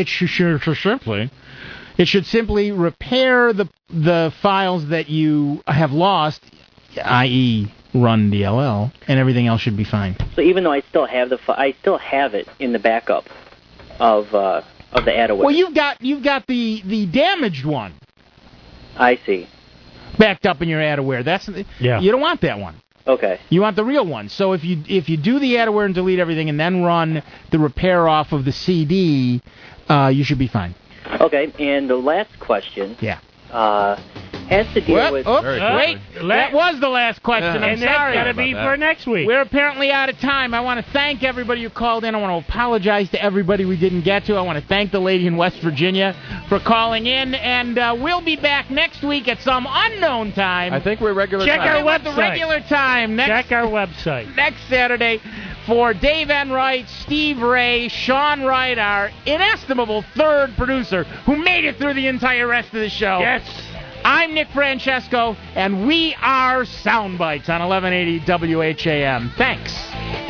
repair the files that you have lost, i.e. Run DLL, and everything else should be fine. So even though I still have I still have it in the backup of the Adaware. Well, you've got the damaged one. I see. Backed up in your Adaware. You don't want that one. Okay. You want the real one. So if you do the Adaware and delete everything and then run the repair off of the CD, you should be fine. Okay, and the last question has to deal with... Wait, that was the last question. I'm and sorry. That's got to be for next week. We're apparently out of time. I want to thank everybody who called in. I want to apologize to everybody we didn't get to. I want to thank the lady in West Virginia for calling in, and we'll be back next week at some unknown time. I think we're regular Check time. our website. The regular time. Check our website. Next Saturday. For Dave Enright, Steve Ray, Sean Wright, our inestimable third producer who made it through the entire rest of the show. Yes. I'm Nick Francesco, and we are Soundbites on 1180 WHAM. Thanks.